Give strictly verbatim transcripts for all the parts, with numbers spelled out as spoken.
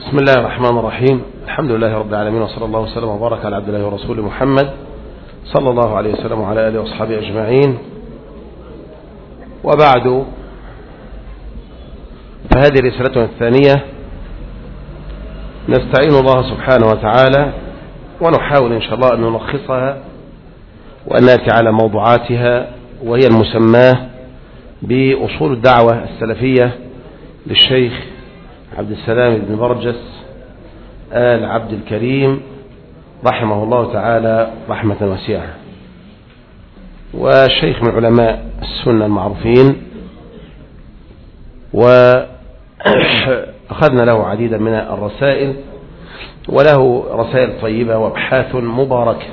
بسم الله الرحمن الرحيم. الحمد لله رب العالمين، وصلى الله وسلم وبارك على عبد الله ورسوله محمد صلى الله عليه وسلم وعلى آله وأصحابه أجمعين. وبعد، فهذه رسالتنا الثانية، نستعين الله سبحانه وتعالى ونحاول إن شاء الله أن نلخصها وأن نأتي على موضوعاتها، وهي المسماة بأصول الدعوة السلفية للشيخ عبد السلام بن برجس آل عبد الكريم رحمه الله تعالى رحمة واسعة، وشيخ من علماء السنة المعروفين، وأخذنا له عديدا من الرسائل، وله رسائل طيبة وابحاث مباركة.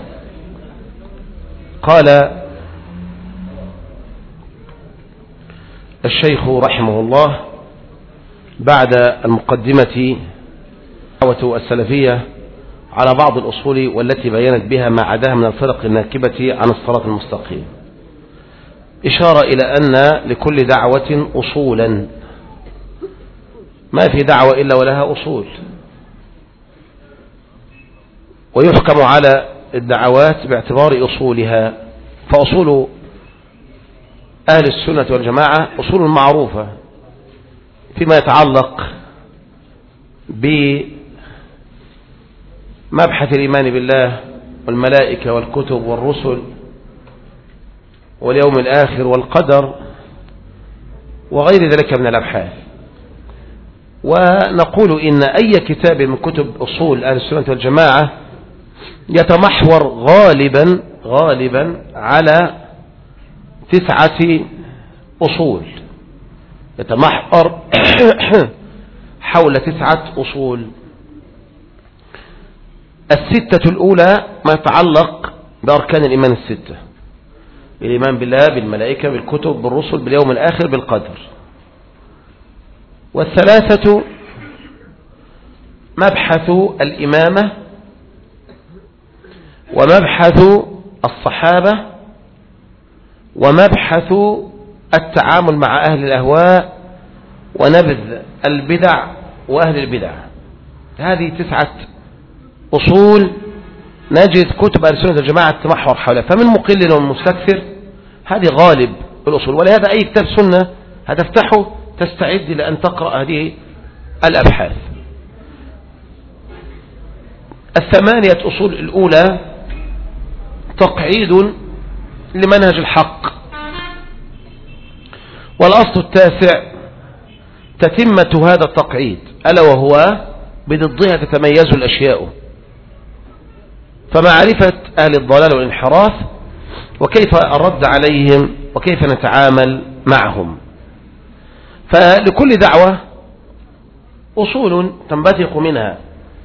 قال الشيخ رحمه الله بعد المقدمة دعوة السلفية على بعض الأصول والتي بينت بها ما عداها من الفرق الناكبة عن الصراط المستقيم، إشارة إلى أن لكل دعوة أصولا، ما في دعوة إلا ولها أصول، ويحكم على الدعوات باعتبار أصولها. فأصول أهل السنة والجماعة أصول معروفة فيما يتعلق بمبحث الإيمان بالله والملائكة والكتب والرسل واليوم الآخر والقدر وغير ذلك من الأبحاث. ونقول إن أي كتاب من كتب أصول أهل السنة والجماعة يتمحور غالبا غالبا على تسعة أصول، يتمحور حول تسعة أصول. الستة الأولى ما يتعلق بأركان الإيمان الستة: الإيمان بالله، بالملائكة، بالكتب، بالرسل، باليوم الآخر، بالقدر. والثلاثة مبحث الإمامة، ومبحث الصحابة، ومبحث التعامل مع أهل الأهواء، ونبذ البدع وأهل البدع. هذه تسعة أصول نجد كتب أهل السنة والجماعة تتمحور حولها، فمن مقل ومن مستكثر هذه غالب الأصول. ولهذا أي كتاب سنة هتفتحه تستعد لأن تقرأ هذه الأبحاث. الثمانية أصول الأولى تقعيد لمنهج الحق، والأصل التاسع تتمة هذا التقعيد، ألا وهو بضدها تتميز الأشياء، فمعرفة أهل الضلال والانحراف، وكيف الرد عليهم، وكيف نتعامل معهم. فلكل دعوة أصول تنبثق منها،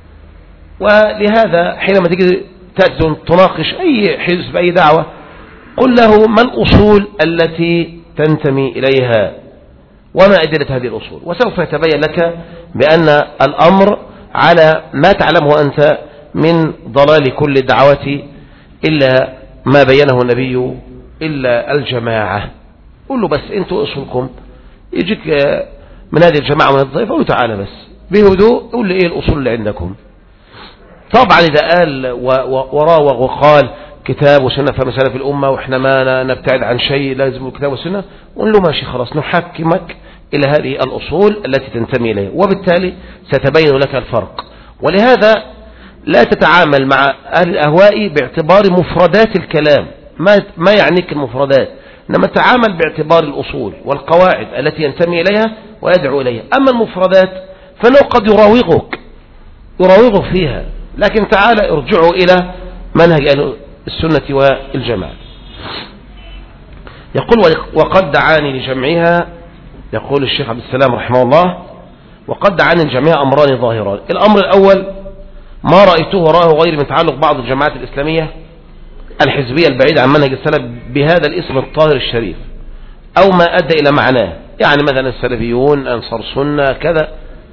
ولهذا حينما تجد تناقش أي حزب أي دعوة قل له ما الأصول التي تنتمي إليها وما أدلة هذه الأصول، وسوف يتبين لك بأن الأمر على ما تعلمه أنت من ضلال كل الدعوات إلا ما بينه النبي إلا الجماعة. قل له بس أنتوا أصولكم، يجيك من هذه الجماعة من الضيف قل له تعالى بس بهدوء قل لي إيه الأصول اللي عندكم. طبعا إذا قال وراوغ وقال كتاب وسنة فمسألة في الأمة وإحنا ما نبتعد عن شيء لازم الكتاب والسنة، قل له ماشي خلاص نحكمك إلى هذه الأصول التي تنتمي إليها، وبالتالي ستبين لك الفرق. ولهذا لا تتعامل مع أهل الأهواء باعتبار مفردات الكلام، ما ما يعنيك المفردات، إنما تتعامل باعتبار الأصول والقواعد التي ينتمي إليها ويدعو إليها. أما المفردات فإنه قد يراوغك يراوغك فيها، لكن تعالى ارجعوا إلى منهج أهل السنة والجماعة. يقول وقد دعاني لجمعها، يقول الشيخ عبد السلام رحمه الله، وقد دعاني لجمعها أمران ظاهران. الأمر الأول ما رأيته وراه غير من تعلق بعض الجماعات الإسلامية الحزبية البعيدة عن منهج السلف بهذا الاسم الطاهر الشريف، أو ما أدى إلى معناه، يعني مثلا السلفيون، أنصار سنة كذا.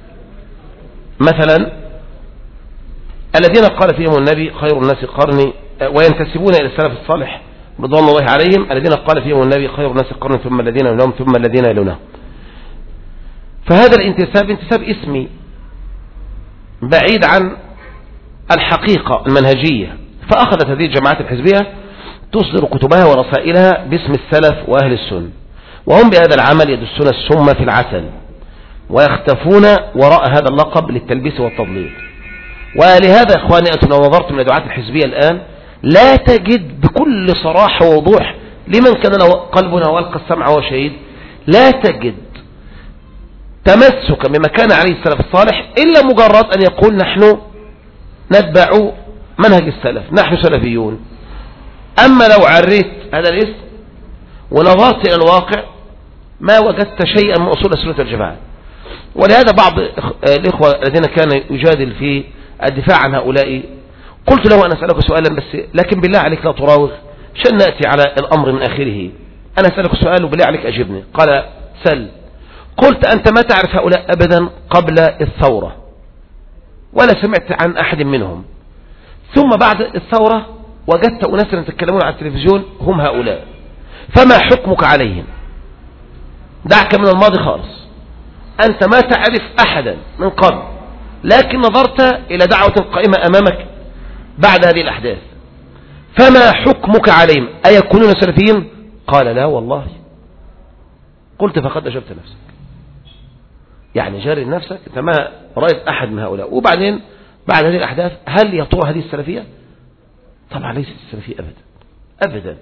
مثلا الذين قال فيهم النبي خير الناس قرني، وينتسبون إلى السلف الصالح رضوان الله عليهم، الذين قال فيهم النبي خير الناس قرني ثم الذين يلونهم ثم الذين يلونهم. فهذا الانتساب انتساب اسمي، بعيد عن الحقيقة المنهجية، فأخذت هذه الجماعات الحزبية تصدر كتبها ورسائلها باسم السلف وأهل السنة، وهم بهذا العمل يدسون السم في العسل ويختفون وراء هذا اللقب للتلبيس والتضليل. ولهذا يا إخواني أنتم لو نظرتم لدعاة الحزبية الآن لا تجد بكل صراحة ووضوح لمن كان له قلبنا والقى السمع وهو شهيد، لا تجد تمسكا بما كان عليه السلف الصالح إلا مجرد أن يقول نحن نتبع منهج السلف، نحن سلفيون. أما لو عريت هذا الاسم ونظرت إلى الواقع ما وجدت شيئا من أصول السنة والجماعة. ولهذا بعض الإخوة الذين كان يجادل في الدفاع عن هؤلاء قلت له أنا أسألك سؤالا بس لكن بالله عليك لا تراوغ شن نأتي على الأمر من آخره، أنا أسألك سؤال وبالله عليك أجبني. قال سل. قلت أنت ما تعرف هؤلاء أبدا قبل الثورة ولا سمعت عن أحد منهم، ثم بعد الثورة وجدت أناسا يتكلمون على التلفزيون هم هؤلاء، فما حكمك عليهم؟ دعك من الماضي خالص، أنت ما تعرف أحدا من قبل لكن نظرت إلى دعوة قائمة أمامك بعد هذه الأحداث، فما حكمك عليهم؟ أيكونون سلفيين؟ قال لا والله. قلت فقد أجبت نفسك، يعني جاري نفسك، أنت ما رأيت أحد من هؤلاء. وبعدين بعد هذه الأحداث هل يا ترى هذه السلفية؟ طبعا ليست السلفية أبدا أبدا.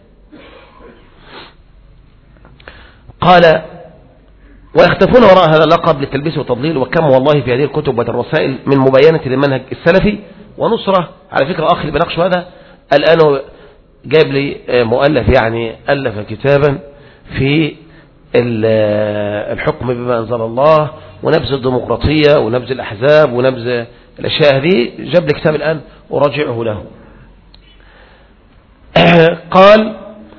قال ويختفون وراء هذا اللقب للتلبيس والتضليل، وكم والله في هذه الكتب والرسائل من مباينة للمنهج السلفي ونصرة. على فكرة أخي اللي بناقشه هذا الآن جايب لي مؤلف، يعني ألف كتابا في الحكم بما أنزل الله ونبذ الديمقراطية ونبذ الأحزاب ونبذ الأشياء هذه، جاب لي كتاب الآن أراجعه له. قال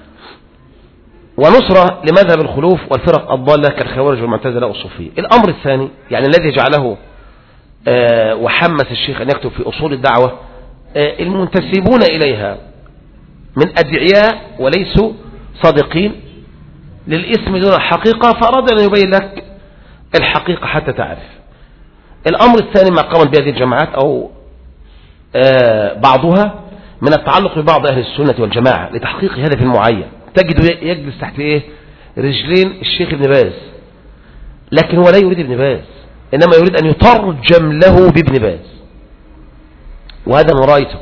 ونصرة لمذهب الخلوف والفرق الضالة كالخوارج والمعتزلة والصوفية. الأمر الثاني يعني الذي جعله وحمس الشيخ أن يكتب في أصول الدعوة المنتسبون إليها من أدعياء وليسوا صادقين للاسم دون الحقيقة، فأراد أن يبين لك الحقيقة حتى تعرف. الأمر الثاني ما قامت بهذه الجماعات أو بعضها من التعلق ببعض أهل السنة والجماعة لتحقيق هدف معين، تجد يجلس تحت إيه رجلين الشيخ ابن باز، لكن هو لا يريد ابن باز، إنما يريد أن يترجم له بابن باز. وهذا ما رأيته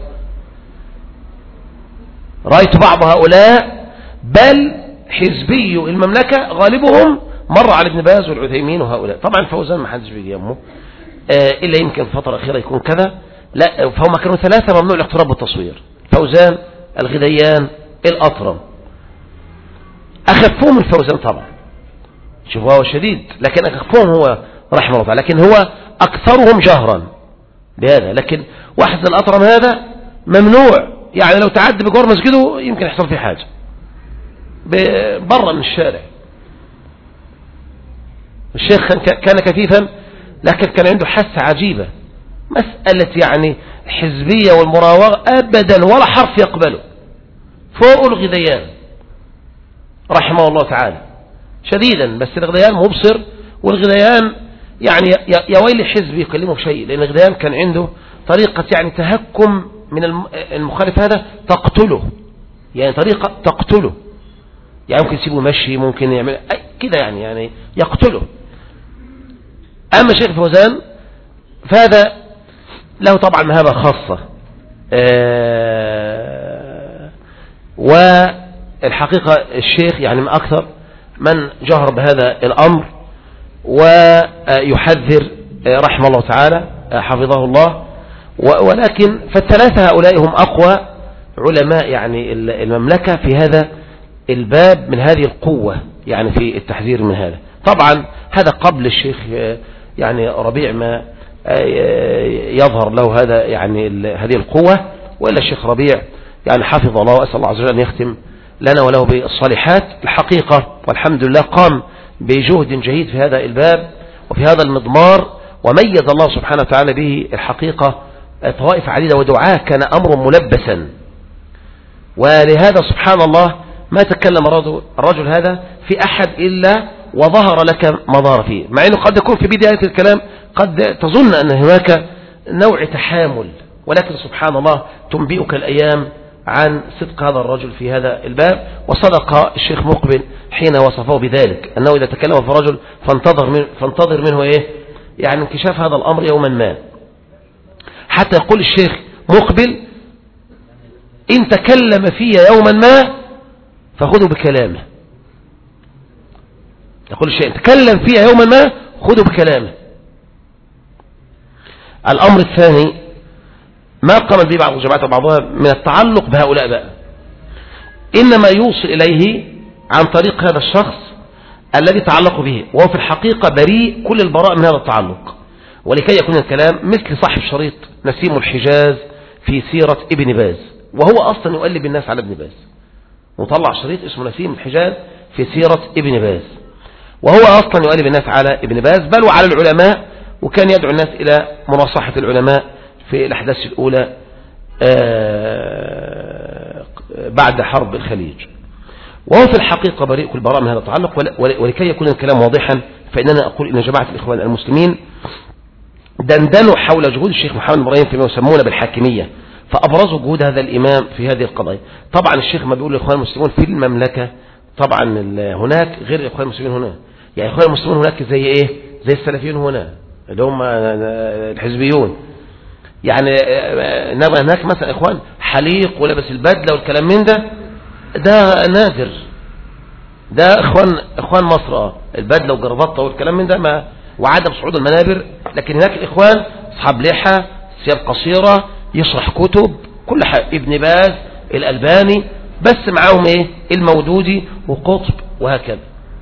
رأيت بعض هؤلاء بل حزبي المملكة غالبهم مر على ابن باز والعثيمين وهؤلاء. طبعا فوزان ما حدش بيجي يمه إلا يمكن الفترة الأخيرة يكون كذا، لا فهم كانوا ثلاثة ممنوع الاقتراب بالتصوير، فوزان الغذيان الأطرم. أخفهم الفوزان طبعا، شوفوا هو شديد، لكن أخفهم هو رحمه الله تعالى، لكن هو أكثرهم جهرا بهذا. لكن واحد الأطرم هذا ممنوع، يعني لو تعدي بجوار مسجده يمكن يحصل فيه حاجة برا من الشارع. الشيخ كان كثيفا لكن كان عنده حاسة عجيبة، مسألة يعني حزبية والمراوغة أبدا ولا حرف يقبله، فوق الغذيان رحمه الله تعالى شديدا. بس الغذيان مبصر، والغذيان يعني يا ويل حزب يكلمه شيء، لأن الغذيان كان عنده طريقة يعني تهكم من المخالف هذا تقتله، يعني طريقة تقتله، يعني ممكن يسيبه مشي، ممكن يعمل كده يعني يعني يقتله. أما شيخ فوزان فهذا له طبعا مهابة خاصة، آه والحقيقة الشيخ يعني من أكثر من جهر بهذا الأمر ويحذر رحمه الله تعالى حفظه الله. ولكن فالثلاثة هؤلاء هم أقوى علماء يعني المملكة في هذا الباب من هذه القوة، يعني في التحذير من هذا. طبعا هذا قبل الشيخ يعني ربيع ما يظهر له هذا يعني هذه القوة، وإلا الشيخ ربيع يعني حفظ الله وأسأل الله عز وجل أن يختم لنا وله بالصالحات. الحقيقة والحمد لله قام بجهد جهيد في هذا الباب وفي هذا المضمار، وميز الله سبحانه وتعالى به الحقيقة طوائف عديدة ودعاء كان أمر ملبسا. ولهذا سبحان الله ما تكلم الرجل هذا في أحد إلا وظهر لك مضار فيه، مع أنه قد يكون في بداية الكلام قد تظن أن هناك نوع تحامل، ولكن سبحان الله تنبئك الأيام عن صدق هذا الرجل في هذا الباب. وصدق الشيخ مقبل حين وصفه بذلك، أنه إذا تكلم في الرجل فانتظر, من فانتظر منه إيه؟ يعني انكشاف هذا الأمر يوما ما. حتى يقول الشيخ مقبل إن تكلم في يوما ما فخذوا بكلامه. يقول الشيخ تكلم فيها يوما ما خذوا بكلامه. الأمر الثاني ما قامت به بعض الجماعات وبعضها من التعلق بهؤلاء بقى، إنما يوصل إليه عن طريق هذا الشخص الذي تعلق به، وهو في الحقيقة بريء كل البراء من هذا التعلق. ولكي يكون الكلام مثل صاحب شريط نسيم الحجاز في سيرة ابن باز، وهو أصلا يؤلب الناس على ابن باز، وطلع شريط اسمه نسيم الحجاز في سيرة ابن باز، وهو أصلا يؤلب الناس على ابن باز بل وعلى العلماء، وكان يدعو الناس إلى مناصحة العلماء في الأحداث الأولى بعد حرب الخليج. وهو في الحقيقة بريء كل براء من هذا التعلق. ولكي يكون الكلام واضحا فإننا أقول إن جماعة الإخوان المسلمين دندنوا حول جهود الشيخ محمد إبراهيم فيما يسمون بالحاكمية، فأبرزوا جهود هذا الإمام في هذه القضايا. طبعا الشيخ ما بيقول الإخوان المسلمون في المملكة، طبعا هناك غير الإخوان المسلمين هنا. يعني الإخوان المسلمين هناك زي إيه؟ زي السلفيين هنا اللي هم الحزبيون. يعني نبغى هناك مثلا إخوان حليق ولبس البدلة والكلام من ده، ده نادر. ده إخوان إخوان مصر البدلة وجربطة والكلام من ده ما، وعدم صعود المنابر. لكن هناك الإخوان أصحاب لحى، ثياب قصيرة، يشرح كتب، كل حاجة، ابن باز، الألباني، بس معاهم إيه؟ المودودي وقطب وهكذا،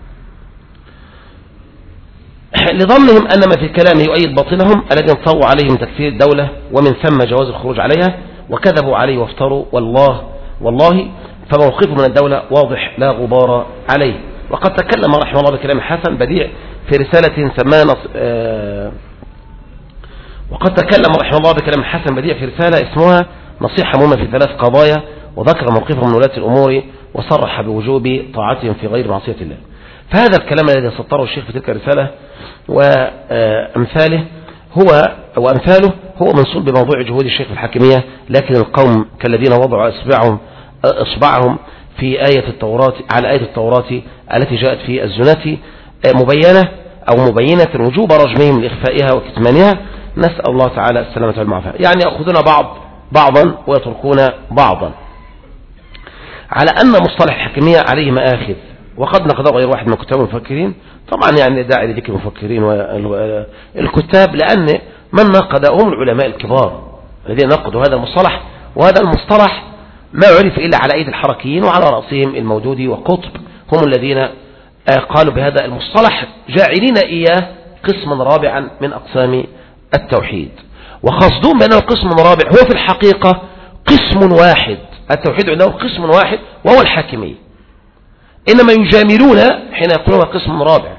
لظنهم أن ما في كلامه يؤيد باطلهم الذين طووا عليه من تكفير الدولة ومن ثم جواز الخروج عليها، وكذبوا عليه وافتروا. والله والله فموقفه من الدولة واضح لا غبار عليه. وقد تكلم رحمه الله بكلام حسن بديع في رسالة سماها آه وقد تكلم رحمه الله بكلام حسن بديع في رسالة اسمها نصيحة مهمة في ثلاث قضايا، وذكر موقفه من ولاة الأمور وصرح بوجوب طاعتهم في غير معصية الله. فهذا الكلام الذي سطره الشيخ في تلك الرسالة وأمثاله هو وأمثاله هو منصوب بموضوع جهود الشيخ في الحاكمية، لكن القوم كالذين وضعوا إصبعهم إصبعهم في آية التوراة على آية التوراة التي جاءت في الزناة مبينة أو مبينة وجوب رجمهم لإخفائها وكتمانها. نسأل الله تعالى السلامة والعافية. يعني يأخذون بعض بعضا ويتركون بعضا، على أن مصطلح الحاكمية عليه مآخذ، وقد نقضى غير واحد من الكتاب المفكرين. طبعا يعني داعي لذكر المفكرين والكتاب، لأن من نقد هم العلماء الكبار الذين نقدوا هذا المصطلح. وهذا المصطلح ما عرف إلا على أيدي الحركيين، وعلى رأسهم المودودي وقطب، هم الذين قالوا بهذا المصطلح جاعلين إياه قسما رابعا من أقسام التوحيد، وخصدون بأنه قسم رابع هو في الحقيقة قسم واحد. التوحيد عنده قسم واحد وهو الحاكمية، إنما يجاملون حين يقولون قسم رابع،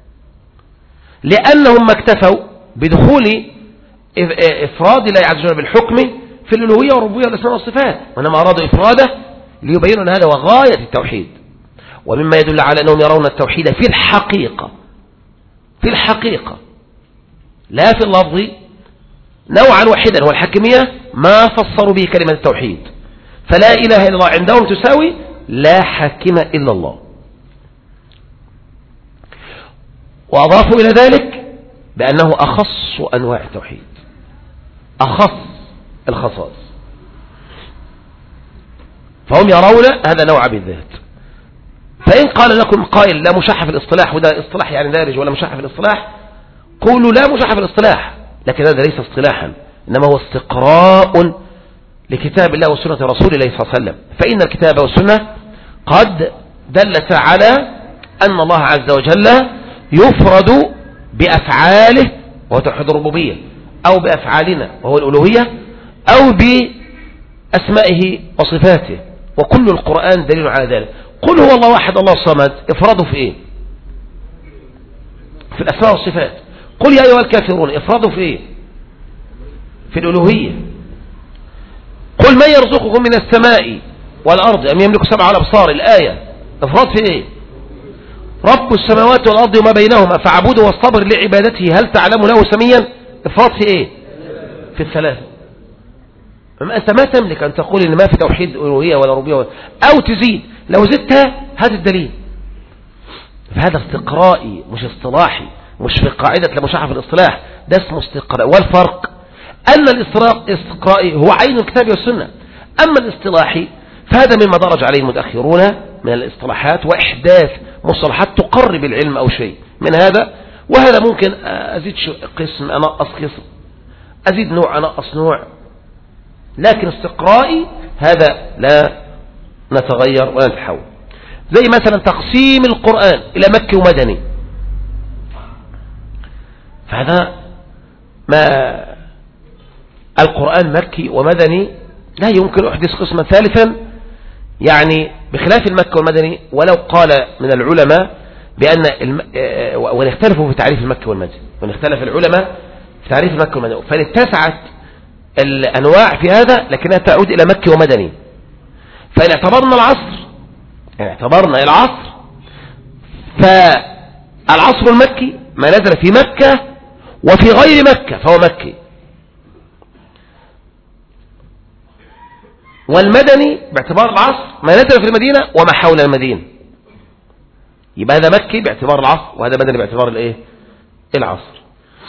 لأنهم ما اكتفوا بدخول إفراد الله عز وجل بالحكم في الألوهية والربوبية والأسماء والصفات، وإنما أرادوا إفراده ليبينوا أن هذا هو غاية التوحيد. ومما يدل على أنهم يرون التوحيد في الحقيقة في الحقيقة لا في اللفظ نوعا واحدا هو الحاكمية، ما فسروا به كلمة التوحيد. فلا إله إلا الله عندهم تساوي لا حاكم إلا الله. وأضافوا إلى ذلك بأنه أخص أنواع التوحيد، أخص الخصائص، فهم يرون هذا نوع بالذات. فإن قال لكم قائل لا مشاحة في الاصطلاح، وده اصطلاح يعني دارج ولا مشاحة في الاصطلاح، قولوا لا مشاحة في الاصطلاح، لكن هذا ليس اصطلاحا، إنما هو استقراء لكتاب الله وسنة رسول الله صلى الله عليه وسلم. فإن الكتاب والسنة قد دلت على أن الله عز وجل يفرد بأفعاله وهو توحيد الربوبية، أو بأفعالنا وهو الألوهية، أو بأسمائه وصفاته، وكل القرآن دليل على ذلك. قل هو الله واحد الله الصمد، افراده في ايه؟ في الأسماء والصفات. قل يا أيها الكافرون، افراده في ايه؟ في الألوهية. قل من يرزقكم من السماء والأرض أم يملك سبع الأبصار، الآية، افراد في ايه؟ رب السماوات والأرض وما بينهما فاعبده واصطبر لعبادته هل تعلم له سميا، افراد في ايه؟ في الثلاثة. أنت ما تملك أن تقول إن ما في توحيد ألوهية ولا ربوبية أو تزيد، لو زدتها هذا الدليل. فهذا استقرائي مش اصطلاحي، مش في قاعدة لمشاحة في الاصطلاح، ده اسمه استقراء. والفرق أن الاستقرائي هو عين الكتاب والسنة، أما الاصطلاحي فهذا مما درج عليه المتأخرون من الاصطلاحات وإحداث مصطلحات تقرب العلم أو شيء من هذا. وهذا ممكن أزيد قسم أنقص قسم، أزيد نوع أنقص نوع، لكن استقرائي هذا لا نتغير ولا نتحول. زي مثلا تقسيم القرآن إلى مكي ومدني، فهذا ما القرآن مكي ومدني لا يمكن أحدث قسما ثالثا يعني بخلاف المكي والمدني. ولو قال من العلماء بأن الم... ونختلفوا في تعريف المكي والمدني، ونختلف العلماء في تعريف المكي والمدني، فاتسعت الأنواع في هذا لكنها تعود إلى مكي ومدني. فإن اعتبرنا العصر إن اعتبرنا العصر فالعصر المكي ما نزل في مكة وفي غير مكة فهو مكي، والمدني باعتبار العصر ما نزل في المدينة وما حول المدينة، يبقى هذا مكي باعتبار العصر وهذا مدني باعتبار الايه العصر.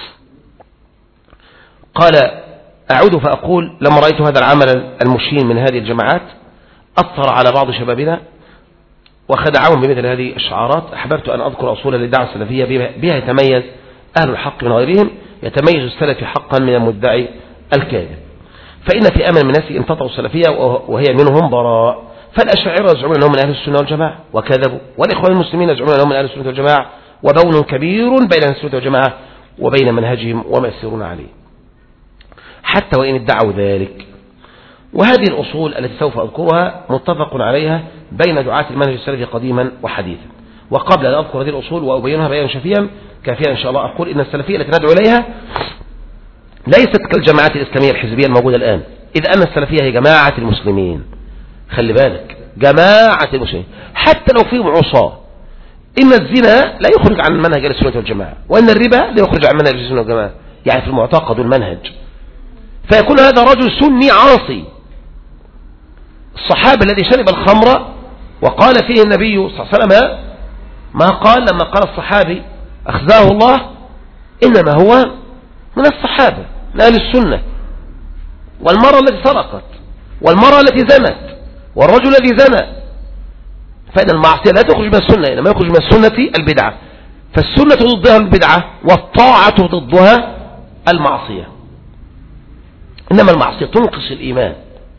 قال أعود فأقول لما رأيت هذا العمل المشين من هذه الجماعات أثر على بعض شبابنا وخدعهم بمثل هذه الشعارات، أحببت أن أذكر أصولا للدعوة السلفية بها يتميز أهل الحق من غيرهم، يتميز السلفي حقا من المدعي الكاذب. فإن في أمن من الناس انتطعوا السلفية وهي منهم براء، فالأشاعرة يزعمون أنهم من أهل السنة والجماعة وكذبوا، والإخوان المسلمين يزعمون أنهم من أهل السنة والجماعة، وبون كبير بين أهل السنة والجماعة وبين منهجهم وما يسيرون عليه حتى وإن ادعوا ذلك. وهذه الأصول التي سوف أذكرها متفق عليها بين دعاة المنهج السلفي قديما وحديثا. وقبل أن أذكر هذه الأصول وأبينها بيانا شفيا كافيا إن شاء الله، أقول إن السلفية التي ندعو إليها ليست كالجماعات الإسلامية الحزبية الموجودة الآن، إذ أن السلفية هي جماعة المسلمين. خلي بالك، جماعة المسلمين حتى لو فيهم عصاة. إن الزنا لا يخرج عن منهج السنة والجماعة، وإن الربا لا يخرج عن منهج السنة والجماعة، يعني في المعتقد والمنهج. فيكون هذا رجل سني عاصي. الصحابي الذي شرب الخمر وقال فيه النبي صلى الله عليه وسلم ما قال لما قال الصحابي أخزاه الله، إنما هو من الصحابة من أهل السنة. والمرأة التي سرقت والمرأة التي زنت والرجل الذي زنى، فإن المعصية لا تخرج من السنة، إنما يخرج من السنة البدعة. فالسنة ضدها البدعة والطاعة ضدها المعصية، إنما المعصية تنقص الإيمان.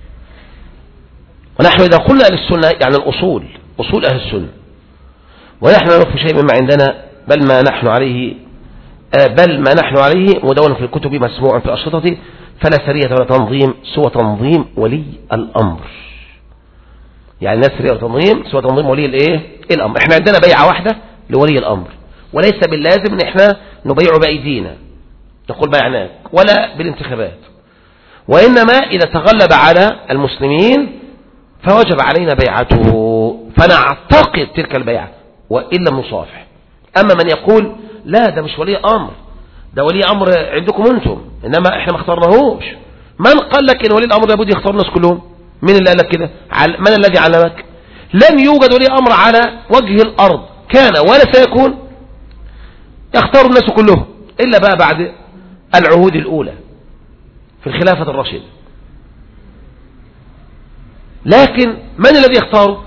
ونحن إذا قلنا أهل السنة يعني الأصول، أصول أهل السنة، ونحن نعرف شيء مما عندنا بل ما نحن عليه بل ما نحن عليه مدون في الكتب مسموع في الأشرطة، فلا سرية ولا تنظيم سوى تنظيم ولي الأمر. يعني لا سرية ولا تنظيم سوى تنظيم ولي الإيه الأمر. إحنا عندنا بيعة واحدة لولي الأمر، وليس باللازم إن إحنا نبيع بأيدينا نقول بيعناك ولا بالانتخابات، وإنما إذا تغلب على المسلمين فوجب علينا بيعته فنعتقد تلك البيعة وإن لم نصافح. أما من يقول لا ده مش ولي أمر، ده ولي أمر عندكم أنتم، إنما إحنا ما اخترناهوش. من قال لك إن ولي الأمر لابد يختار الناس كلهم؟ من اللي قال لك كده؟ من الذي علمك؟ لم يوجد ولي أمر على وجه الأرض كان ولا سيكون يختار الناس كلهم إلا بقى بعد العهود الأولى في الخلافة الراشدة. لكن من الذي يختاره؟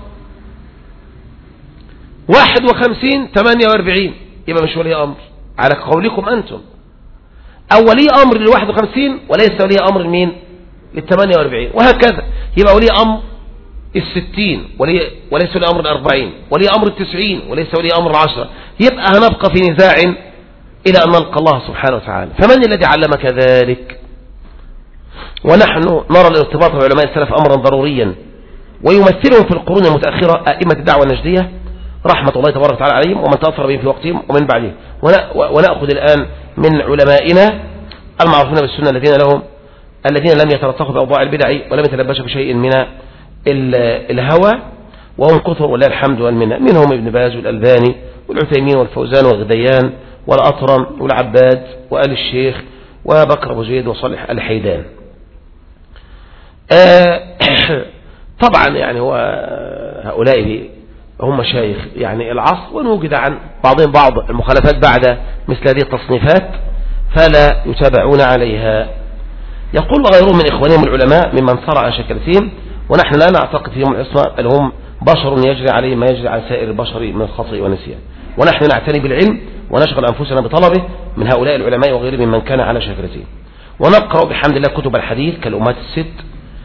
واحد وخمسين ثمانية واربعين يبقى مش ولي أمر على قولكم أنتم، أو ولي أمر للواحد وخمسين وليس ولي أمر لمين؟ للثمانية واربعين، وهكذا. يبقى ولي أمر الستين ولي وليس ولي أمر الأربعين، ولي أمر التسعين وليس ولي أمر العشرة. يبقى هنبقى في نزاع إلى أن نلقى الله سبحانه وتعالى. فمن الذي علمك ذلك؟ ونحن نرى الارتباط بعلماء السلف أمرا ضروريا، ويمثلهم في القرون المتأخرة أئمة الدعوة النجدية رحمة الله تبارك وتعالى عليهم ومن تأثر بهم في وقتهم ومن بعدهم. ونأخذ الآن من علمائنا المعروفين بالسنة الذين لهم الذين لم يتلطخوا بأوضاع البدع ولم يتلبسوا بشيء من الهوى، وهم كثر ولله الحمد والمنة، منهم ابن باز والألباني والعثيمين والفوزان والغديان والأطرم والعباد وآل الشيخ وبكر أبو زيد وصالح الحيدان. طبعا يعني هو هؤلاء هم مشايخ يعني العصر، وإن وجد عن بعضهم بعض المخالفات بعد مثل هذه التصنيفات فلا يتابعون عليها. يقول غيرهم من إخوانهم العلماء ممن صار عن شكلتهم، ونحن لا نعتقد فيهم العصمة، بل هم بشر يجري عليه ما يجري على سائر البشر من الخطأ والنسيان، ونحن نعتني بالعلم ونشغل أنفسنا بطلبه من هؤلاء العلماء وغيرهم ممن كان على شكلتهم، ونقرأ بحمد الله كتب الحديث كالأمات الست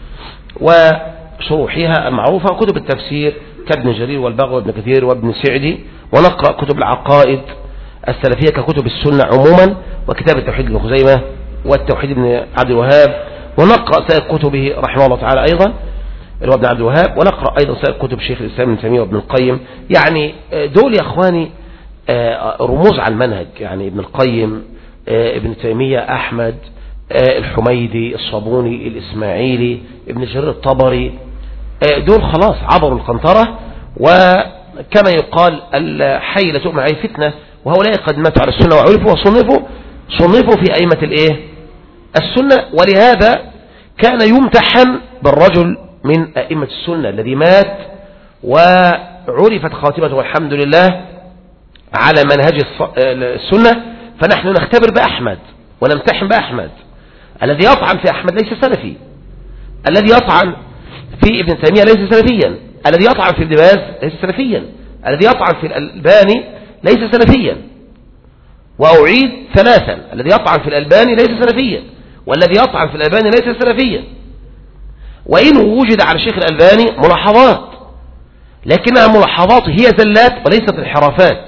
وشروحها المعروفة، وكتب التفسير كابن جرير والبغوي وابن كثير وابن سعدي، ونقرأ كتب العقائد السلفية ككتب السنة عموما، وكتاب التوحيد ابن خزيمة والتوحيد ابن عبد الوهاب، ونقرأ سائر كتبه رحمه الله تعالى أيضا اللي هو ابن عبد الوهاب، ونقرأ أيضا سائر كتب شيخ الإسلام ابن تيمية وابن القيم. يعني دول يا أخواني رموز على المنهج، يعني ابن القيم، ابن تيمية، أحمد، الحميدي، الصابوني، الإسماعيلي، ابن جرير الطبري، دول خلاص عبروا القنطرة، وكما يقال الحي لا تؤمن عليه فتنة، وهؤلاء قد ماتوا على السنة وعرفوا وصنفوا صنفوا في أئمة الإيه السنة. ولهذا كان يمتحن بالرجل من أئمة السنة الذي مات وعرفت خاتمته والحمد لله على منهج السنة، فنحن نختبر بأحمد ونمتحن بأحمد. الذي يطعن في أحمد ليس سلفي، الذي يطعن في ابن تيمية ليس سلفيا، الذي يطعن في ابن باز ليس سلفيا، الذي يطعن في الألباني ليس سلفيا. وأعيد ثلاثا: الذي يطعن في الألباني ليس سلفيا، والذي يطعن في الألباني ليس سلفيا. وإن وجد على الشيخ الألباني ملاحظات، لكنها ملاحظات هي زلات وليست انحرافات،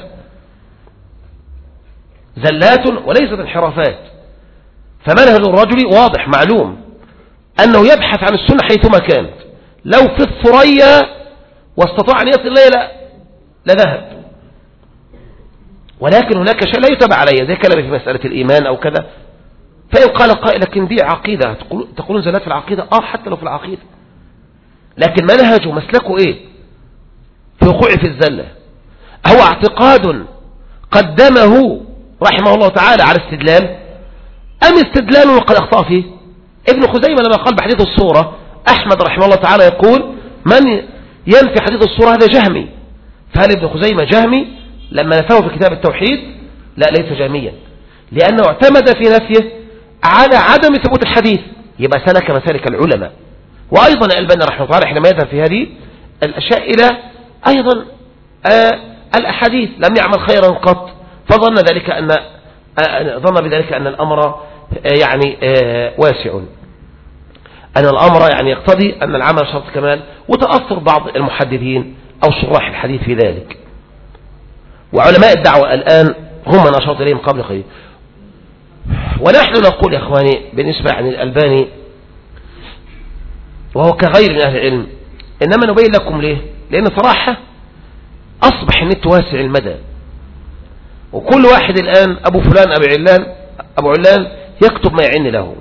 زلات وليست انحرافات. فمنهج الرجل واضح معلوم أنه يبحث عن السنة حيثما كانت، لو في الثريا واستطاع أن يصل إليها لذهب، ولكن هناك شيء لا يتبع عليه زي كلام في مسألة الإيمان أو كذا. فإن قال قائل لكن دي عقيدة، تقولون زلات في العقيدة؟ آه حتى لو في العقيدة، لكن منهجه ومسلكه إيه في وقوعه في الزلة؟ هو اعتقاد قدمه رحمه الله تعالى على استدلال، أم استدلال وقد أخطأ فيه؟ ابن خزيمة لما قال بحديث الصورة، أحمد رحمه الله تعالى يقول من ينفي حديث الصورة هذا جهمي. فهل ابن خزيمة جهمي لما نفاه في كتاب التوحيد؟ لا، ليس جهميا، لأنه اعتمد في نفيه على عدم ثبوت الحديث، يبقى سلك مسالك العلماء. وأيضا الألباني رحمه الله تعالى حينما يذهب في هذه الأشياء إلى أيضا آه الأحاديث، لم يعمل خيرا قط، فظن ذلك أن آه ظن بذلك أن الأمر آه يعني آه واسع، أن الأمر يعني يقتضي أن العمل شرط كمال، وتأثر بعض المحدثين أو شراح الحديث في ذلك. وعلماء الدعوة الآن هم من أشرت إليهم قبل قليل. ونحن نقول يا أخواني بالنسبة عن الألباني وهو كغير من أهل العلم، إنما نبين لكم ليه؟ لأن صراحة أصبح النت واسع المدى، وكل واحد الآن أبو فلان أبو علان أبو علان يكتب ما يعن له.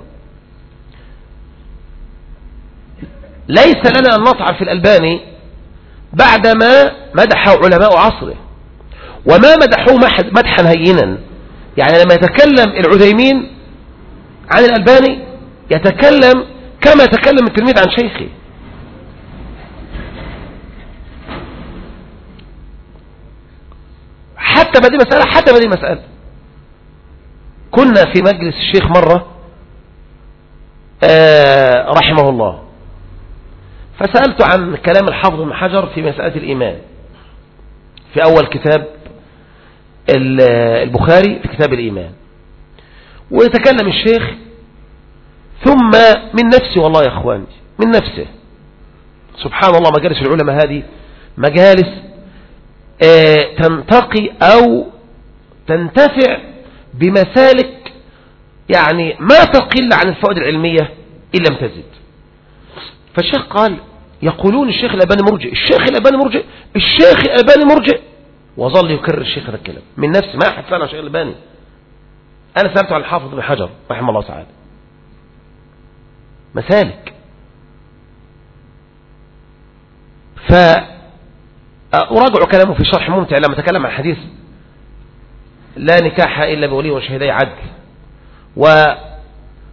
ليس لنا أن نطعن في الألباني بعدما مدحه علماء عصره، وما مدحوه مدحا هينا. يعني لما يتكلم العثيمين عن الألباني يتكلم كما يتكلم التلميذ عن شيخه. حتى بدي مسألة حتى بدي مسألة كنا في مجلس الشيخ مرة آه رحمه الله، فسألت عن كلام الحافظ ابن حجر في مسألة الإيمان في أول كتاب البخاري في كتاب الإيمان، ويتكلم الشيخ ثم من نفسه، والله يا أخواني من نفسه، سبحان الله، مجالس العلماء هذه مجالس آه تنتقي أو تنتفع بمسالك يعني ما تقل عن الفوائد العلمية إن لم تزد. فالشيخ قال يقولون الشيخ الألباني مرجئ، الشيخ الألباني مرجئ، الشيخ الألباني مرجئ، وظل يكرر الشيخ هذا الكلام من نفسه. ما أحد سأل عن الشيخ الألباني، أنا سألته عن الحافظ ابن حجر رحمه الله تعالى. مسالك. فأراجع كلامه في شرح ممتع لما تكلم عن حديث لا نكاح إلا بولي وشهدي عدل،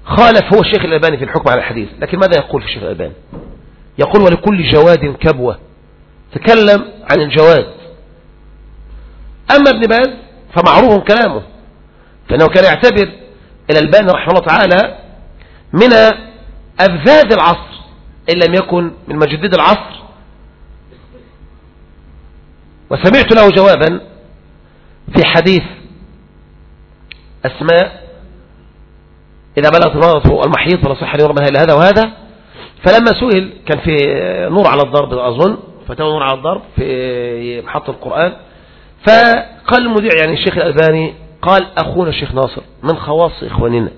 خالف هو الشيخ الألباني في الحكم على الحديث، لكن ماذا يقول في الشيخ الألباني؟ يقول ولكل جواد كبوة، تكلم عن الجواد. أما ابن باز فمعروف كلامه، فإنه كان يعتبر الألباني رحمه الله تعالى من أبذاذ العصر إن لم يكن من مجدد العصر. وسمعت له جوابا في حديث أسماء إذا بلغت المرأة المحيض فلا صح ليرمها إلا هذا وهذا. فلما سئل، كان في نور على الضرب أظن، فتوى نور على الضرب في محطة القرآن، فقال المذيع يعني الشيخ الألباني قال أخونا الشيخ ناصر من خواص إخواننا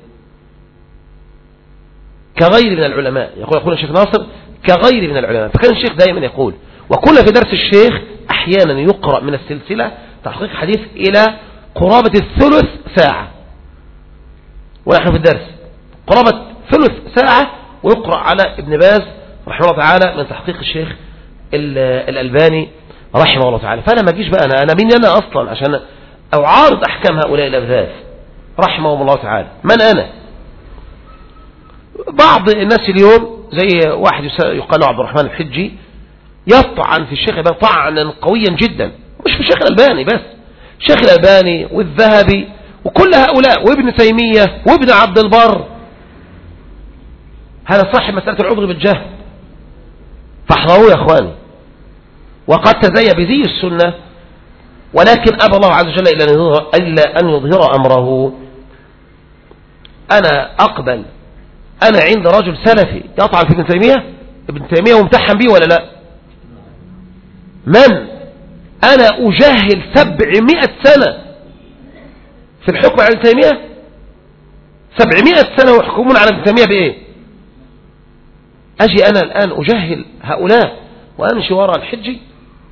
كغير من العلماء. يقول أخونا الشيخ ناصر كغير من العلماء. فكان الشيخ دائما يقول، وكنا في درس الشيخ أحيانا يقرأ من السلسلة تحقيق حديث إلى قرابة الثلث ساعة، ونحن في الدرس قرابة ثلث ساعة ويقرأ على ابن باز رحمه الله تعالى من تحقيق الشيخ الألباني رحمه الله تعالى. فأنا ما أجيش بقى أنا أنا مين أنا أصلا عشان أعارض أحكام هؤلاء الأبذاذ رحمهم الله تعالى؟ من أنا؟ بعض الناس اليوم زي واحد يقال عبد الرحمن الحجي يطعن في الشيخ الألباني طعنا قويا جدا، مش في الشيخ الألباني بس، الشيخ الألباني والذهبي وكل هؤلاء وابن تيمية وابن عبد البر. هذا صاحب مسألة العذر بالجهل، فاحذروه يا اخواني. وقد تزي بزي السنة، ولكن أبى الله عز وجل إلا أن يظهر أمره. أنا أقبل أنا عند رجل سلفي يطعن في ابن تيمية، ابن تيمية ممتحن به ولا لا؟ من أنا أجهل سبعمائة سنة في الحكم على ابن تيمية، سبعمائة سنة ويحكمون على ابن تيمية بإيه؟ أجي أنا الآن أجهل هؤلاء وأمشي وراء الحجي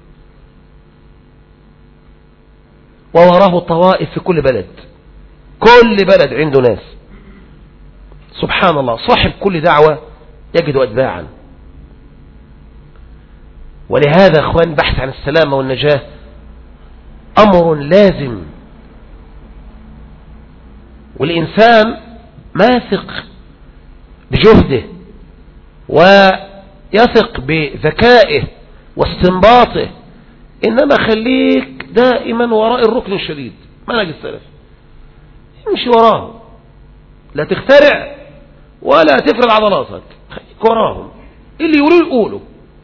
ووراه طوائف في كل بلد، كل بلد عنده ناس سبحان الله. صاحب كل دعوة يجد أتباعا. ولهذا أخوان بحث عن السلامة والنجاة أمر لازم، والإنسان ماثق بجهده ويثق بذكائه واستنباطه، إنما خليك دائما وراء الركن الشديد منهج السلف، امشي وراه، لا تخترع ولا تفرد عضلاتك، خليك وراهم، اللي يقولوا يقولوا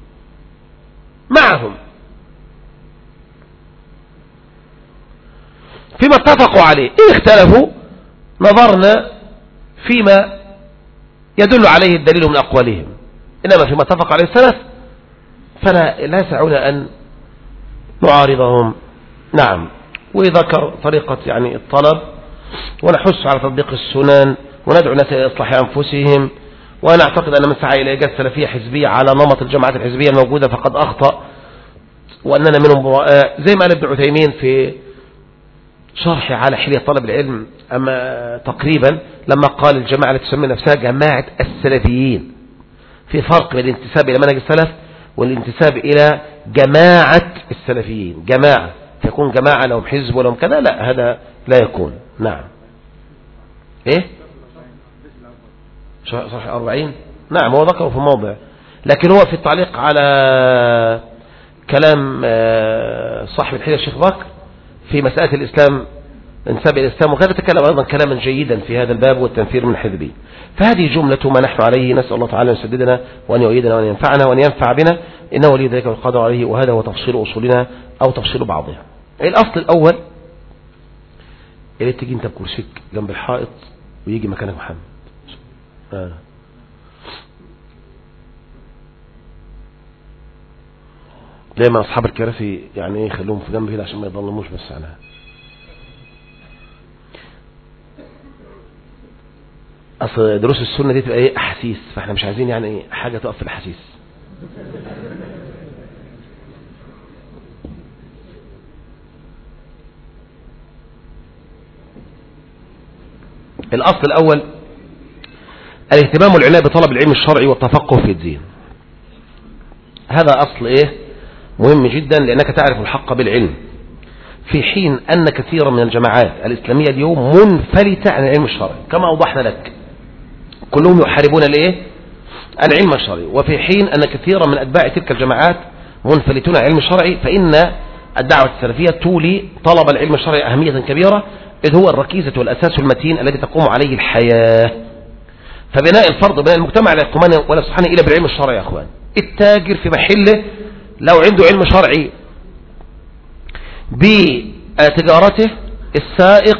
معهم فيما اتفقوا عليه. إن اختلفوا نظرنا فيما يدل عليه الدليل من أقوالهم، إنما فيما اتفق عليه السلف فلا لا يسعنا أن نعارضهم. نعم. وذكر طريقة يعني الطلب، ونحث على تطبيق السنن، وندعو الناس إلى إصلاح أنفسهم. وأنا أعتقد أن من سعى إلى إيجاد سلفية حزبية على نمط الجماعات الحزبية الموجودة فقد أخطأ، وأننا منهم براء، زي ما قال ابن عثيمين في شرح على حلية طلب العلم أما تقريبا لما قال الجماعة التي تسمي نفسها جماعة السلفيين. في فرق بين الانتساب إلى منهج السلف والانتساب إلى جماعة السلفيين. جماعة تكون جماعة لهم حزب ولهم كذا، لا، هذا لا يكون. نعم. إيه صحيح أربعين. نعم، هو ذكره في موضع، لكن هو في التعليق على كلام صاحب الحلية الشيخ بكر في مسألة الإسلام، انساب الإسلام وكذا، تكلم أيضا كلاما جيدا في هذا الباب والتنفير من الحزبي. فهذه جملة ما نحن عليه، نسأل الله تعالى أن يسددنا وأن يؤيدنا وأن ينفعنا وأن ينفع بنا، إنه ولي ذلك والقادر عليه. وهذا هو تفصيل أصولنا أو تفصيل بعضها. الأصل الأول اللي تيجي أنت بكرسيك جنب الحائط ويجي مكانك محمد. آه. دايما أصحاب الكراسي يعني يخلوهم في جنب كده عشان ما يضلموش بس عنها. أصل دروس السنة دي تبقى ايه أحاسيس، فاحنا مش عايزين يعني ايه حاجة تقف في الأحاسيس. الأصل الأول الاهتمام والعناية بطلب العلم الشرعي والتفقه في الدين. هذا أصل ايه مهم جدا، لأنك تعرف الحق بالعلم، في حين أن كثيرا من الجماعات الإسلامية اليوم منفلتة عن العلم الشرعي كما أوضحنا لك. كلهم يحاربون الايه العلم الشرعي، وفي حين أن كثيرا من أتباع تلك الجماعات منفلتون عن العلم الشرعي، فإن الدعوة السلفية تولي طلب العلم الشرعي أهمية كبيرة، إذ هو الركيزة والأساس المتين الذي تقوم عليه الحياة. فبناء الفرد بناء المجتمع لا يقومان ولا يصلحان إلا بالعلم الشرعي يا أخوان. التاجر في محله لو عنده علم شرعي بتجارته، السائق،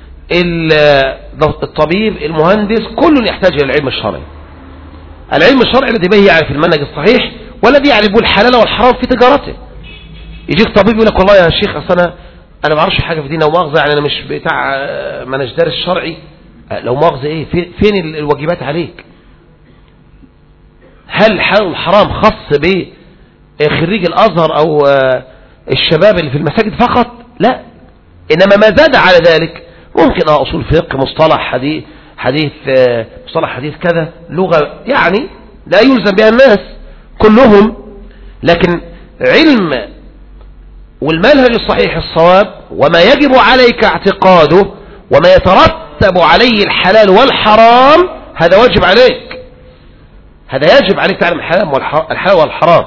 الطبيب، المهندس، كل يحتاج إلى العلم الشرعي. العلم الشرعي الذي به يعرف المنهج الصحيح والذي يعرف الحلال والحرام في تجارته. يجيك طبيب يقول لك والله يا شيخ أصل أنا أنا ما اعرفش حاجة في ديننا ومؤاخذة، يعني أنا مش بتاع منهج دارس شرعي. لو مؤاخذة إيه فين الواجبات عليك؟ هل الحلال والحرام خاص بخريج الأزهر أو الشباب اللي في المساجد فقط؟ لا، إنما ما زاد على ذلك ممكن أصول فقه، مصطلح حديث حديث مصطلح حديث كذا، لغة يعني لا يلزم بها الناس كلهم، لكن علم والمنهج الصحيح الصواب وما يجب عليك اعتقاده وما يترتب عليه الحلال والحرام، هذا واجب عليك، هذا يجب عليك تعلم الحلال والحرام.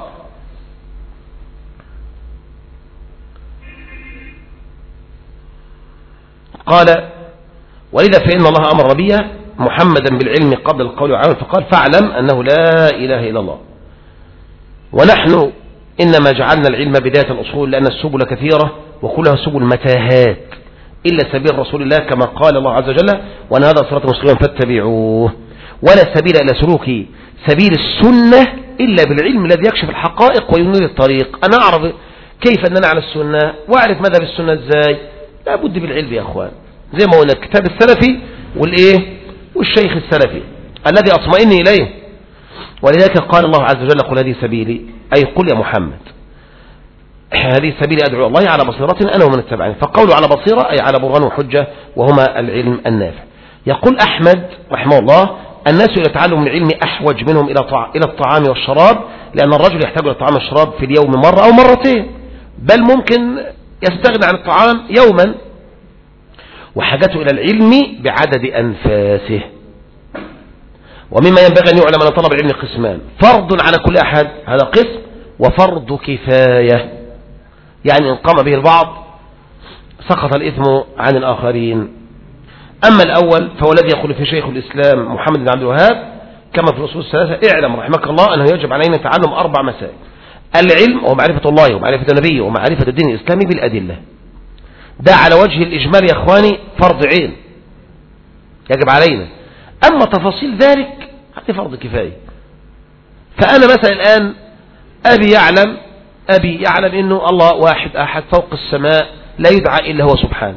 قال ولذا فإن الله أمر نبيه محمدا بالعلم قبل القول والعمل، فقال فاعلم أنه لا إله إلا الله. ونحن إنما جعلنا العلم بداية الأصول لأن السبل كثيرة وكلها سبل متاهات إلا سبيل رسول الله، كما قال الله عز وجل وأن هذا صراط مستقيما فاتبعوه، ولا سبيل إلى سلوك سبيل السنة إلا بالعلم الذي يكشف الحقائق وينير الطريق. أنا أعرف كيف أننا على السنة وأعرف ماذا بالسنة إزاي؟ لا بد بالعلم يا أخوان، زي ما قلنا الكتاب السلفي والإيه والشيخ السلفي الذي أطمئن إليه. ولذلك قال الله عز وجل قل هذه سبيلي، أي قل يا محمد هذه سبيلي أدعو الله على بصيرة أنا ومن اتبعني، فقوله على بصيرة أي على برهان وحجة وهما العلم النافع. يقول أحمد رحمه الله الناس إلى تعلم العلم أحوج منهم إلى الطعام والشراب، لأن الرجل يحتاج إلى الطعام والشراب في اليوم مرة أو مرتين، بل ممكن يستغني عن الطعام يوما، وحاجته إلى العلم بعدد أنفاسه. ومما ينبغي أن يعلم أن طلب العلم قسمان، فرض على كل أحد هذا قسم، وفرض كفاية يعني إن قام به البعض سقط الإثم عن الآخرين. أما الأول فهو الذي يقول في شيخ الإسلام محمد بن عبد الوهاب كما في الأصول الثلاثة اعلم رحمك الله أنه يجب علينا تعلم أربع مسائل: العلم ومعرفة الله ومعرفة النبي ومعرفة الدين الإسلامي بالأدلة. ده على وجه الإجمال يا أخواني فرض عين يجب علينا، أما تفاصيل ذلك هذه فرض كفاية. فأنا مثلا الآن أبي يعلم أبي يعلم أنه الله واحد أحد فوق السماء لا يدعى إلا هو سبحانه،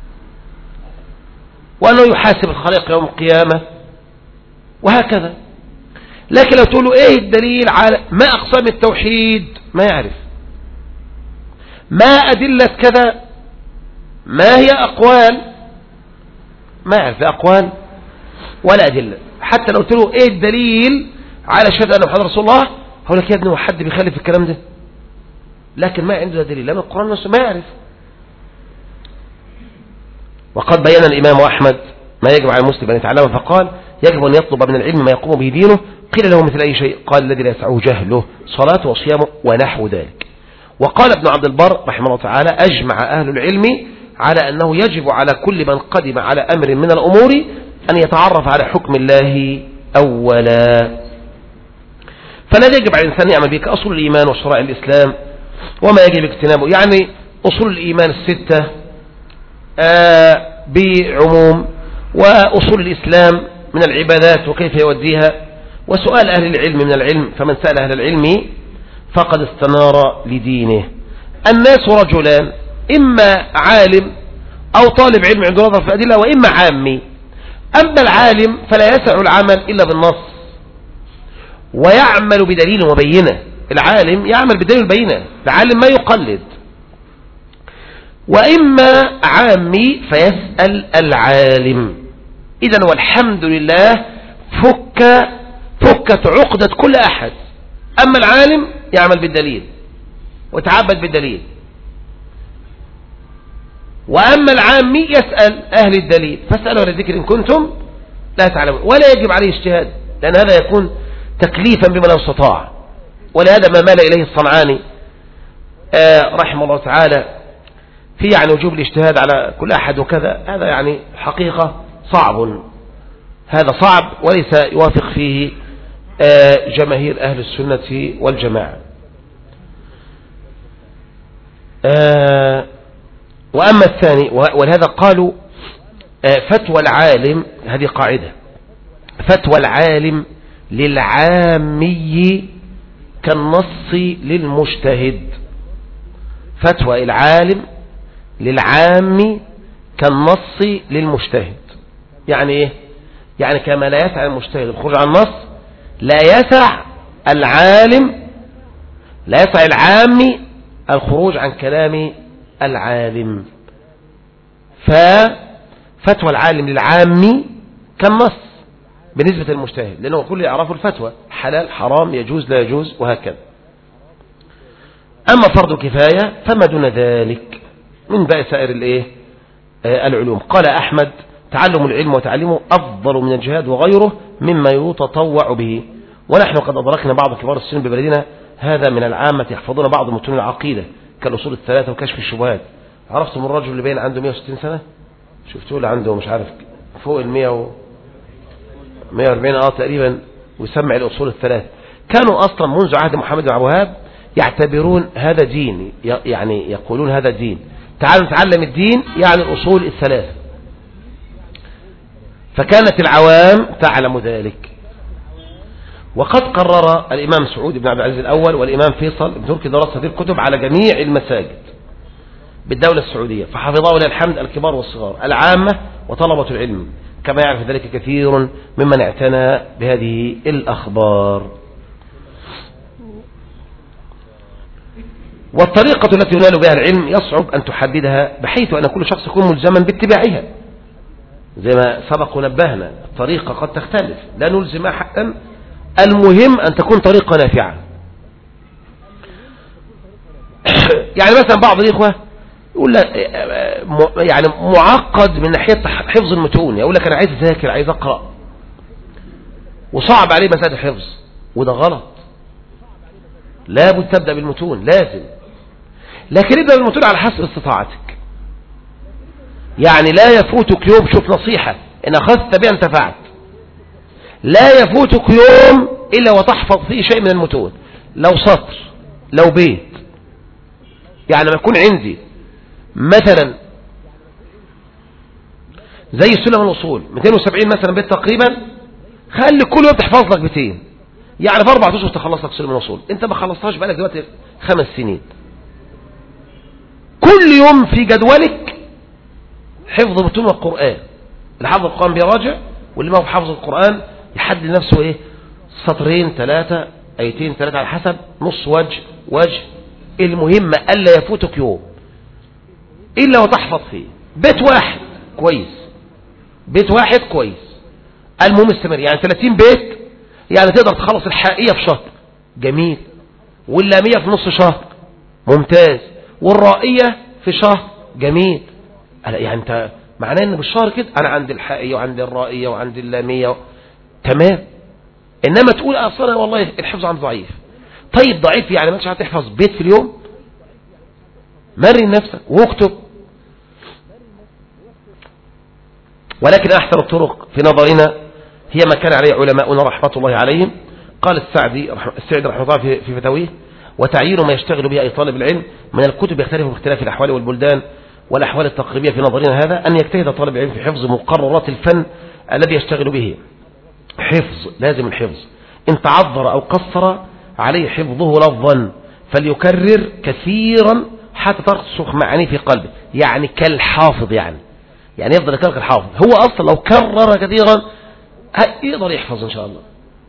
وأنه يحاسب الخليق يوم القيامة وهكذا. لكن لو تقول له إيه الدليل على ما أقسام التوحيد ما يعرف، ما أدلة كذا، ما هي أقوال ما يعرف أقوال ولا أدلة. حتى لو قلت له إيه الدليل على شهادة أن محمد رسول الله هقول لك يا ابني وحد بيخالف الكلام ده، لكن ما عنده دليل لأن القرآن نفسه ما يعرف. وقد بيّن الإمام أحمد ما يجب على المسلم أن يتعلمه فقال يجب أن يطلب من العلم ما يقوم به دينه. قيل له مثل أي شيء؟ قال الذي لا يسعه جهله، صلاة وصيامه ونحو ذلك. وقال ابن عبد البر رحمه الله تعالى أجمع أهل العلم على أنه يجب على كل من قدم على أمر من الأمور أن يتعرف على حكم الله أولا. فلا يجب على الإنسان يعمل بك أصول الإيمان وشرائع الإسلام وما يجب اجتنابه، يعني أصول الإيمان الستة آه بعموم، وأصول الإسلام من العبادات وكيف يوديها، وسؤال أهل العلم من العلم، فمن سأل أهل العلم فقد استنار لدينه. الناس رجلان، إما عالم أو طالب علم عنده نظر في الأدلة، وإما عامي. أما العالم فلا يسع العمل إلا بالنص ويعمل بدليل وبينة. العالم يعمل بدليل وبينة، العالم ما يقلد. وإما عامي فيسأل العالم. إذن والحمد لله فك فكت عقدة كل أحد. أما العالم يعمل بالدليل ويتعبد بالدليل، وأما العامي يسأل أهل الدليل فاسألوا أهل الذكر إن كنتم لا تعلمون، ولا يجب عليه اجتهاد، لأن هذا يكون تكليفا بما لا يستطاع. ولهذا ما مال إليه الصنعاني آه رحمه الله تعالى في يعني وجوب الاجتهاد على كل أحد وكذا، هذا يعني حقيقة صعب، هذا صعب وليس يوافق فيه آه جماهير أهل السنة والجماعة. آه وأما الثاني، ولهذا قالوا آه فتوى العالم، هذه قاعدة، فتوى العالم للعامي كالنص للمجتهد. فتوى العالم للعام كالنص للمجتهد. يعني ايه؟ يعني كما لا يسع المجتهد الخروج عن النص، لا يسع العالم لا يسع العام الخروج عن كلام العالم. ففتوى العالم للعام كالنص بالنسبة للمجتهد، لأنه كل يعرف الفتوى حلال حرام يجوز لا يجوز وهكذا. أما فرض كفاية فما دون ذلك من باقي سائر الايه آه العلوم. قال أحمد: تعلم العلم وتعليمه أفضل من الجهاد وغيره مما يتطوع به. ونحن قد أدركنا بعض كبار السن ببلدنا هذا من العامة يحفظون بعض متون العقيدة كالأصول الثلاثة وكشف الشبهات. عرفتم الرجل اللي بين عنده مئة وستين سنة؟ شفتوه اللي عنده مش عارف فوق المئة و مئة وأربعين اه تقريبا، ويسمع الأصول الثلاث. كانوا أصلا منذ عهد محمد بن عبد الوهاب يعتبرون هذا دين، يعني يقولون هذا دين، تعالوا نتعلم الدين يعني الأصول الثلاث. فكانت العوام تعلم ذلك. وقد قرر الإمام سعود بن عبد العزيز الأول والإمام فيصل بن تركي دراسة هذه الكتب على جميع المساجد بالدولة السعودية، فحفظه لله الحمد الكبار والصغار العامة وطلبة العلم، كما يعرف ذلك كثير ممن اعتنى بهذه الأخبار. والطريقة التي ينال بها العلم يصعب أن تحددها بحيث أن كل شخص يكون ملزما باتباعها، زي ما سبق ونبهنا. الطريقة قد تختلف، لا نلزم أحدا، المهم أن تكون طريقة نافعة. يعني مثلا بعض الإخوة يقول لك يعني معقد من ناحية حفظ المتون، يقول لك أنا عايز أذاكر عايز أقرأ وصعب عليه مسألة الحفظ، وده غلط. لابد تبدأ بالمتون لازم، لكن ابدأ بالمتون على حسب استطاعتك. يعني لا يفوتك يوم، شوف نصيحة إن أخذت بها انتفعت، لا يفوتك يوم إلا وتحفظ فيه شيء من المتون، لو سطر لو بيت. يعني ما يكون عندي مثلا زي سلم الوصول مئتين وسبعين مثلا بيت تقريبا، خلي كل يوم تحفظ لك بيتين، يعني في أربعة أشهر تخلص لك سلم الوصول. أنت ما خلصتهاش بقالك دلوقتي خمس سنين. كل يوم في جدولك حفظ متون القرآن، اللي حفظ القرآن بيراجع، واللي ما هو حفظ القرآن يحدد نفسه ايه، سطرين ثلاثة ايتين ثلاثة على حسب، نص وجه وجه. المهم ألا يفوتك يوم إلا وتحفظ فيه بيت واحد كويس، بيت واحد كويس. المهم استمر، يعني ثلاثين بيت يعني تقدر تخلص الحائية في شهر، جميل، واللامية في نص شهر، ممتاز، والرائية في شهر، جميل. يعني انت معناه ان بالشهر كده انا عندي الحائية وعندي الرائية وعندي اللامية و... تمام. انما تقول اصلا والله الحفظ عندي ضعيف. طيب ضعيف يعني ما انتش هتحفظ بيت في اليوم؟ مرن نفسك واكتب. ولكن احسن الطرق في نظرنا هي ما كان عليه علماؤنا رحمة الله عليهم. قال السعدي السعدي رحمه الله في, في فتاويه: وتعيين ما يشتغل به أي طالب العلم من الكتب يختلف باختلاف الأحوال والبلدان والأحوال التقريبية. في نظرنا هذا أن يجتهد طالب العلم في حفظ مقررات الفن الذي يشتغل به. حفظ لازم الحفظ، إن تعذر أو قصر عليه حفظه لفظا فليكرر كثيرا حتى ترسخ معانيه في قلبه، يعني كالحافظ، يعني يعني يفضل يكرر كالحافظ. هو أصلا لو كرر كثيرا يقدر يحفظ إن شاء الله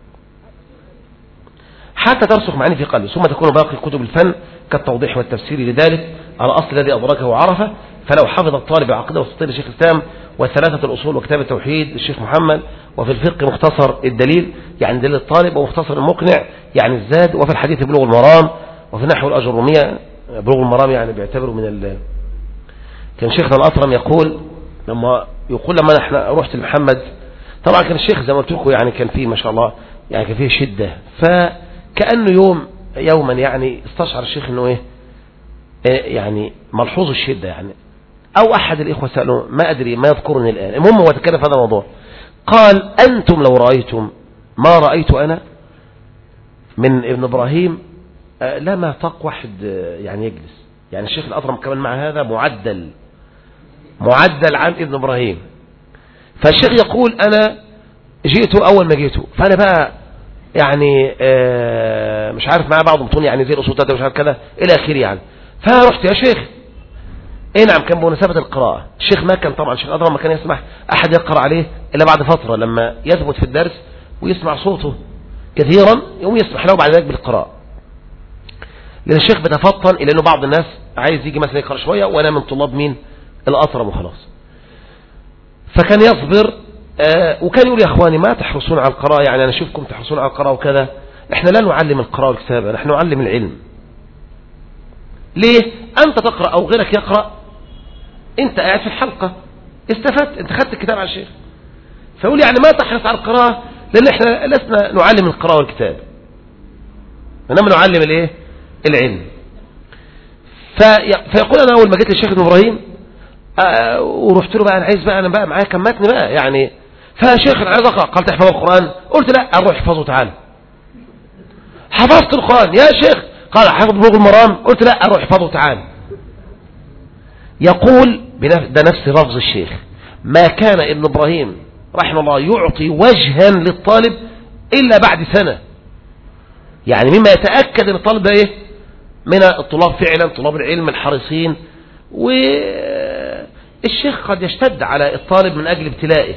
حتى ترسخ معانيه في قلبه. ثم تكون باقي كتب الفن كالتوضيح والتفسير لذلك على الأصل الذي أدركه وعرفه. فلو حفظ الطالب العقيدة والتفصيل للشيخ الإسلام وثلاثة الأصول وكتاب التوحيد للشيخ محمد، وفي الفقه مختصر الدليل يعني دليل الطالب، ومختصر المقنع يعني الزاد، وفي الحديث بلوغ المرام، وفي نحو الأجرومية. بلوغ المرام يعني بيعتبروا من ال... كان شيخنا الأطرم يقول لما يقول لما احنا رحت لمحمد طبعا كان الشيخ زي ما قلت لكم يعني كان فيه ما شاء الله يعني كان فيه شدة، فكأنه يوم يوما يعني استشعر الشيخ انه ايه يعني ملحوظ الشدة يعني، او احد الاخوة سألوا ما ادري ما يذكرني الان، المهم هو تكلم في هذا الموضوع، قال انتم لو رأيتم ما رأيت انا من ابن ابراهيم لما طاق واحد يعني يجلس، يعني الشيخ الاطرم كمان مع هذا معدل معدل عن ابن ابراهيم. فالشيخ يقول انا جئته اول ما جئته، فانا بقى يعني آه مش عارف معاه بعض متون يعني زي الاصول ده مش عارف كذا الى اخره يعني، فرحت يا شيخ اي نعم كان بمناسبه القراءه، الشيخ ما كان طبعا الشيخ الاطرم ما كان يسمح احد يقرا عليه الا بعد فتره لما يثبت في الدرس ويسمع صوته كثيرا يقوم يسمح له بعد ذلك بالقراءه، لان الشيخ بيتفطن الى انه بعض الناس عايز يجي مثلا يقرا شويه وانا من طلاب مين الاطرم وخلاص، فكان يصبر آه وكان يقول يا اخواني ما تحرصون على القراءه، يعني انا اشوفكم تحرصون على القراءه وكذا، احنا لا نعلم القراءه والكتابه، نحن نعلم العلم. ليه؟ انت تقرا او غيرك يقرا، انت قاعد في الحلقه استفدت، انت خدت الكتاب على الشيخ، فيقول يعني ما تحرص على القراءه لان احنا لسنا نعلم القراءه والكتاب، انما نعلم الايه العلم. فيقول انا اول ما جيت للشيخ ابن ابراهيم أه ورحت له بقى انا عايز بقى انا بقى معايا كم متن بقى يعني، فشيخ انا عايز اقرا، قال تحفظ القران؟ قلت لا اروح احفظه تعالى. حفظت القران يا شيخ؟ قال حفظ بلوغ المرام؟ قلت لا اروح احفظه تعالى. يقول ده نفس لفظ الشيخ، ما كان ابن ابراهيم رحمه الله يعطي وجها للطالب الا بعد سنه، يعني مما يتاكد ان الطالب ده ايه من الطلاب فعلا طلاب العلم الحريصين، والشيخ قد يشتد على الطالب من أجل ابتلائه.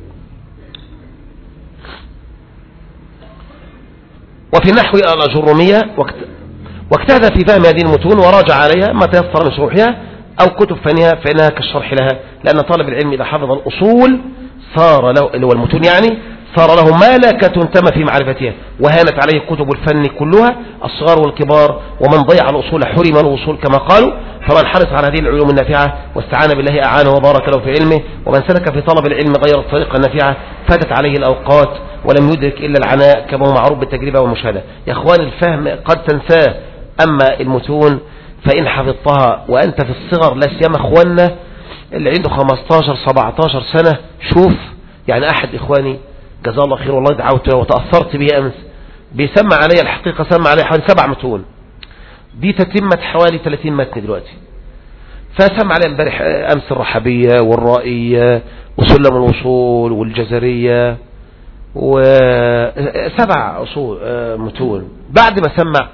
وفي النحو الأجرومية واجتهد في فهم هذه المتون وراجع عليها ما تيسر من شروحها أو كتب فنها فإنها كالشرح لها، لأن طالب العلم إذا حفظ الأصول صار له اللي هو المتون يعني صار له ملكة تم في معرفتها، وهانت عليه كتب الفن كلها الصغار والكبار، ومن ضيع الأصول حرم الوصول كما قالوا، فمن حرص على هذه العلوم النافعة واستعان بالله أعانه وبارك له في علمه، ومن سلك في طلب العلم غير الطريقة النافعة فاتت عليه الأوقات ولم يدرك إلا العناء كما هو معروف بالتجربة والمشاهدة. يا أخوان الفهم قد تنساه، أما المتون فإن حفظتها وأنت في الصغر لا سيما أخواننا اللي عنده خمستاشر سبعتاشر سنة، شوف يعني أحد إخواني جزاه الله خير والله دعوته وتأثرت به أمس، بيسمع علي الحقيقة سمع علي حوالي سبع متون، دي تتمت حوالي ثلاثين متن دلوقتي، فسمع علي امبارح أمس الرحبية والرائية وسلم الوصول والجزرية وسبع أصول متون بعد ما سمع،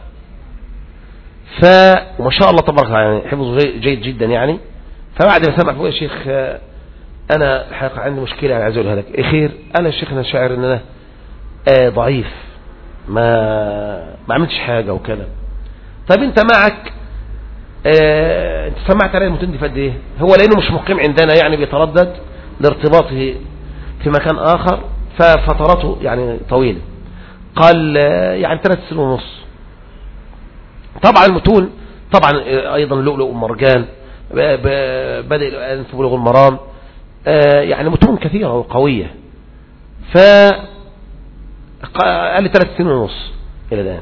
فما شاء الله تبارك يعني حفظه جيد جدا يعني. فبعد ما سمع فوق يا شيخ انا الحقيقه عندي مشكله انا عايز اقولها لك. ايه خير؟ انا يا شيخ انا شاعر ان انا آه ضعيف ما ما عملتش حاجه وكذا. طيب انت معك آه انت سمعت علي المتون دي في قد ايه؟ هو لانه مش مقيم عندنا يعني بيتردد لارتباطه في مكان اخر ففترته يعني طويله، قال آه يعني ثلاث سنين ونص. طبعا المتون طبعا ايضا لؤلؤ ومرجان بدأ الآن في بلوغ المرام آه يعني متون كثيرة وقوية، فقال لي ثلاث سنين ونص إلى الآن.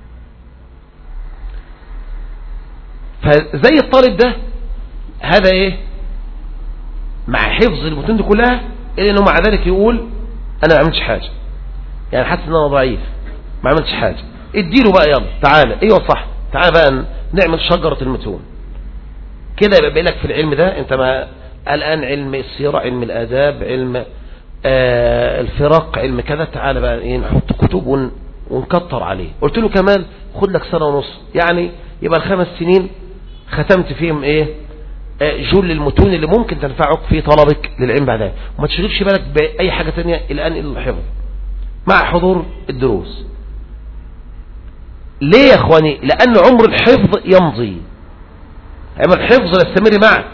فزي الطالب ده هذا ايه مع حفظ المتون دي كلها إلا انه مع ذلك يقول انا ما عملتش حاجة، يعني حاسس ان انا ضعيف ما عملتش حاجة. اديله بقى يلا تعالى ايوه صح تعالى بقى نعمل شجرة المتون كده يبقى بيلك في العلم ده. انت ما الان علم السيرة علم الاداب علم آه الفرق علم كذا، تعالى بقى ايه نحط كتب ون ونكتر عليه. قلت له كمان خد لك سنة ونص، يعني يبقى الخمس سنين ختمت فيهم ايه آه جل المتون اللي ممكن تنفعك في طلبك للعلم بعدها، وما تشغلش بالك باي حاجة تانية الان الا الحفظ مع حضور الدروس. ليه يا اخواني؟ لان عمر الحفظ يمضي، عمر الحفظ لا يستمر معك،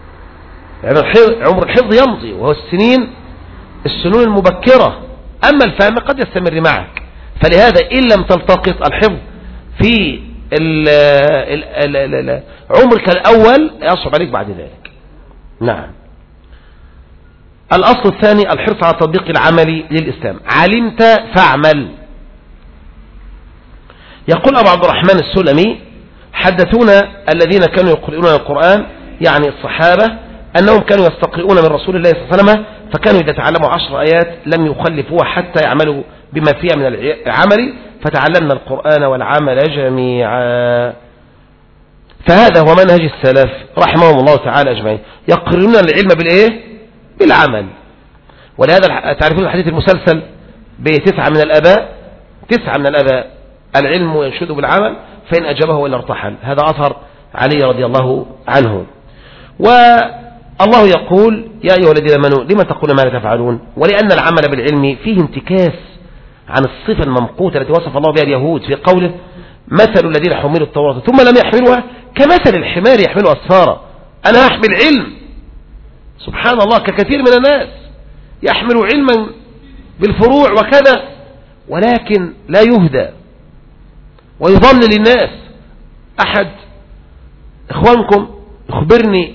عمر الحفظ يمضي وهو السنين السنون المبكرة، اما الفهم قد يستمر معك. فلهذا ان لم تلتقط الحفظ في ال ال ال ال عمرك الاول يصعب عليك بعد ذلك. نعم. الأصل الثاني الحرص على تطبيق العمل للإسلام. علمت فاعمل. يقول أبو عبد الرحمن السلمي حدثونا الذين كانوا يقرؤون القرآن يعني الصحابة أنهم كانوا يستقرؤون من رسول الله صلى الله عليه وسلم، فكانوا إذا تعلموا عشر آيات لم يخلفوها حتى يعملوا بما فيها من العمل، فتعلمنا القرآن والعمل جميعا. فهذا هو منهج السلف رحمهم الله تعالى أجمعين، يقررون العلم بالإيه؟ بالعمل. ولهذا تعرفون الحديث المسلسل بتسعة من الآباء، تسعة من الآباء العلم ينشد بالعمل فإن أجابه وإلا ارتحل. هذا أثر علي رضي الله عنه. والله يقول يا أيها الذين آمنوا لما تقولون ما لا تفعلون، ولأن العمل بالعلم فيه انتكاس عن الصفة الممقوتة التي وصف الله بها اليهود في قوله مثل الذين حملوا التوراة ثم لم يحملوها كمثل الحمار يحمل أسفارا. أنا أحمل علم سبحان الله ككثير من الناس يحمل علما بالفروع وكذا، ولكن لا يهدى ويظن للناس. أحد إخوانكم يخبرني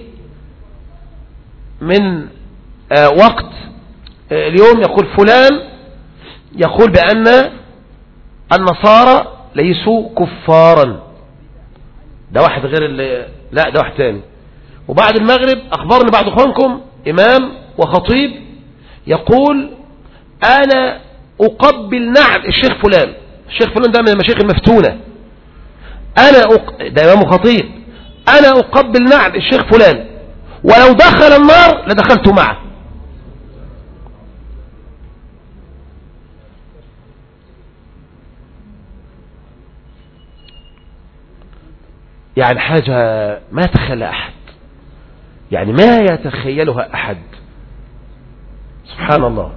من آه وقت آه اليوم يقول فلان يقول بأن النصارى ليسوا كفارا. ده واحد غير اللي لا ده واحد تاني. وبعد المغرب أخبرني بعض إخوانكم إمام وخطيب يقول أنا أقبل نعل الشيخ فلان. الشيخ فلان ده من المشايخ المفتونة. أنا أق... ده إمام وخطيب أنا أقبل نعل الشيخ فلان ولو دخل النار لدخلت معه. يعني حاجة ما يتخيل أحد، يعني ما يتخيلها أحد سبحان الله.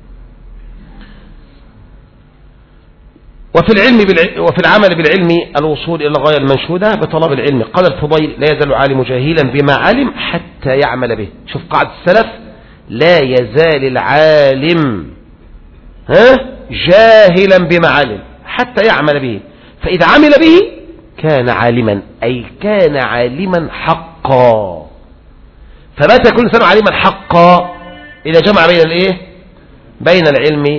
وفي العلم بالع... وفي العمل بالعلم الوصول إلى الغاية المنشودة بطلب العلم. قال الفضيل لا يزال العالم جاهلا بما علم حتى يعمل به. شوف قاعدة السلف لا يزال العالم ها جاهلا بما علم حتى يعمل به، فإذا عمل به كان عالما أي كان عالما حقا. فمتى يكون الإنسان عالما حقا؟ إذا جمع بين الإيه؟ بين العلم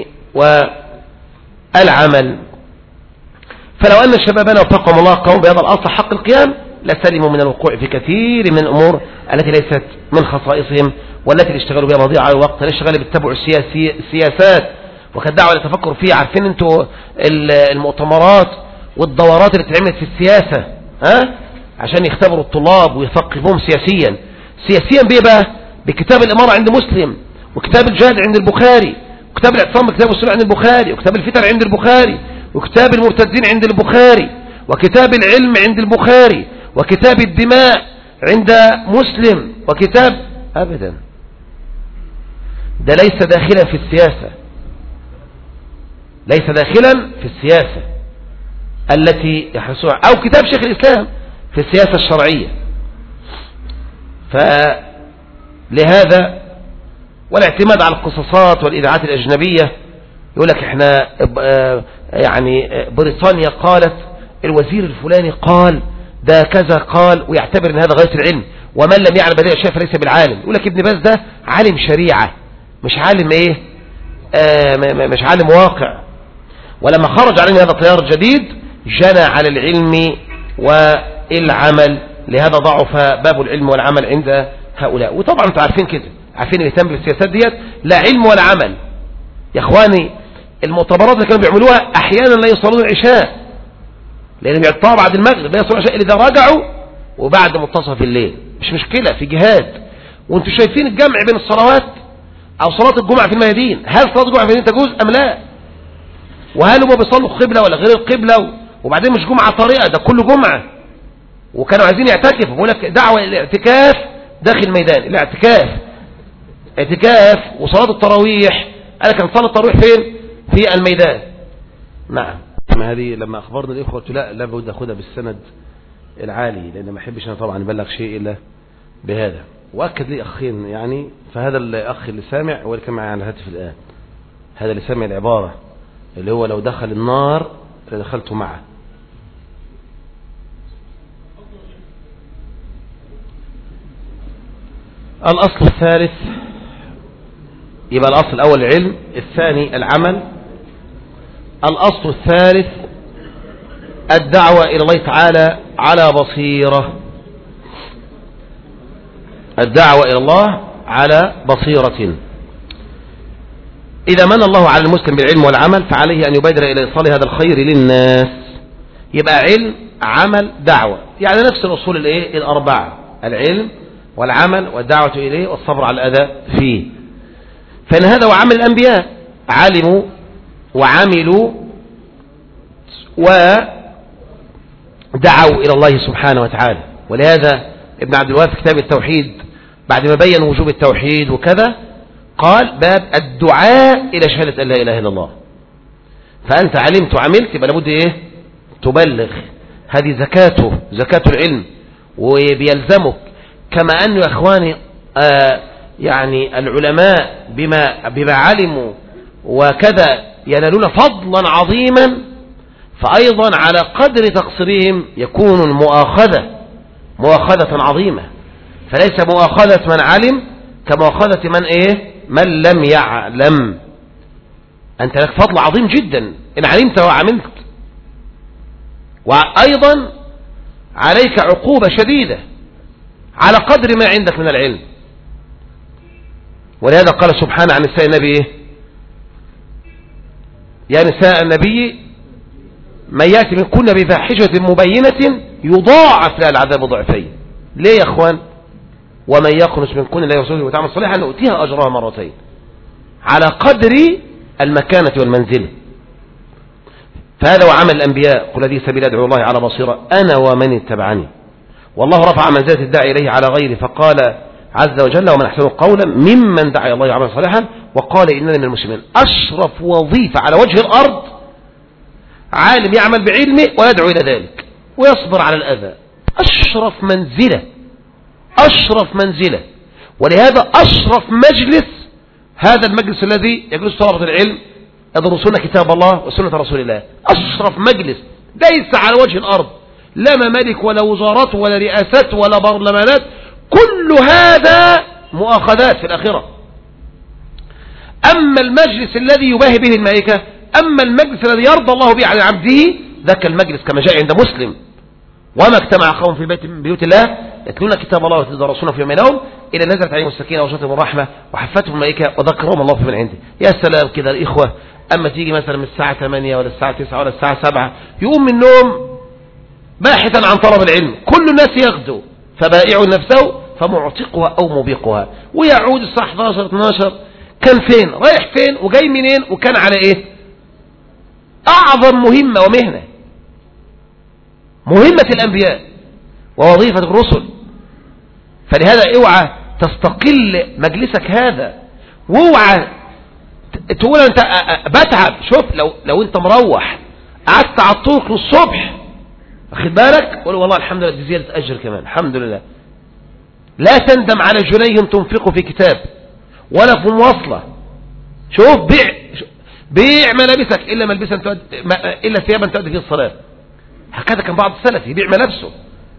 والعمل. فلو أن شبابنا وفقهم الله قاموا بهذا الأصل حق القيام لسلموا من الوقوع في كثير من الأمور التي ليست من خصائصهم والتي اشتغلوا بها مضيعة الوقت. الاشتغال بالتبع السياسي السياسات وكالدعوة للتفكر فيها. عارفين انتوا المؤتمرات والدورات اللي اتعملت في السياسة ها عشان يختبروا الطلاب ويثقفوهم سياسيا. سياسيا بيه بقى بكتاب الإمارة عند مسلم، وكتاب الجهاد عند البخاري، وكتاب الاعتصام بكتاب السنة عند البخاري، وكتاب الفتن عند البخاري، وكتاب المرتدين عند البخاري، وكتاب العلم عند البخاري، وكتاب الدماء عند مسلم، وكتاب أبدا. ده ليس داخلا في السياسة، ليس داخلا في السياسة التي يحرصوها، أو كتاب شيخ الإسلام في السياسة الشرعية. فلهذا والاعتماد على القصصات والإذاعات الأجنبية يقول لك احنا يعني بريطانيا قالت، الوزير الفلاني قال، ده كذا قال، ويعتبر ان هذا غاية العلم، ومن لم يعلم بديع الشيء فليس بالعالم. يقول لك ابن باز ده عالم شريعة مش عالم ايه آه مش عالم واقع. ولما خرج علينا هذا التيار الجديد جنى على العلم والعمل، لهذا ضعف باب العلم والعمل عند هؤلاء. وطبعا انتم عارفين كده، عارفين اللي يهتم بالسياسات ديت لا علم ولا عمل. يا اخواني المؤتمرات اللي كانوا بيعملوها احيانا لا يصلون العشاء، لان بيعطوا بعد المغرب لا يصلون العشاء اذا رجعوا وبعد منتصف الليل. مش مشكلة في جهاد. وانتم شايفين الجمع بين الصلوات او صلاة الجمعة في الميادين، هل صلاة الجمعة في الميادين تجوز ام لا؟ وهل هم بيصلوا القبلة ولا غير القبلة؟ وبعدين مش جمعة طريقة، ده كله جمعة. وكانوا عايزين يعتكفوا، بيقول لك دعوة الاعتكاف داخل الميدان، الاعتكاف اعتكاف وصلاة التراويح. قال لك هنصلي التراويح فين؟ في الميدان. نعم. ما هذه لما اخبرنا الاخوه قلت لا لابد اخذها بالسند العالي، لان ما احبش انا طبعا ابلغ شيء الا بهذا. واكد لي اخين يعني، فهذا الاخ اللي سامع هو اللي كان معي على الهاتف الان، هذا اللي سامع العباره اللي هو لو دخل النار لدخلت معه. الأصل الثالث يبقى الأصل الأول العلم، الثاني العمل، الأصل الثالث الدعوة إلى الله تعالى على بصيرة، الدعوة إلى الله على بصيرة. إذا من الله على المسلم بالعلم والعمل فعليه أن يبادر إلى إيصال هذا الخير للناس. يبقى علم عمل دعوة، يعني نفس الأصول الإيه الأربعة: العلم والعمل والدعوة إليه والصبر على الأذى فيه. فإن هذا وعمل الأنبياء، علموا وعملوا ودعوا إلى الله سبحانه وتعالى. ولهذا ابن عبد الوهاب في كتاب التوحيد بعد ما بين وجوب التوحيد وكذا قال: باب الدعاء إلى شهادة أن لا إله إلا الله. فأنت علمت وعملت يبقى لابد إيه تبلغ، هذه زكاته، زكاة العلم، وبيلزمك. كما أنه يا إخواني آه يعني العلماء بما, بما علموا وكذا ينالون فضلا عظيما، فأيضا على قدر تقصيرهم يكون المؤاخذة مؤاخذة عظيمة. فليس مؤاخذة من علم كمؤاخذة من إيه من لم يعلم. أنت لك فضل عظيم جدا إن علمت وعملت، وأيضا عليك عقوبة شديدة على قدر ما عندك من العلم. ولهذا قال سبحانه عن نساء النبي: يا نساء النبي من يأتي منكن بفاحشة مبينة يضاعف لها العذاب ضعفين. ليه يا اخوان؟ ومن يقنس منكن لا يرسل وتعمل صالحا نؤتيها أجرها مرتين، على قدر المكانة والمنزلة. فهذا وعمل الأنبياء: قل هذه سبيل أدعو الله على بصيرة أنا ومن اتبعني. والله رفع منزلة الداعي إليه على غيره فقال عز وجل: ومن أحسن قولا ممن دعا إلى الله وعمل صالحا وقال إنني من المسلمين. أشرف وظيفة على وجه الأرض عالم يعمل بعلمه ويدعو إلى ذلك ويصبر على الأذى. أشرف منزلة، أشرف منزلة. ولهذا أشرف مجلس هذا المجلس الذي يجلس طلبة العلم يدرسون كتاب الله وسنة رسول الله. أشرف مجلس ليس على وجه الأرض، لا ممالك ولا وزارات ولا رئاسات ولا برلمانات، كل هذا مؤاخذات في الآخرة. أما المجلس الذي يباهي به الملائكة، أما المجلس الذي يرضى الله به على عبده، ذاك المجلس كما جاء عند مسلم: وما اجتمع قوم في بيت من بيوت الله يتلون كتاب الله ويتدارسونه فيما بينهم إلى نزلت عليهم السكينة وغشيتهم الرحمة وحفتهم الملائكة وذكرهم الله في من عنده. يا سلام كده الإخوة، أما تيجي مثلا من الساعة ثمانية ولا الساعة تسعة ولا الساعة سبعة يقوم من النوم باحثا عن طلب العلم، كل الناس يغدو فبائع نفسه فمعتقها أو موبقها، ويعود الساعة احد عشر اثناشر كان فين رايح فين وجاي منين وكان على إيه. أعظم مهمة ومهنة، مهمة الأنبياء ووظيفة الرسل. فلهذا اوعى تستقل مجلسك هذا، واوعى تقول انت بتعب. شوف لو لو انت مروح قعدت على الطرق للصبح واخد بالك قول والله الحمد لله دي زيادة أجر كمان الحمد لله. لا تندم على جنيه تنفقه في كتاب ولا في مواصلة. شوف بيع بيع ملابسك إلا ملبسا إلا ثيابا تؤدي فيه الصلاة. هكذا كان بعض السلف يبيع ملابسه.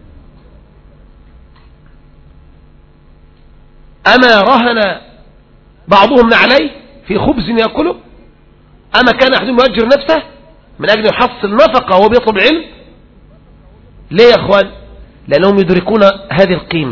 أما رهن بعضهم عليه في خبز يأكله؟ أما كان أحدهم يؤجر نفسه من أجل يحصل نفقة وهو بيطلب العلم؟ ليه يا أخوان؟ لأنهم يدركون هذه القيمة،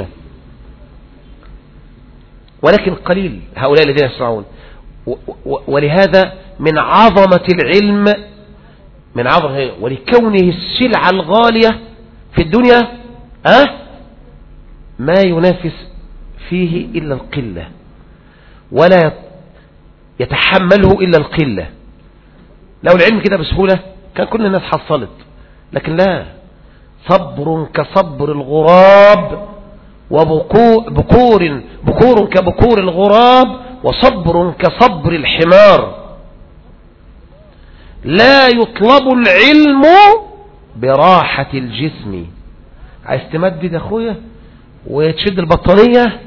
ولكن قليل هؤلاء الذين يسمعون. ولهذا من عظمة العلم من عظمة ولكونه السلعة الغالية في الدنيا أه؟ ما ينافس فيه إلا القلة ولا يتحمله إلا القلة. لو العلم كده بسهولة كان كل الناس حصلت، لكن لا، صبر كصبر الغراب وبكور بكور, بكور كبكور الغراب وصبر كصبر الحمار. لا يطلب العلم براحة الجسم. عايز تمدد يا اخويا وتشد البطانية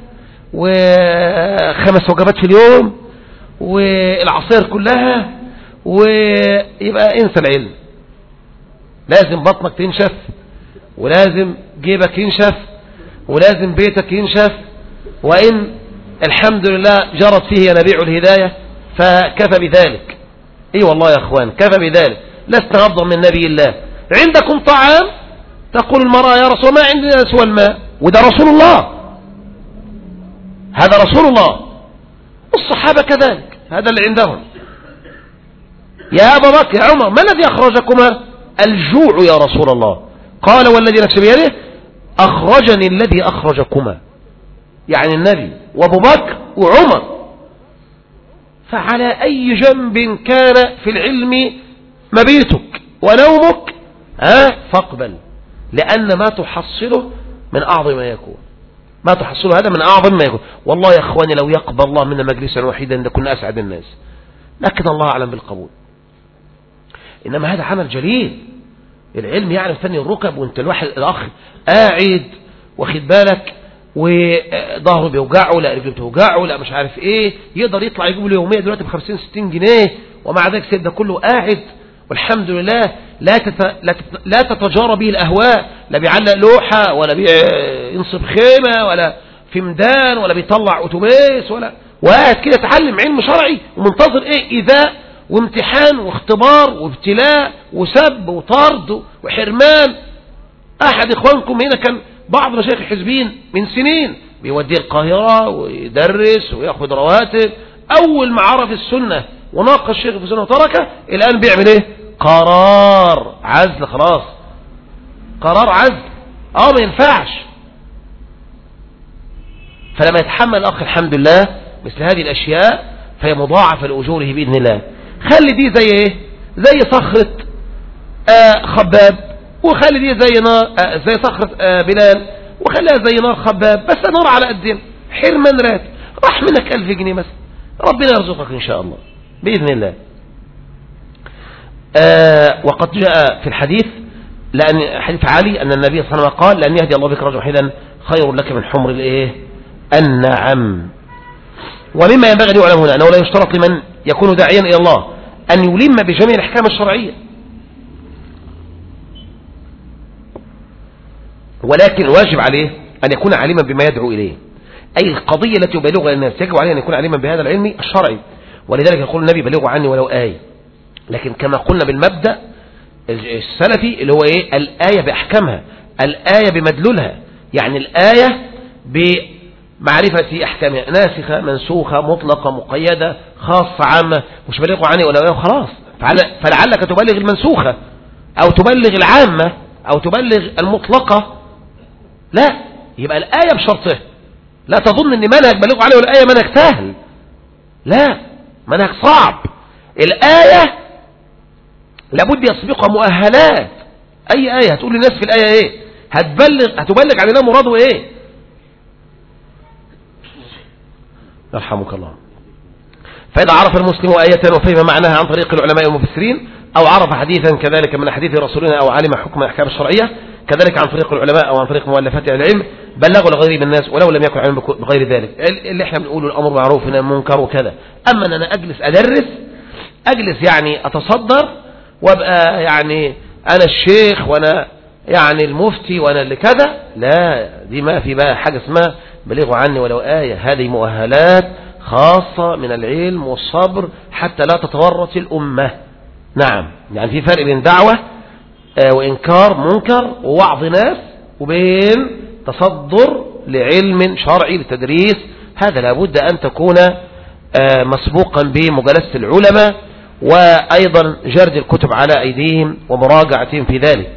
وخمس وجبات في اليوم والعصير كلها ويبقى انسى العلم. لازم بطنك تنشف ولازم جيبك ينشف ولازم بيتك ينشف، وإن الحمد لله جرت فيه ينابيع الهداية فكفى بذلك. اي والله يا اخوان كفى بذلك، لست أفضل من نبي الله. عندكم طعام تقول المرأة يا رسول ما عندنا سوى الماء، وده رسول الله، هذا رسول الله. الصحابة كذلك، هذا اللي عندهم. يا أبا بكر يا عمر ما الذي أخرجكما؟ الجوع يا رسول الله. قال والذي نفسي بيده أخرجني الذي أخرجكما، يعني النبي وأبو بكر وعمر. فعلى أي جنب كان في العلم مبيتك ونومك ها فاقبل، لأن ما تحصله من أعظم ما يكون، ما تحصله هذا من أعظم ما يكون. والله يا أخواني لو يقبل الله منا مجلسا واحدا لكنا أسعد الناس، لكن الله أعلم بالقبول. إنما هذا عمل جليل، العلم يعني فني الركب، وانت الواحد الأخ قاعد واخد بالك وظهره بيوجعه، لا رجله بتوجعه، لا مش عارف ايه، يقدر يطلع يجيب له يومية دلوقتي بخمسين ستين جنيه، ومع ذلك سيد ده كله قاعد والحمد لله لا تت... لا, تت... لا تتجارى به الأهواء، لا بيعلق لوحة ولا بينصب خيمة ولا في ميدان ولا بيطلع أتوبيس ولا، وقاعد كده يتعلم علم شرعي ومنتظر ايه إيذاء وامتحان واختبار وابتلاء وسب وطرد وحرمان. أحد إخوانكم هنا كان بعض مشايخ الحزبين من سنين بيوديه القاهرة ويدرس ويأخذ رواتب، أول ما عرف السنة وناقش الشيخ في السنة وتركه، الآن بيعمل ايه؟ قرار عزل، خلاص قرار عزل، اه ما ينفعش. فلما يتحمل الأخ الحمد لله مثل هذه الأشياء فهي مضاعفة لأجوره بإذن الله. خلي دي زي ايه؟ زي صخرة آه خباب، وخلي دي زي نار آه زي صخرة آه بلال، وخليها زي نار خباب، بس نار على قدنا حرمان رات، راح منك ألف جنيه مثلا، ربنا يرزقك إن شاء الله بإذن الله. آه وقد جاء في الحديث، لأن حديث علي أن النبي صلى الله عليه وسلم قال لأن يهدي الله بك رجلا واحدا خير لك من حمر الايه النعم. ومما ينبغي أن يعلم هنا أنه لا يشترط لمن يكون داعيا إلى الله أن يلم بجميع الأحكام الشرعية، ولكن الواجب عليه أن يكون عالما بما يدعو إليه، أي القضية التي يبلغها الناس يجب عليه أن يكون عالما بهذا العلم الشرعي. ولذلك يقول النبي بلغوا عني ولو آية. لكن كما قلنا بالمبدأ السلفي اللي هو إيه؟ الآية بأحكامها، الآية بمدلولها، يعني الآية بمعرفة أحكامها، ناسخة منسوخة مطلقة مقيدة خاصة عامة، مش بلغوا عني ولو آية وخلاص. فلعلك تبلغ المنسوخة أو تبلغ العامة أو تبلغ المطلقة، لا، يبقى الآية بشرطه. لا تظن أن منهج بلغوا عليه والآية منهج سهل، لا، منهج صعب. الآية لابد يسبقها مؤهلات. أي آية هتقول للناس في الآية إيه؟ هتبلغ هتبلغ علينا مراده إيه؟ يرحمك الله. فإذا عرف المسلم آية وفهم معناها عن طريق العلماء والمفسرين، أو عرف حديثا كذلك من حديث رسولنا، أو علم حكم الأحكام الشرعية كذلك عن طريق العلماء أو عن طريق مؤلفات العلم، بلغوا لغيره من الناس ولو لم يكن علم بغير ذلك. اللي احنا بنقوله الأمر معروف والنهي عن المنكر وكذا. أما أن أنا أجلس أدرس، أجلس يعني أتصدر وأبقى يعني أنا الشيخ وأنا يعني المفتي وأنا اللي كذا، لا، دي ما في بقى حاجة اسمها بلغوا عني ولو آية. هذه مؤهلات خاصة من العلم والصبر حتى لا تتورط الأمة. نعم، يعني في فرق بين دعوة وإنكار منكر ووعظ ناس، وبين تصدر لعلم شرعي لتدريس. هذا لابد أن تكون مسبوقا بمجالسة العلماء، وأيضا جرد الكتب على أيديهم ومراجعتهم في ذلك.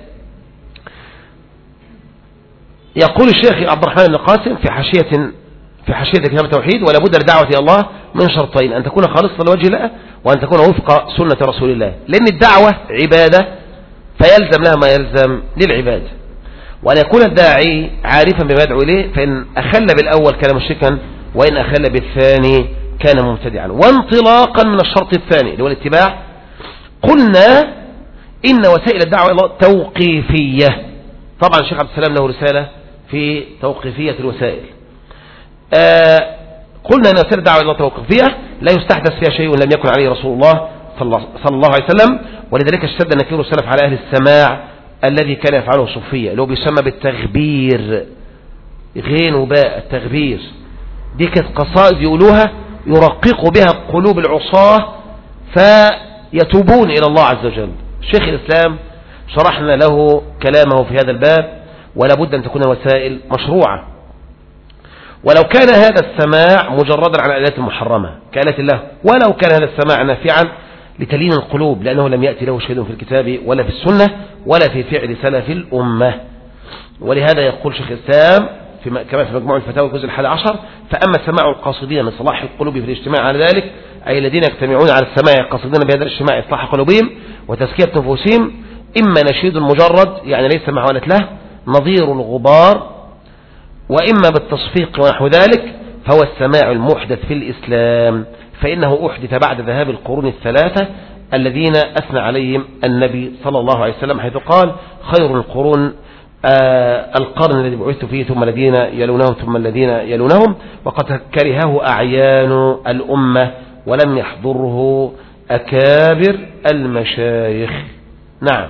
يقول الشيخ عبد الرحمن بن قاسم في حاشية في حاشية كتاب التوحيد: ولا بد لدعوة إلى الله من شرطين، أن تكون خالصة لوجه الله، وأن تكون وفق سنة رسول الله. لأن الدعوة عبادة فيلزم لها ما يلزم للعبادة، وأن يكون الداعي عارفا بما يدعو إليه، فإن أخل بالأول كان مشركا، وإن أخل بالثاني كان مبتدعا. وانطلاقا من الشرط الثاني اللي هو الاتباع، قلنا إن وسائل الدعوة إلى الله توقيفية. طبعا الشيخ عبد السلام له رسالة في توقيفية الوسائل. آه قلنا أن وسائل الدعوة إلى الله توقيفية لا يستحدث فيها شيء لم يكن عليه رسول الله صلى الله عليه وسلم. ولذلك اشتد نكير السلف على أهل السماع الذي كان يفعله الصوفية، اللي هو بيسمى بالتغبير، غين وباء التغبير، دي كانت قصائد يقولوها يرققوا بها قلوب العصاة فيتوبون إلى الله عز وجل. شيخ الإسلام شرحنا له كلامه في هذا الباب، ولا بد أن تكون وسائل مشروعة. ولو كان هذا السماع مجردا عن الآلات المحرمة كآلات الله، ولو كان هذا السماع نافعا لتلين القلوب، لأنه لم يأتي له شيء في الكتاب ولا في السنة ولا في فعل سلف الأمة. ولهذا يقول شيخ الإسلام في كما في مجموع الفتاوى الجزء الحادي عشر: فأما سماع القاصدين من صلاح القلوب في الاجتماع على ذلك، أي الذين يجتمعون على السماع القاصدين بهذا الاجتماع إصلاح قلوبهم وتزكية نفوسهم، إما نشيد مجرد يعني ليس مع ولد له نظير الغبار، وإما بالتصفيق ونحو ذلك، فهو السماع المحدث في الإسلام، فإنه أحدث بعد ذهاب القرون الثلاثة الذين أثنى عليهم النبي صلى الله عليه وسلم، حيث قال: خير القرون آه القرن الذي بعثت فيه، ثم الذين يلونهم ثم الذين يلونهم، وقد كرهه أعيان الأمة ولم يحضره أكابر المشايخ. نعم.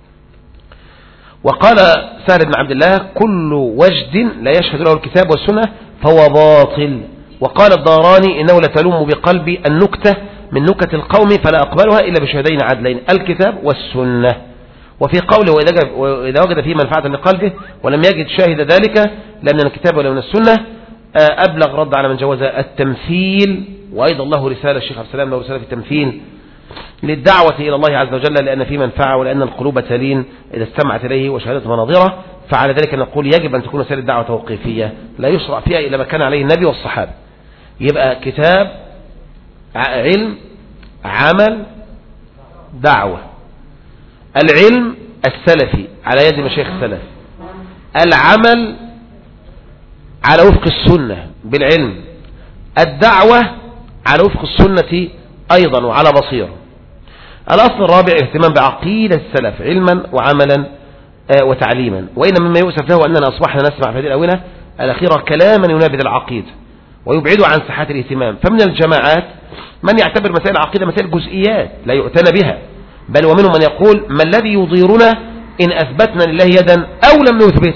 وقال سهل بن عبد الله: كل وجد لا يشهد له الكتاب والسنة فهو باطل. وقال الداراني: إنه لتلوم بقلبي النكتة من نكت القوم فلا أقبلها إلا بشهدين عدلين، الكتاب والسنة. وفي قوله: وإذا وجد فيه منفعة لقلبه ولم يجد شاهد ذلك لا من الكتاب ولا من السنة، أبلغ رد على من جوز التمثيل. وأيضا الله رسالة، الشيخ عبد السلام له رسالة في التمثيل للدعوة إلى الله عز وجل، لأن فيه منفعة ولأن القلوب تلين إذا استمعت إليه وشهدت مناظره. فعلى ذلك نقول يجب أن تكون رسالة الدعوة توقيفية لا يشرع فيها إلا ما كان عليه النبي والصحابة. يبقى كتاب، علم، عمل، دعوة. العلم السلفي على يد مشايخ السلف، العمل على وفق السنة بالعلم، الدعوة على وفق السنة أيضا وعلى بصيرة. الأصل الرابع: اهتمام بعقيدة السلف علما وعملا وتعليما. وإن مما يؤسف له أننا أصبحنا نسمع في هذه الأونة الأخيرة كلاما ينابذ العقيدة ويبعد عن ساحات الاهتمام. فمن الجماعات من يعتبر مسائل العقيدة مسائل جزئيات لا يؤتنى بها، بل ومنهم من يقول: ما الذي يضيرنا إن أثبتنا لله يدا أو لم نثبت؟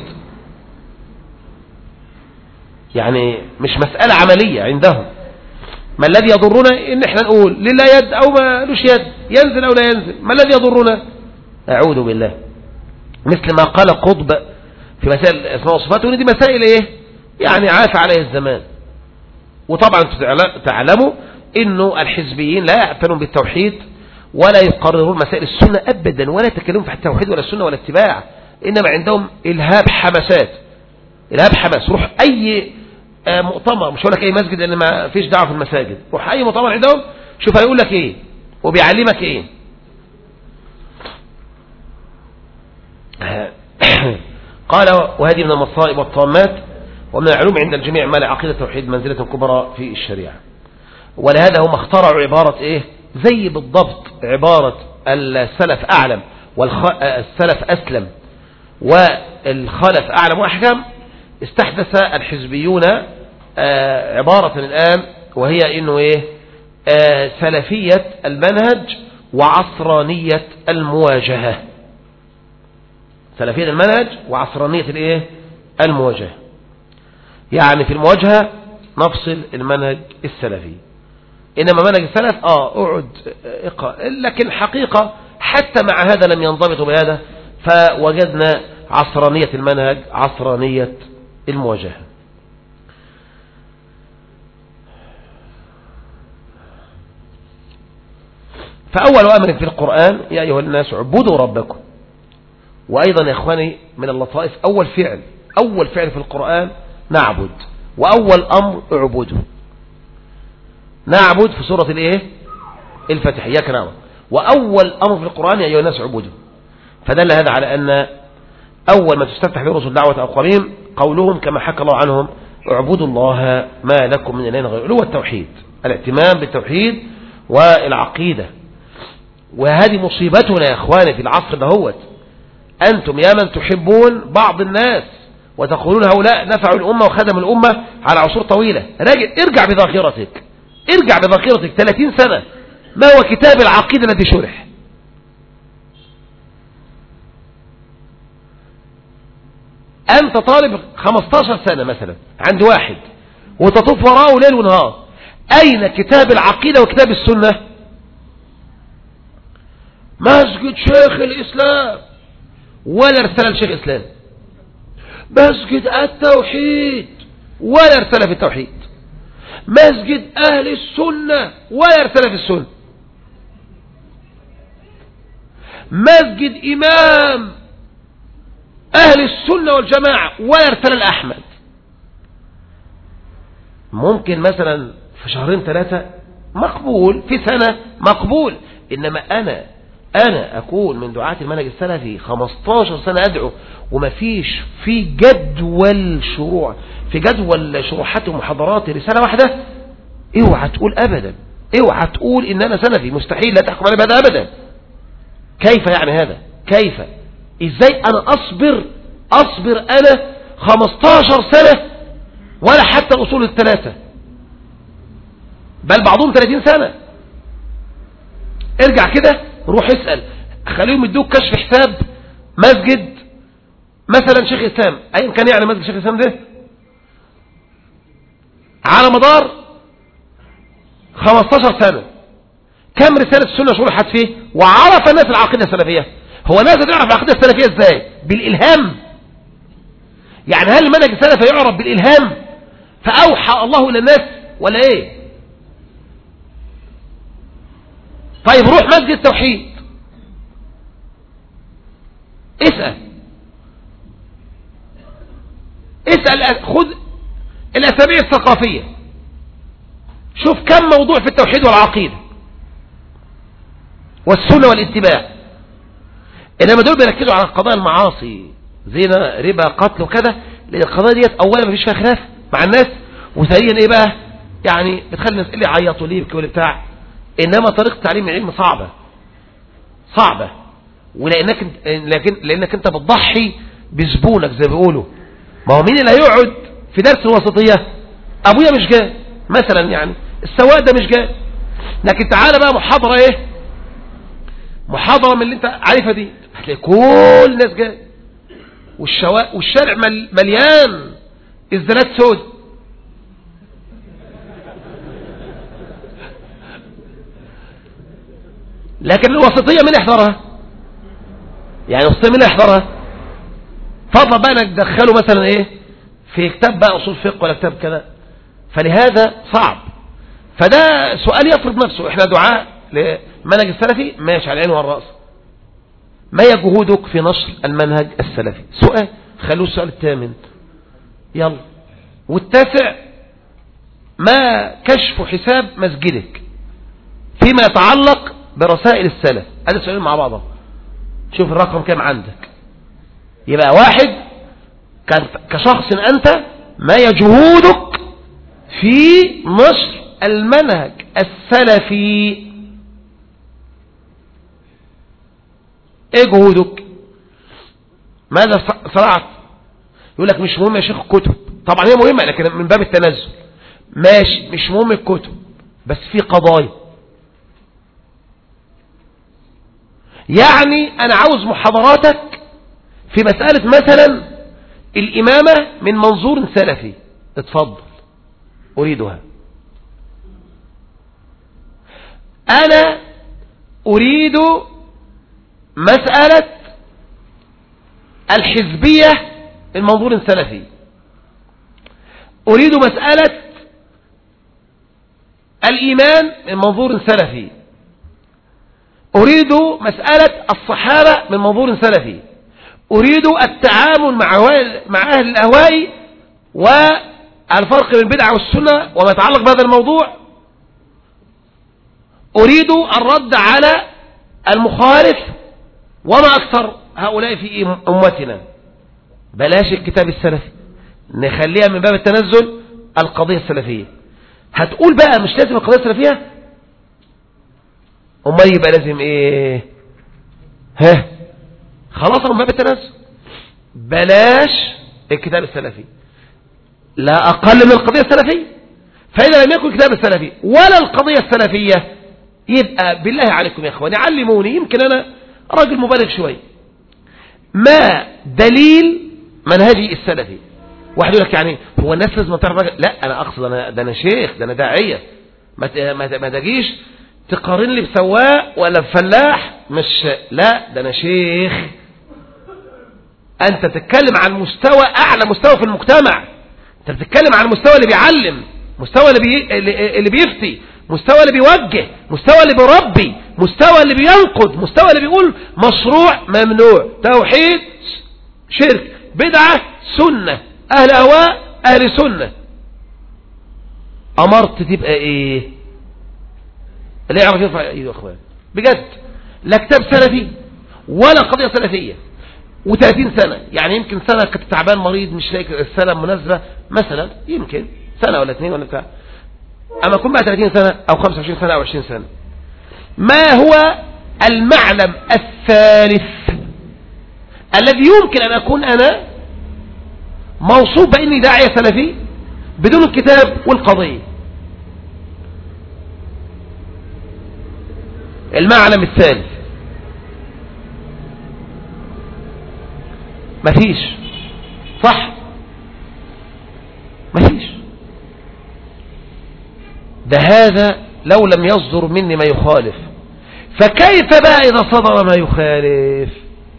يعني مش مسألة عملية عندهم. ما الذي يضرنا إن احنا نقول لله يد أو ما لوش يد، ينزل أو لا ينزل، ما الذي يضرنا؟ أعوذ بالله. مثل ما قال قطب في مسائل اسماء وصفات، وإن دي مسائل إيه يعني عاف عليه الزمان. وطبعا تعلموا إنه الحزبيين لا يعتنون بالتوحيد ولا يقررون مسائل السنة أبدا، ولا يتكلمون في التوحيد ولا السنة ولا اتباع، إنما عندهم إلهاب حماسات، إلهاب حماس. روح أي مؤتمر، مش هقول لك أي مسجد لأن ما فيش دعوة في المساجد، روح أي مؤتمر عندهم شوف هيقول لك إيه وبيعلمك إيه. قال: وهذه من المصائب والطامات ومن العلوم عند الجميع ما لعقيدة التوحيد منزلة كبرى في الشريعة. ولهذا هم اخترعوا عبارة إيه زي بالضبط عبارة السلف أعلم والسلف أسلم والخلف أعلم وأحكم. استحدث الحزبيون عبارة الآن وهي إنه إيه سلفية المنهج وعصرانية المواجهة. سلفية المنهج وعصرانية الإيه المواجهة. يعني في المواجهة نفصل المنهج السلفي، إنما منهج السلف آه اقعد اقرأ. لكن الحقيقة حتى مع هذا لم ينضبطوا بهذا، فوجدنا عصرانية المنهج عصرانية المواجهة. فأول أمر في القرآن: يا أيها الناس اعبدوا ربكم. وأيضا يا إخواني من اللطائف أول فعل أول فعل في القرآن نعبد، وأول أمر اعبدوا. نعبد في سورة الإيه الفتح، إياك نعبد، وأول أمر في القرآن: يا أيها الناس اعبدوا. فدل هذا على أن أول ما تستفتح به رسل دعوة أقوامهم قولهم كما حكى الله عنهم: اعبدوا الله ما لكم من إله غيره. هو التوحيد، الاهتمام بالتوحيد والعقيدة. وهذه مصيبتنا يا إخواني في العصر دهوت. أنتم يا من تحبون بعض الناس وتقولون هؤلاء نفعوا الأمة وخدموا الأمة على عصور طويلة، راجع ارجع بذاكرتك ارجع بذاكرتك ثلاثين سنة. ما هو كتاب العقيدة الذي شرح؟ أنت طالب خمستاشر سنة مثلا عند واحد وتطوف وراءه ليل ونهار. أين كتاب العقيدة وكتاب السنة؟ مسجد شيخ الإسلام ولا رسالة لشيخ الإسلام، مسجد التوحيد ولا رسالة في التوحيد، مسجد أهل السنة ولا رسالة في السنة، مسجد إمام أهل السنة والجماعة ولا رسالة لأحمد. ممكن مثلا في شهرين ثلاثة مقبول، في سنة مقبول، إنما أنا أنا أكون من دعاة المنهج السلفي خمستاشر سنة أدعو وما فيش في جدول شروع في جدول شروحات ومحاضرات رسالة واحدة، اوعى تقول أبدا، اوعى تقول إن أنا سلفي، مستحيل، لا تحكم علي بهذا أبدا. كيف يعني هذا؟ كيف؟ إزاي أنا أصبر أصبر أنا خمستاشر سنة ولا حتى الأصول الثلاثة، بل بعضهم ثلاثين سنة. ارجع كده روح اسأل، خليهم يدوك كشف حساب مسجد مثلا شيخ الإسلام، أي كان يعني مسجد شيخ الإسلام ده على مدار خمستاشر سنة كم رسالة السنة شرحت فيه، وعرف الناس العقيدة السلفية. هو الناس تعرف العقيدة السلفية ازاي؟ بالإلهام. يعني هل المنهج السلفي يعرف بالإلهام فأوحى الله إلى الناس ولا ايه؟ طيب روح مسجد التوحيد اسأل اسأل خذ الأسابيع الثقافية، شوف كم موضوع في التوحيد والعقيدة والسنة والاتباع. إنما دول بيركزوا على قضايا المعاصي، زنا، ربا، قتل وكذا، لأن القضايا ديت أولا ما فيش فيها خلاف مع الناس، وثانيا إيه بقى؟ يعني بتخلي الناس اللي يعيطوا ليه واللي بتاع. إنما طريقة تعليم العلم صعبة صعبة، ولأنك لكن لأنك أنت بتضحي بزبونك زي ما بيقولوا. ما هو مين اللي هيقعد في درس الوسطية؟ أبويا مش جاي مثلا، يعني السواق ده مش جاي، لكن تعالى بقى محاضرة ايه، محاضرة من اللي انت عارفها دي، هتلاقي كل الناس جاي، والشوا... والشارع مل... مليان الزلات سود. لكن الوسطية مين يحضرها؟ يعني الوسطية مين يحضرها؟ فضلا بقى انك تدخله مثلا ايه في كتاب بقى اصول فقه ولا كتاب كذا، فلهذا صعب. فده سؤال يفرض نفسه. احنا دعاء لمنهج السلفي ماشي على العين والرأس، ما هي جهودك في نشر المنهج السلفي؟ سؤال، خلوه السؤال الثامن يلا. والتاسع، ما كشف حساب مسجدك فيما يتعلق برسائل السلف؟ هذا سؤالين مع بعضهم، شوف الرقم كام عندك. يبقى واحد كان كشخص أنت، ما هي جهودك في نشر المنهج السلفي؟ ايه جهودك؟ ماذا صنعت؟ يقول لك مش مهم يا شيخ الكتب، طبعا هي مهمة لكن من باب التنزل، ماشي مش مهم الكتب، بس في قضايا. يعني انا عاوز محاضراتك في مسألة مثلا الإمامة من منظور سلفي، اتفضل أريدها. أنا أريد مسألة الحزبية من منظور سلفي، أريد مسألة الإيمان من منظور سلفي، أريد مسألة الصحابة من منظور سلفي، أريد التعامل مع مع أهل الأهواء والفرق بين البدعة والسنة وما يتعلق بهذا الموضوع، أريد الرد على المخالف وما أكثر هؤلاء في أمتنا. بلاش الكتاب السلفي، نخليها من باب التنزل القضية السلفية. هتقول بقى مش لازم القضية السلفية، أمال يبقى لازم إيه؟ ها خلاص من باب التنزل، بلاش الكتاب السلفي، لا أقل من القضية السلفية. فإذا لم يكن الكتاب السلفي ولا القضية السلفية، يبقى بالله عليكم يا إخواني علموني، يمكن أنا راجل مبالغ شوي، ما دليل منهجي السلفي واحد يقول لك يعني هو الناس لازم تعرف راجل؟ لا انا اقصد انا ده انا شيخ، ده انا داعيه، ما ما تجيش تقارن لي بسواق ولا بفلاح، مش لا ده انا شيخ. انت تتكلم عن مستوى اعلى مستوى في المجتمع، انت بتتكلم عن المستوى اللي بيعلم، مستوى اللي, بي... اللي بيفتي، مستوى اللي بيوجه، مستوى اللي بيربي، مستوى اللي بينقد، مستوى اللي بيقول مشروع ممنوع، توحيد شرك، بدعة سنة، اهل اهواء اهل سنة. امرت تبقى ايه؟ اللي يعرف يرفع ايده يا اخوان بجد. لا كتاب سلفي ولا قضية سلفية، وثلاثين سنة، يعني يمكن سنة كنت تعبان مريض مش لاقي السنة مناسبة مثلا، يمكن سنة ولا اثنين ولا بتاع، اما اكون بقى ثلاثين سنة او خمسة وعشرين سنة او عشرين سنة. ما هو المعلم الثالث الذي يمكن ان اكون انا موصوف باني داعية سلفي بدون الكتاب والقضية؟ المعلم الثالث مفيش، صح؟ مفيش. ده هذا لو لم يصدر مني ما يخالف، فكيف بقى إذا صدر ما يخالف؟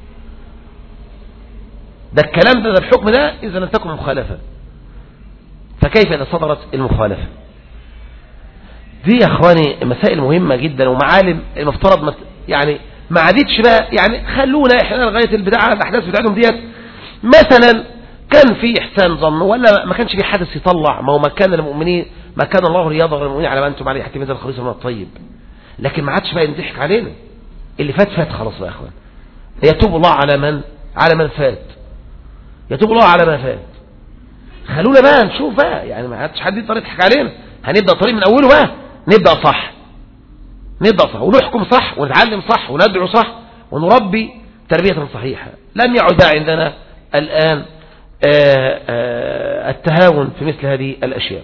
ده الكلام ده, ده الحكم ده إذا لم تكن مخالفة، فكيف إذا صدرت المخالفة؟ دي يا أخواني مسائل مهمة جدا ومعالم المفترض مت يعني ما عادتش بقى، يعني خلونا احنا لغاية البداية الأحداث بتاعتهم ديت. مثلا كان في إحسان ظن ولا ما كانش في حدث يطلع، ما هو ما كان المؤمنين ما كان الله ليظهر المؤمنين على ما أنتم عليه حتى مثل الخبيث من الطيب. لكن ما عادش بقى ينضحك علينا، اللي فات فات خلاص بقى يا أخوان. يتوب الله على من على من فات، يتوب الله على ما فات. خلونا بقى نشوف بقى، يعني ما عادش حد يقدر يضحك علينا، هنبدأ الطريق من أوله بقى، نبدأ صح، نبدأ صح ونحكم صح ونتعلم صح وندعو صح ونربي تربية صحيحة. لم يعد بقى عندنا الآن آآ آآ التهاون في مثل هذه الأشياء.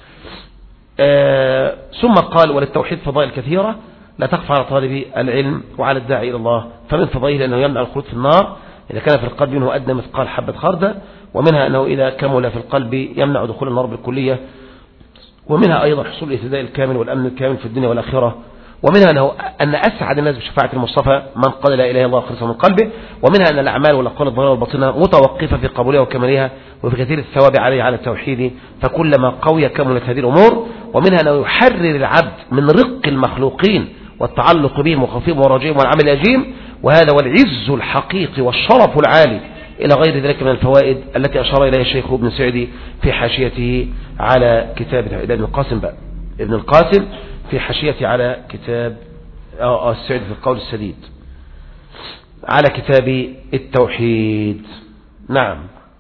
ثم قال وللتوحيد فضائل كثيرة لا تخفى على طالب العلم وعلى الداعي إلى الله. فمن فضائله أنه يمنع الخلود في النار إذا كان في القلب منه أدنى مثقال حبة خردة، ومنها أنه إذا كمل في القلب يمنع دخول النار بالكلية، ومنها أيضا حصول الاهتداء الكامل والأمن الكامل في الدنيا والآخرة، ومنها أنه أن أسعد الناس بشفاعة المصطفى من قال لا إله إلا الله خالصا من قلبه، ومنها أن الأعمال والأقوال الظاهرة والباطنة متوقفة في قبولها وكمالها وفي كثير الثواب عليه على التوحيد، فكلما قوي كملت هذه الأمور. ومنها أنه يحرر العبد من رق المخلوقين والتعلق بهم وخوفهم وراجعهم والعمل الأجيم، وهذا هو العز الحقيقي والشرف العالي إلى غير ذلك من الفوائد التي أشار إليها الشيخ ابن سعدي في حاشيته على كتاب ابن القاسم بقى ابن القاسم في حاشيته على كتاب السعدي في القول السديد على كتاب التوحيد. نعم.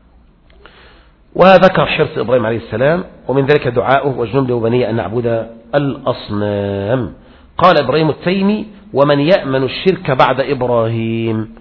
وذكر حرص إبراهيم عليه السلام ومن ذلك دعاؤه واجنب له بني أن نعبد الأصنام. قال إبراهيم التيمي ومن يأمن الشرك بعد إبراهيم.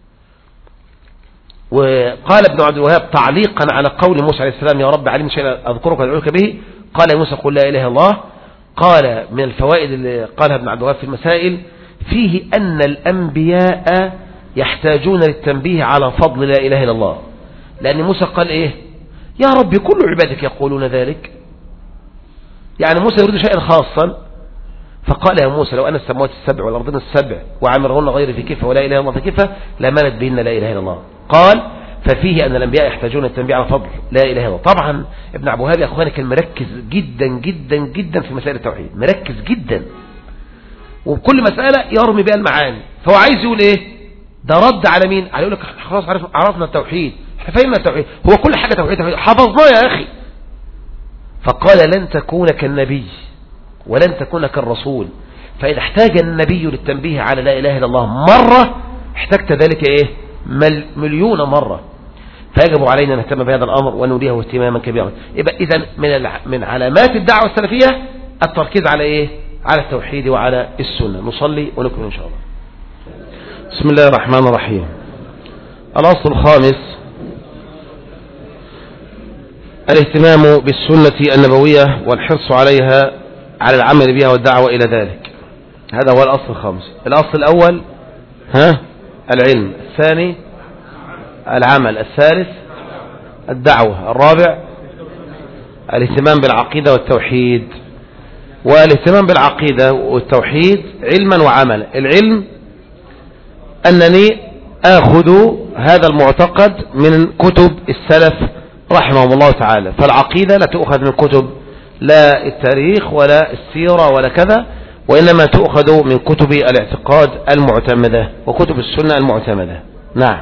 وقال ابن عبد الوهاب تعليقا على قول موسى عليه السلام يا رب علمني شيئا أذكرك وأدعوك به، قال يا موسى قل لا إله إلا الله. قال من الفوائد اللي قالها ابن عبد الوهاب في المسائل فيه أن الأنبياء يحتاجون للتنبيه على فضل لا إله إلا الله، لأن موسى قال إيه يا رب كل عبادك يقولون ذلك، يعني موسى يريد شيئا خاصا، فقال يا موسى لو أن السماوات السبع والأرضين السبع وعمرهن غير في كفة ولا إله إلا الله في كفة لمنت بهن لا إله إلا الله. قال ففيه أن الأنبياء يحتاجون التنبيه على فضل لا إله إلا الله. طبعا ابن عبد الوهاب يا أخواني كان مركز جدا جدا جدا في مسائل التوحيد، مركز جدا، وبكل مسألة يرمي بها المعاني. فهو عايز يقول إيه ده رد على مين؟ على يقول لك خلاص عرفنا التوحيد، احنا فهمنا التوحيد، هو كل حاجة توحيد توحيد حفظناه يا أخي. فقال لن تكون كالنبي ولن تكون كالرسول، فإذا احتاج النبي للتنبيه على لا إله إلا الله مرة احتجت ذلك إيه مليون مرة، فيجب علينا أن نهتم بهذا الأمر ونوليه اهتماما كبيرا. يبقى إذن من من علامات الدعوة السلفية التركيز على إيه على التوحيد وعلى السنة. نصلي ونكمل إن شاء الله. بسم الله الرحمن الرحيم. الأصل الخامس الاهتمام بالسنة النبوية والحرص عليها على العمل بها والدعوة إلى ذلك، هذا هو الأصل الخامس. الأصل الأول ها العلم، الثاني العمل، الثالث الدعوة. الرابع الاهتمام بالعقيدة والتوحيد. والاهتمام بالعقيدة والتوحيد علما وعملا. العلم أنني آخذ هذا المعتقد من كتب السلف رحمهم الله تعالى، فالعقيدة لا تؤخذ من كتب لا التاريخ ولا السيرة ولا كذا، وإنما تؤخذ من كتب الاعتقاد المعتمدة وكتب السنة المعتمدة. نعم.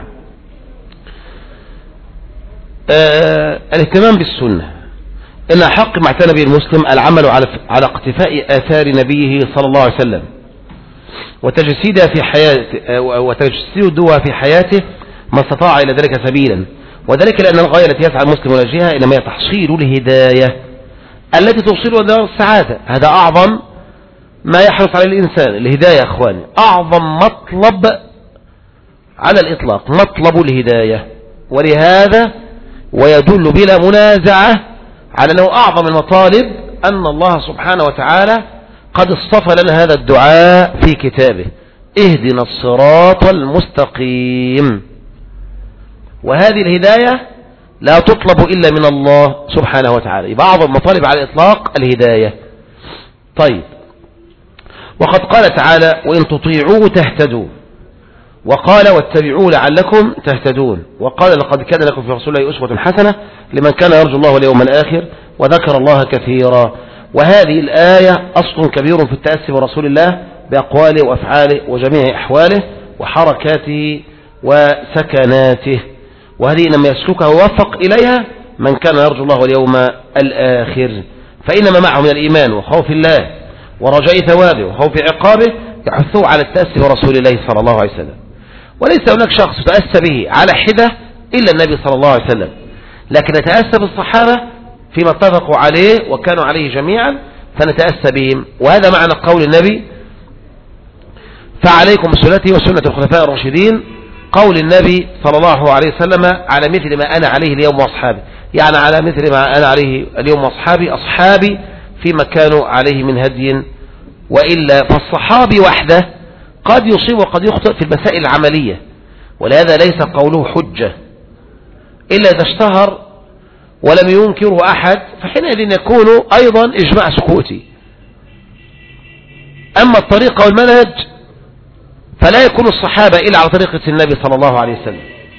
آه الاهتمام بالسنة إن حق ما اعتنى به المسلم العمل على على اقتفاء آثار نبيه صلى الله عليه وسلم وتجسيدها في حياته وتجسيدها في حياته ما استطاع إلى ذلك سبيلا، وذلك لأن الغاية التي يسعى المسلم لأجلها إنما هي تحصيل الهداية التي توصله إلى دار السعادة. هذا أعظم ما يحرص عليه الإنسان، الهداية يا أخواني، أعظم مطلب على الإطلاق مطلب الهداية. ولهذا ويدل بلا منازعة على أنه أعظم المطالب أن الله سبحانه وتعالى قد اصطفى لنا هذا الدعاء في كتابه: اهدنا الصراط المستقيم. وهذه الهداية لا تطلب إلا من الله سبحانه وتعالى، يبقى أعظم مطالب على الإطلاق الهداية. طيب، وقد قال تعالى: وإن تطيعوه تهتدوا، وقال: واتبعوه لعلكم تهتدون، وقال: لقد كان لكم في رسول الله أسوة حسنة لمن كان يرجو الله واليوم الآخر وذكر الله كثيرا. وهذه الآية أصل كبير في التأسي برسول الله بأقواله وأفعاله وجميع أحواله وحركاته وسكناته، وهذه إنما يسلكها ووفق إليها من كان يرجو الله واليوم الآخر، فإنما معه من الإيمان وخوف الله ورجاء ثوابه وخوف عقابه يحثه على التأسي برسول الله صلى الله عليه وسلم. وليس هناك شخص تأسى به على حدة إلا النبي صلى الله عليه وسلم، لكن نتأسى بالصحابة فيما اتفقوا عليه وكانوا عليه جميعا فنتأسى بهم. وهذا معنى قول النبي: فعليكم بسنتي وسنة الخلفاء الراشدين. قول النبي صلى الله عليه وسلم: على مثل ما أنا عليه اليوم وأصحابي، يعني على مثل ما أنا عليه اليوم وأصحابي، أصحابي فيما كانوا عليه من هدي. وإلا فالصحابي وحده قد يصيب وقد يخطئ في المسائل العملية، ولهذا ليس قوله حجة إلا إذا اشتهر ولم ينكره أحد، فحينئذ يكون أيضا إجماع سكوتي. أما الطريقة والمنهج فلا يكون الصحابة إلا على طريقة النبي صلى الله عليه وسلم،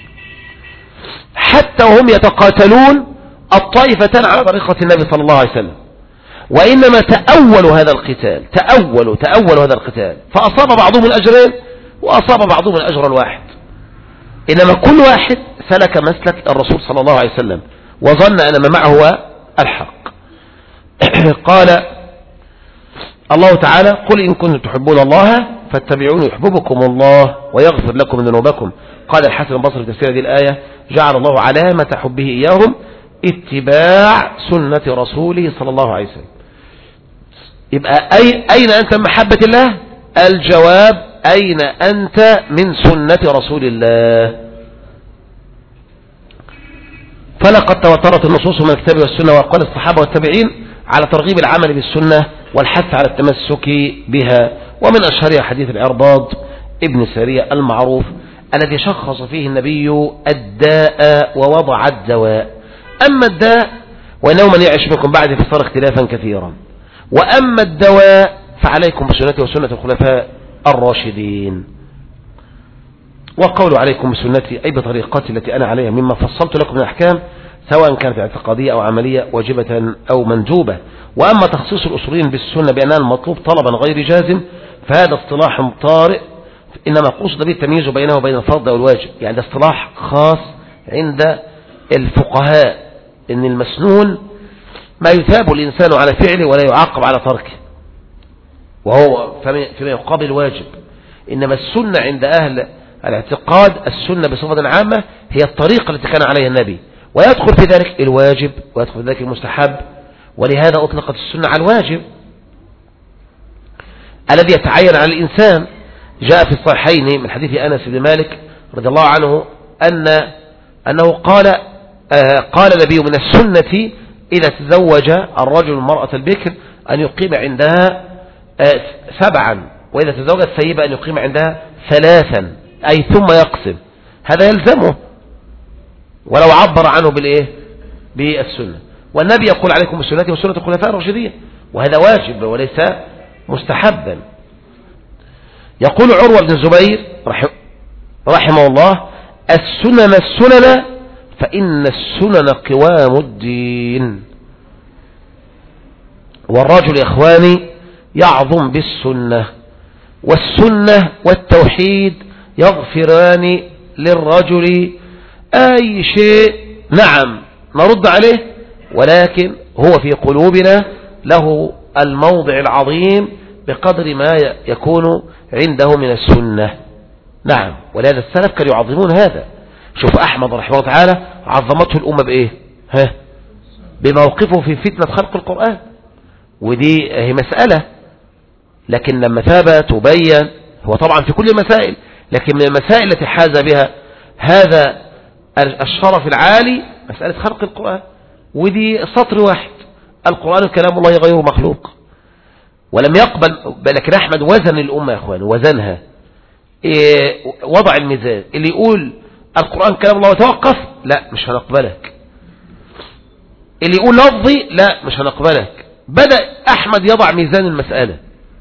حتى وهم يتقاتلون الطائفتان على طريقة النبي صلى الله عليه وسلم، وإنما تأولوا هذا القتال تأولوا تأولوا هذا القتال فأصاب بعضهم الأجرين وأصاب بعضهم الأجر الواحد، إنما كل واحد سلك مسلك الرسول صلى الله عليه وسلم وظن أن ما معه هو الحق. قال الله تعالى: قل إن كنتم تحبون الله فاتبعوني يحببكم الله ويغفر لكم ذنوبكم. قال الحسن البصري في تفسير هذه الآية: جعل الله علامة حبه إياهم اتباع سنة رسوله صلى الله عليه وسلم. يبقى أي أين أنت من محبة الله؟ الجواب: أين أنت من سنة رسول الله؟ فلقد تواترت النصوص من الكتاب والسنة وأقوال الصحابة والتابعين على ترغيب العمل بالسنة والحث على التمسك بها، ومن أشهرها حديث العرباض ابن سارية المعروف الذي شخص فيه النبي الداء ووضع الدواء. أما الداء: وإنه من يعش منكم بعد فصار اختلافا كثيرا، وأما الدواء فعليكم بسنتي وسنة الخلفاء الراشدين. وقول عليكم بسنتي أي بطريقتي التي أنا عليها مما فصلت لكم من الأحكام، سواء كانت اعتقادية أو عملية واجبة أو مندوبة. وأما تخصيص الأصوليين بالسنة بأنها المطلوب طلبا غير جازم فهذا اصطلاح طارئ، إنما قصد به التمييز بينه وبين الفرض والواجب، يعني ده اصطلاح خاص عند الفقهاء، إن المسنون ما يثاب الإنسان على فعله ولا يعاقب على تركه، وهو فيما يقابل الواجب. إنما السنة عند أهل الاعتقاد، السنة بصفة عامة هي الطريقة التي كان عليها النبي، ويدخل في ذلك الواجب ويدخل في ذلك المستحب، ولهذا أطلقت السنة على الواجب الذي يتعين على الإنسان. جاء في الصحيحين من حديث أنس بن مالك رضي الله عنه أن أنه قال آه قال النبي: من السنة إذا تزوج الرجل المرأة البكر أن يقيم عندها آه سبعا، وإذا تزوج الثيبة أن يقيم عندها ثلاثا، أي ثم يقسم. هذا يلزمه، ولو عبر عنه بالإيه؟ بالسنة. والنبي يقول عليكم بسنتي وسنة الخلفاء الراشدين، وهذا واجب وليس مستحبا. يقول عروة بن الزبير رحمه الله: السنن السنن فإن السنن قوام الدين. والرجل يا إخواني يعظم بالسنة، والسنة والتوحيد يغفران للرجل أي شيء نعم نرد عليه، ولكن هو في قلوبنا له الموضع العظيم بقدر ما يكون عنده من السنة. نعم، ولهذا السلف كانوا يعظمون هذا. شوف أحمد رحمه الله تعالى عظمته الأمة بإيه؟ ها؟ بموقفه في فتنة خلق القرآن، ودي هي مسألة، لكن لما ثبت وبين، هو طبعا في كل المسائل، لكن من المسائل التي حاز بها هذا الشرف العالي مسألة خلق القرآن، ودي سطر واحد: القرآن كلام الله غير مخلوق. ولم يقبل، لكن أحمد وزن الأمة يا أخوان، وزنها، إيه، وضع الميزان. اللي يقول القرآن كلام الله وتوقف، لا مش هنقبلك. اللي يقول لفظي، لا مش هنقبلك. بدأ أحمد يضع ميزان المسألة،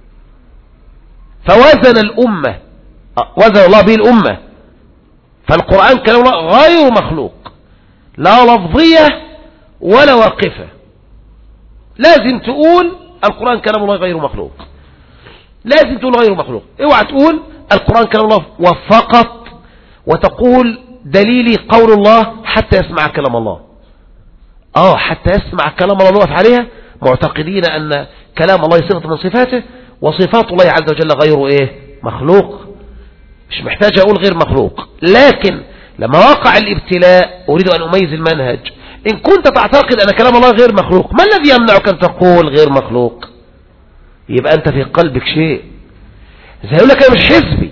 فوزن الأمة، وزن الله به الأمة. فالقرآن كلام الله غير مخلوق، لا لفظية ولا واقفة. لازم تقول القرآن كلام الله غير مخلوق، لازم تقول غير مخلوق. اوعى تقول القرآن كلام الله وفقط وتقول دليلي قول الله حتى يسمع كلام الله. اه حتى يسمع كلام الله نقف عليها، معتقدين أن كلام الله صفة من صفاته، وصفات الله عز وجل غير ايه؟ مخلوق. مش محتاج أقول غير مخلوق. لكن لما وقع الابتلاء أريد أن أميز المنهج. إن كنت تعتقد أن كلام الله غير مخلوق، ما الذي يمنعك أن تقول غير مخلوق؟ يبقى أنت في قلبك شيء. زي يقول لك أنا مش حزبي،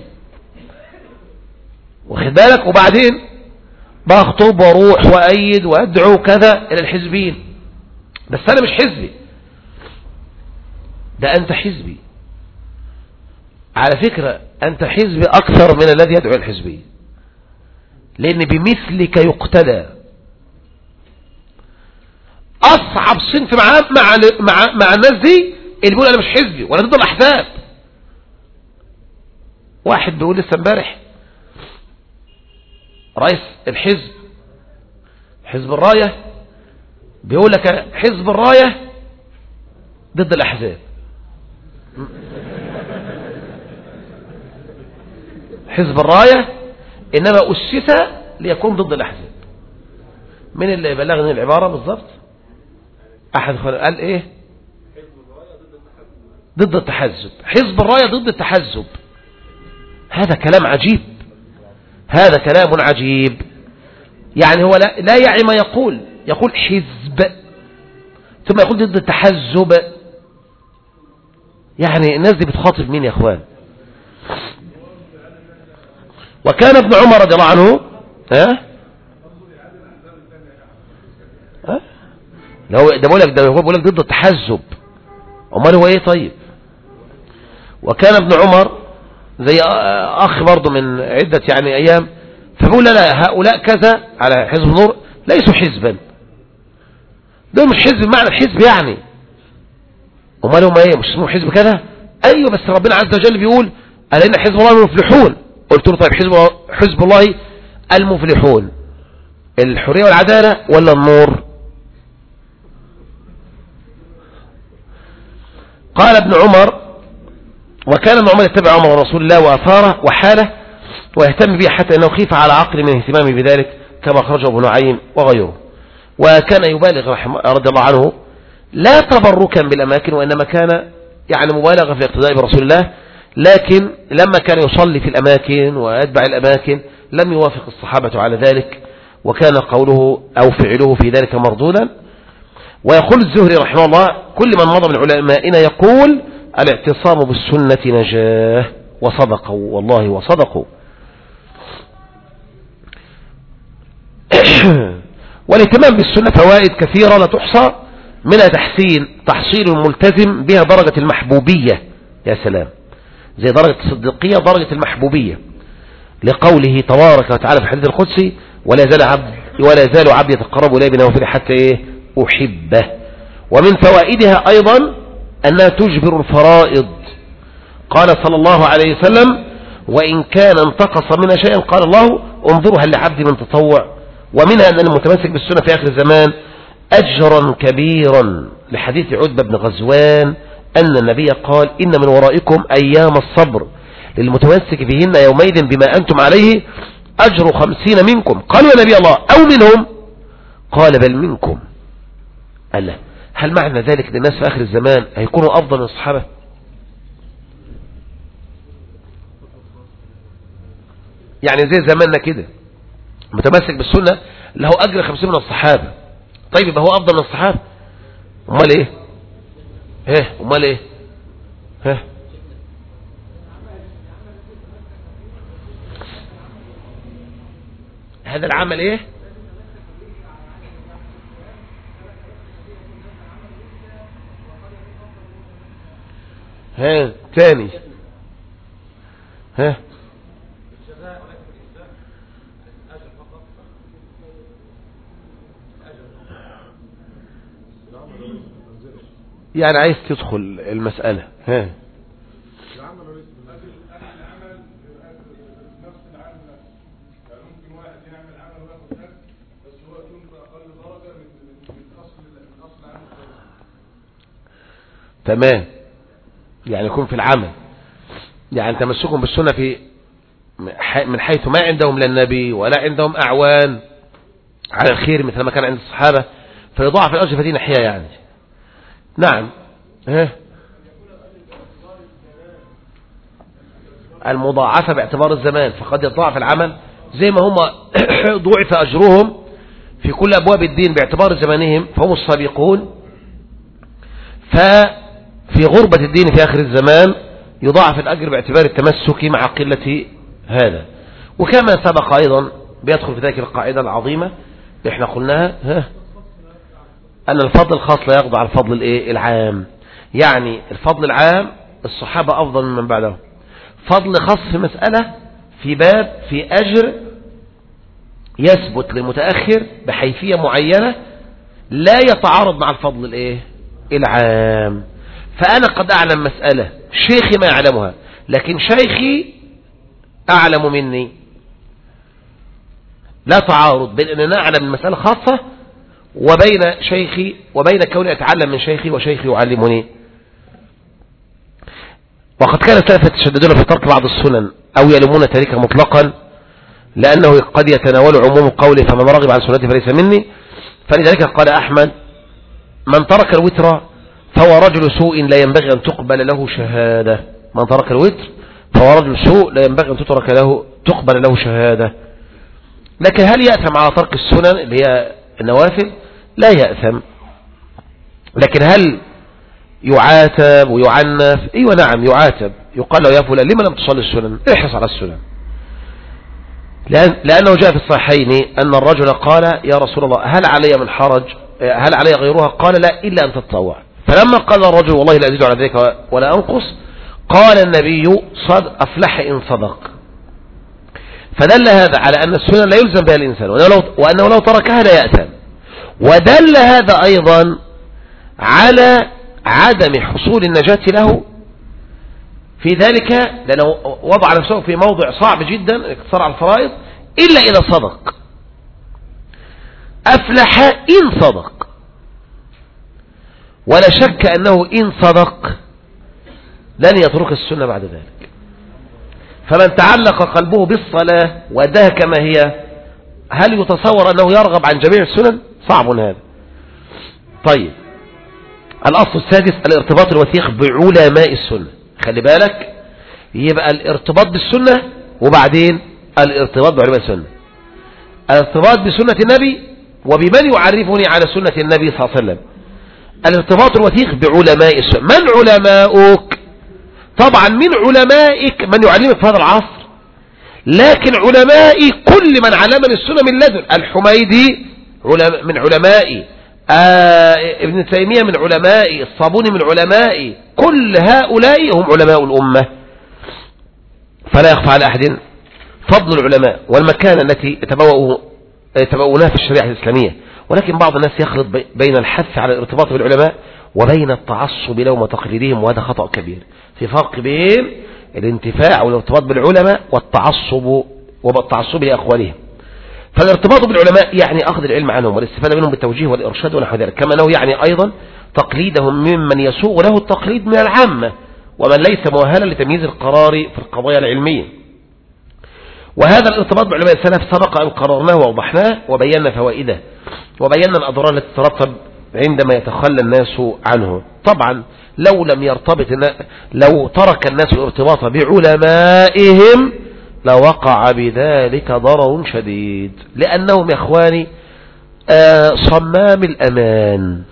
واخد بالك، وبعدين بخطب واروح وأيد وأدعو كذا إلى الحزبين، بس أنا مش حزبي. ده أنت حزبي على فكرة، أنت حزبي أكثر من الذي يدعو الحزبي، لأن بمثلك يقتدى. أصعب صنف مع مع مع, مع الناس دي اللي بيقول أنا مش حزبي ولا ضد الأحزاب. واحد بيقول لسه امبارح رئيس الحزب حزب الراية بيقول لك حزب الراية ضد الأحزاب. حزب الراية إنما أسس ليكون ضد الأحزاب. من اللي بلغني العبارة بالضبط؟ أحد قال إيه؟ ضد التحزب. حزب الراية ضد التحزب. هذا كلام عجيب، هذا كلام عجيب. يعني هو لا, لا يعي ما يقول، يقول حزب ثم يقول ضد التحزب. يعني الناس دي بتخاطب مين يا اخوان؟ وكان ابن عمر رضي الله عنه ها ها لو ده بقول لك ده هو بيقول لك ضد التحزب، امال هو ايه؟ طيب وكان ابن عمر زي اخ برضه من عدة يعني ايام، فبقول لا لا هؤلاء كذا على حزب النور ليسوا حزبا، دول مش حزب معنى الحزب يعني، امال هم ايه؟ مش اسمه حزب كذا؟ ايوه بس ربنا عز وجل بيقول ألا إن حزب الله المفلحون. قلت له طيب حزب حزب الله المفلحون الحرية والعدالة ولا النور؟ قال ابن عمر وكان ابن عمر يتبع عمر رسول الله وأثاره وحاله ويهتم به حتى أنه خيف على عقل من اهتمامه بذلك كما خرجه ابن نعيم وغيره. وكان يبالغ رضي الله عنه لا تبركا بالأماكن، وإنما كان يعني مبالغة في اقتداء برسول الله، لكن لما كان يصلي في الأماكن ويتبع الأماكن لم يوافق الصحابة على ذلك، وكان قوله أو فعله في ذلك مردودا. ويقول الزهري رحمه الله كل من مضى من علمائنا يقول الاعتصام بالسنة نجاه، وصدقوا والله وصدقوا. والاهتمام بالسنة فوائد كثيرة لا تحصى، منها تحسين تحصيل الملتزم بها درجة المحبوبية. يا سلام، زي درجة الصديقية درجة المحبوبية، لقوله تبارك وتعالى في الحديث القدسي ولا يزال عبد ولا يزال عبدي يتقرب إلي بنوافل حتى إيه أحبه. ومن فوائدها أيضا أنها تجبر الفرائض. قال صلى الله عليه وسلم وإن كان انتقص منها شيئا قال الله انظروا هل لعبدي من تطوع. ومنها أن المتمسك بالسنة في آخر الزمان أجرا كبيرا، لحديث عتبة بن غزوان أن النبي قال إن من ورائكم أيام الصبر للمتمسك فيهن يومئذ بما أنتم عليه أجر خمسين منكم. قالوا يا نبي الله أو منهم؟ قال بل منكم. قال له هل معنى ذلك أن الناس في آخر الزمان هيكونوا أفضل من الصحابة؟ يعني زي زماننا كده متمسك بالسنة له أجر خمسين من الصحابة. طيب يبقى هو أفضل من الصحابة؟ أمال إيه؟ ها أمال إيه؟ ها هذا العمل إيه؟ ها تاني ها يعني عايز تدخل المسألة ها تمام، يعني يكون في العمل، يعني تمسكهم بالسنة في من حيث ما عندهم لا النبي ولا عندهم أعوان على الخير مثل ما كان عند الصحابة، فيضاعف الأجر في دي ناحية يعني. نعم ها المضاعفة باعتبار الزمان، فقد يضاعف العمل زي ما هم ضوعف أجرهم في كل أبواب الدين باعتبار زمانهم فهم السابقون، ففي غربة الدين في آخر الزمان يضاعف الأجر باعتبار التمسك مع قلة هذا. وكما سبق أيضا بيدخل في ذلك القاعدة العظيمة اللي احنا قلناها ها أن الفضل الخاص لا يخضع على الفضل الايه العام. يعني الفضل العام الصحابة أفضل من من بعدهم، فضل خاص في مسألة في باب في أجر يثبت للمتأخر بحيثية معينة لا يتعارض مع الفضل الايه العام. فأنا قد أعلم مسألة شيخي ما يعلمها، لكن شيخي أعلم مني، لا تعارض بين أننا نعلم المسألة خاصة وبين شيخي وبين كوني أتعلم من شيخي وشيخي يعلمني. وقد كان السلف يتشددون في ترك بعض السنن أو يلومون تاركها مطلقا لأنه قد يتناول عموم قوله فمن رغب عن سنتي فليس مني. فلذلك قال أحمد من ترك الوتر فهو رجل سوء لا ينبغي أن تقبل له شهادة. من ترك الوتر فهو رجل سوء لا ينبغي أن تترك له تقبل له شهادة. لكن هل يأثم على ترك السنن اللي هي النوافل؟ لا يأثم. لكن هل يعاتب ويعنف؟ ايوه نعم يعاتب، يقال له يا فلان لما لم تصلي السنن؟ احرص على السنن. لأن لأنه جاء في الصحيحين أن الرجل قال يا رسول الله هل علي من حرج، هل علي غيرها؟ قال لا إلا أن تتطوع. فلما قال الرجل والله لا أزيد على ذلك ولا أنقص، قال النبي صد أفلح إن صدق. فدل هذا على أن السنن لا يلزم بها الإنسان وأنه لو تركها لا يأثم. ودل هذا أيضا على عدم حصول النجاة له في ذلك، لأنه وضع نفسه في موضع صعب جدا اقتصار على الفرائض إلا إذا صدق. أفلح إن صدق، ولا شك أنه إن صدق لن يترك السنة بعد ذلك. فمن تعلق قلبه بالصلاة وأداها كما هي، هل يتصور أنه يرغب عن جميع السنن؟ صعب هذا. طيب الأصل السادس الارتباط الوثيق بعلماء السنة. خلي بالك، يبقى الارتباط بالسنة وبعدين الارتباط بعلماء السنة. الارتباط بسنة النبي وبمن يعرفني على سنة النبي صلى الله عليه وسلم. الارتباط الوثيق بعلماء السنة. من علماؤك؟ طبعا من علمائك من يعلمك في هذا العصر، لكن علمائي كل من علمني السنة من لدن. الحميدي من علمائي، آه ابن تيمية من علمائي، الصابوني من علمائي، كل هؤلاء هم علماء الأمة. فلا يخفى على أحد فضل العلماء والمكانة التي يتبوأ تبونها في الشريعة الإسلامية، ولكن بعض الناس يخلط بين الحث على الارتباط بالعلماء وبين التعصب لهم وتقليدهم، وهذا خطأ كبير. في فرق بين الانتفاع والارتباط بالعلماء والتعصب والتعصب لأقوالهم. فالارتباط بالعلماء يعني أخذ العلم عنهم والاستفادة منهم بالتوجيه والإرشاد ونحو ذلك، كما أنه يعني أيضا تقليدهم ممن يسوغ له التقليد من العامة ومن ليس مؤهلا لتمييز القرار في القضايا العلمية. وهذا الارتباط بعلماء السلف سبق أن قررناه ووضحناه وبينا فوائده وبينا الأضرار التي تترتب عندما يتخلى الناس عنه. طبعا لو لم يرتبط لو ترك الناس الارتباط بعلمائهم لوقع بذلك ضرر شديد، لأنهم يا إخواني صمام الأمان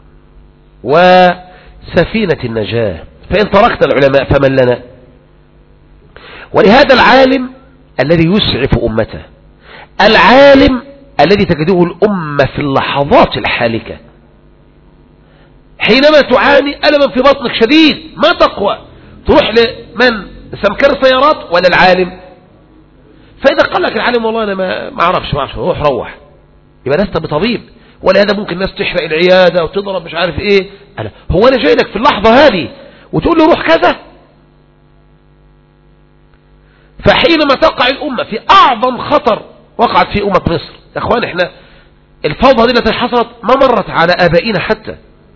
وسفينة النجاة، فإن تركت العلماء فمن لنا؟ ولهذا العالم الذي يسعف أمته، العالم الذي تجده الأمة في اللحظات الحالكة حينما تعاني ألما في بطنك شديد ما تقوى، تروح لمن؟ سمكر سيارات ولا العالم؟ فإذا قال لك العالم والله أنا ما أعرفش ما أعرفش روح روح، يبقى لست بطبيب. ولهذا ممكن الناس تحرق العيادة وتضرب مش عارف إيه. أنا هو أنا جاي لك في اللحظة هذه وتقول له روح كذا؟ فحينما تقع الأمة في أعظم خطر وقعت في أمة مصر يا أخوان، إحنا الفوضى دي التي حصلت ما مرت على آبائنا حتى،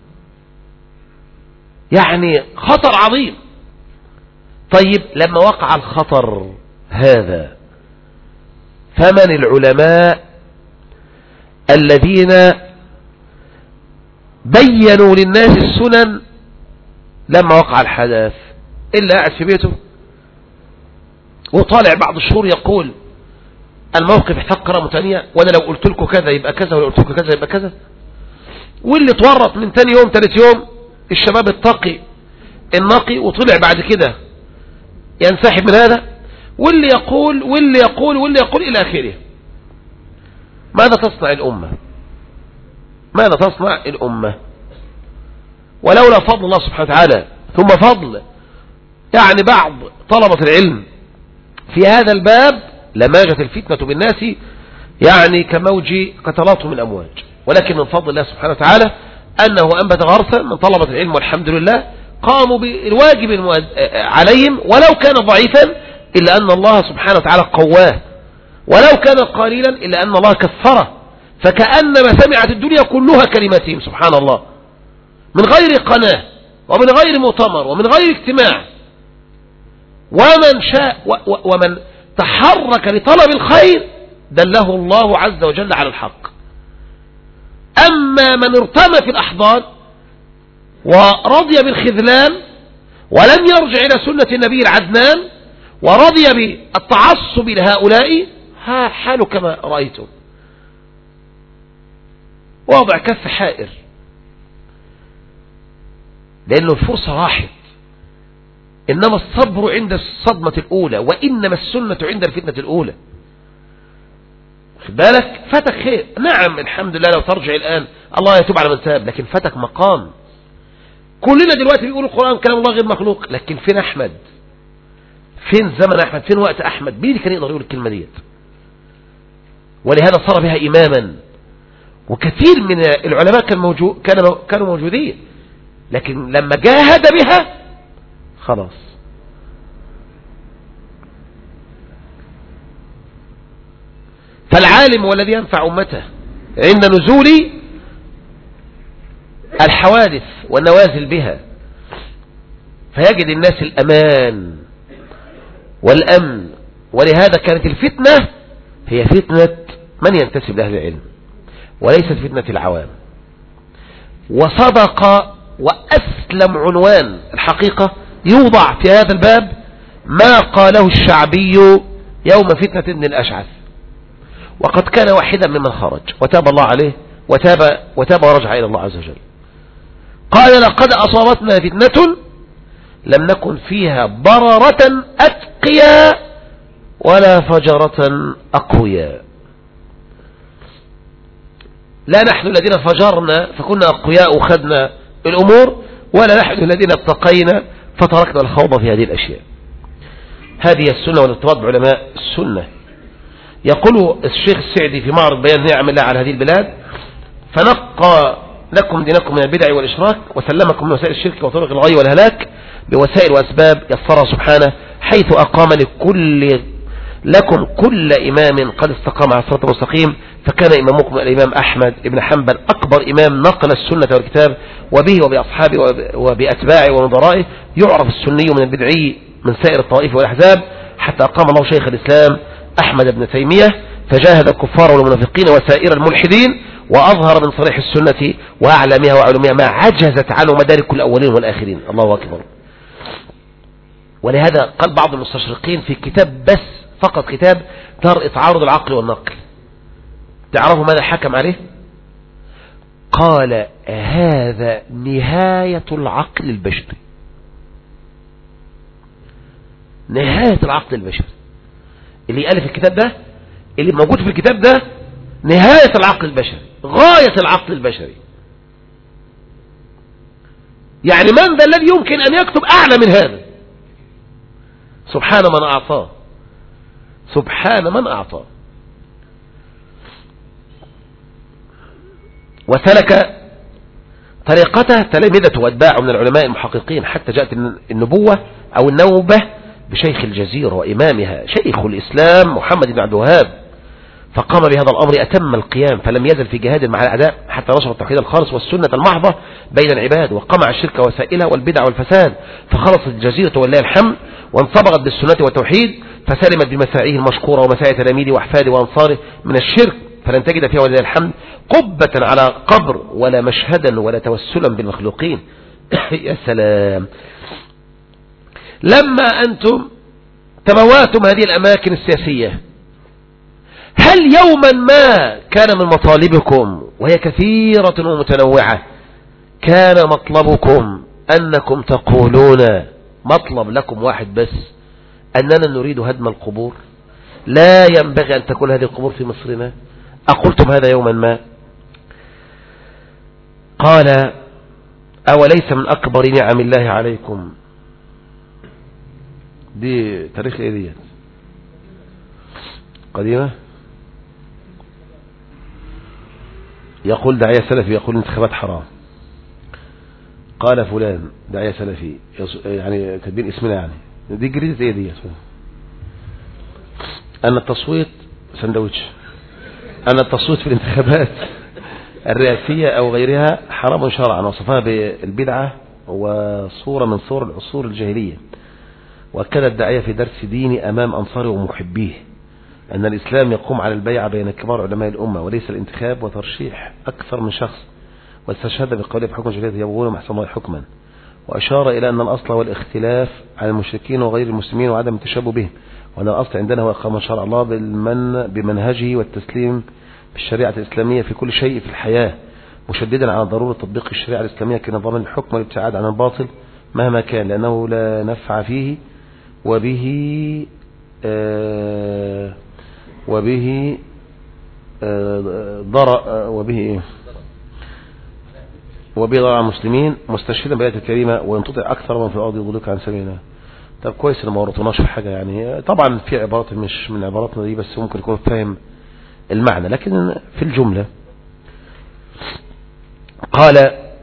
يعني خطر عظيم. طيب لما وقع الخطر هذا فمن العلماء الذين بينوا للناس السنن لما وقع الحدث؟ إلا قاعد في بيته وطالع بعض الشهور يقول الموقف يحتاج قراءة متانية، وانا لو قلت لكم كذا يبقى كذا ولو قلت لكم كذا يبقى كذا. واللي اتورط من تاني يوم ثالث يوم الشباب التقي النقي وطلع بعد كده ينسحب من هذا، واللي يقول واللي يقول واللي يقول إلى آخره. ماذا تصنع الأمة؟ ماذا تصنع الأمة؟ ولولا فضل الله سبحانه وتعالى ثم فضل يعني بعض طلبة العلم في هذا الباب لماجت الفتنة بالناس يعني كموج قتلاته من أمواج. ولكن من فضل الله سبحانه وتعالى أنه أنبت غرسا من طلبة العلم والحمد لله قاموا بالواجب عليهم ولو كان ضعيفا إلا أن الله سبحانه وتعالى قواه، ولو كان قليلا إلا أن الله كثره، فكأنما سمعت الدنيا كلها كلماتهم سبحان الله، من غير قناة ومن غير مؤتمر ومن غير اجتماع. ومن شاء ومن تحرك لطلب الخير دله الله عز وجل على الحق. أما من ارتمى في الأحضان ورضي بالخذلان ولم يرجع إلى سنة النبي العدنان ورضي بالتعصب لهؤلاء، ها حاله كما رأيتم، واضع كف حائر، لأنه الفرصة راحت. إنما الصبر عند الصدمة الأولى، وإنما السنة عند الفتنة الأولى. خد بالك فتك خير، نعم الحمد لله لو ترجع الآن الله يتوب على من تاب، لكن فتك مقام. كلنا دلوقتي بيقولوا القرآن كلام الله غير مخلوق، لكن فين أحمد؟ فين زمن أحمد؟ فين وقت أحمد؟ مين كان يقدر يقول الكلمة ديت؟ ولهذا صار بها إماما، وكثير من العلماء كان موجود كانوا كانوا موجودين، لكن لما جاهد بها خلاص. فالعالم هو الذي ينفع أمته عند نزول الحوادث والنوازل بها، فيجد الناس الأمان والأمن. ولهذا كانت الفتنة هي فتنة من ينتسب لأهل العلم وليست فتنة العوام. وصدق وأسلم عنوان الحقيقة يوضع في هذا الباب ما قاله الشعبي يوم فتنة ابن الأشعث، وقد كان واحدا ممن خرج وتاب الله عليه وتاب, وتاب ورجع إلى الله عز وجل. قال لقد أصابتنا فتنة لم نكن فيها بررة أتقياء ولا فجرة أقوياء. لا نحن الذين فجرنا فكنا أقوياء وخدنا الأمور، ولا نحن الذين اتقينا فتركنا الخوض في هذه الأشياء. هذه السنة والارتباط بعلماء السنة. يقول الشيخ السعدي في معرض بيان نعم الله على هذه البلاد: فنقى لكم دينكم من البدع والإشراك وسلمكم من وسائل الشرك وطرق الغي والهلاك بوسائل وأسباب يسرها سبحانه، حيث أقام لكل لكم كل إمام قد استقام على الصراط المستقيم، فكان إمامكم الإمام أحمد بن حنبل أكبر إمام نقل السنة والكتاب، وبه وبأصحابه وبأتباعه ونظرائه يعرف السني من البدعي من سائر الطوائف والأحزاب، حتى أقام الله شيخ الإسلام أحمد بن تيمية فجاهد الكفار والمنافقين وسائر الملحدين، وأظهر من صريح السنة وأعلامها وعلومها ما عجزت عنه مدارك الأولين والآخرين. الله أكبر. ولهذا قال بعض المستشرقين في كتاب بس فقط، كتاب درء تعارض العقل والنقل، تعرفوا ماذا حكم عليه؟ قال: هذا نهاية العقل البشري، نهاية العقل البشري. اللي ألف الكتاب ده، اللي موجود في الكتاب ده، نهاية العقل البشري، غاية العقل البشري. يعني من ذا الذي يمكن أن يكتب أعلى من هذا؟ سبحان من أعطاه، سبحان من أعطاه. وسلك طريقته تلامذته واتباعه من العلماء المحققين، حتى جاءت النبوة أو النوبة بشيخ الجزيرة وإمامها شيخ الإسلام محمد بن عبد الوهاب، فقام بهذا الأمر أتم القيام، فلم يزل في جهاد مع الأعداء حتى نشر التوحيد الخالص والسنة المحضة بين العباد، وقمع الشرك وسائله والبدع والفساد، فخلصت الجزيرة ولله الحمد، وانصبغت بالسنة والتوحيد، فسلمت بمساعيه المشكورة ومساعي تلاميذه وأحفاده وأنصاره من الشرك، فلن تجد فيها ولله الحمد قبة على قبر ولا مشهدا ولا توسلا بالمخلوقين. يا سلام. لما أنتم تبواتم هذه الأماكن السياسية، هل يوما ما كان من مطالبكم، وهي كثيرة ومتنوعة، كان مطلبكم أنكم تقولون مطلب لكم واحد بس، أننا نريد هدم القبور، لا ينبغي أن تكون هذه القبور في مصرنا؟ أقلتم هذا يوما ما؟ قال: أوليس من أكبر نعم الله عليكم. دي تاريخ ايه دي؟ قديمة. يقول داعية سلفي يقول الانتخابات حرام. قال فلان داعية سلفي، يعني كاتبين اسمنا، يعني دي جريدة ايه دي؟ أن التصويت سندوتش، أن التصويت في الانتخابات الرئاسية أو غيرها حرام شرعا، وصفها بالبدعة وصورة من صور العصور الجاهلية. وأكد الداعية في درس ديني أمام أنصاره ومحبيه أن الإسلام يقوم على البيعة بين كبار علماء الأمة، وليس الانتخاب وترشيح أكثر من شخص، واستشهد بقوله بحكم شريعته يبغون محسن الله حكما، وأشار إلى أن الأصل هو الاختلاف على المشركين وغير المسلمين وعدم التشابه بهم، وأن الأصل عندنا هو إقامة شرع الله بالمن بمنهجه والتسليم بالشريعة الإسلامية في كل شيء في الحياة، مشددا على ضرورة تطبيق الشريعة الإسلامية كنظام الحكم والابتعاد عن الباطل مهما كان، لأنه لا نفع فيه وبه آه وبه آه ضرر آه وبه إيه وبه ضرر على المسلمين، مستشهدا بآية الكريمة: وإن تطع أكثر من في الأرض يضلوك عن سبيل الله. طب كويس إن ما ورطناش في حاجة، يعني طبعا في عبارات مش من عباراتنا دي، بس ممكن يكون فاهم المعنى، لكن في الجملة قال: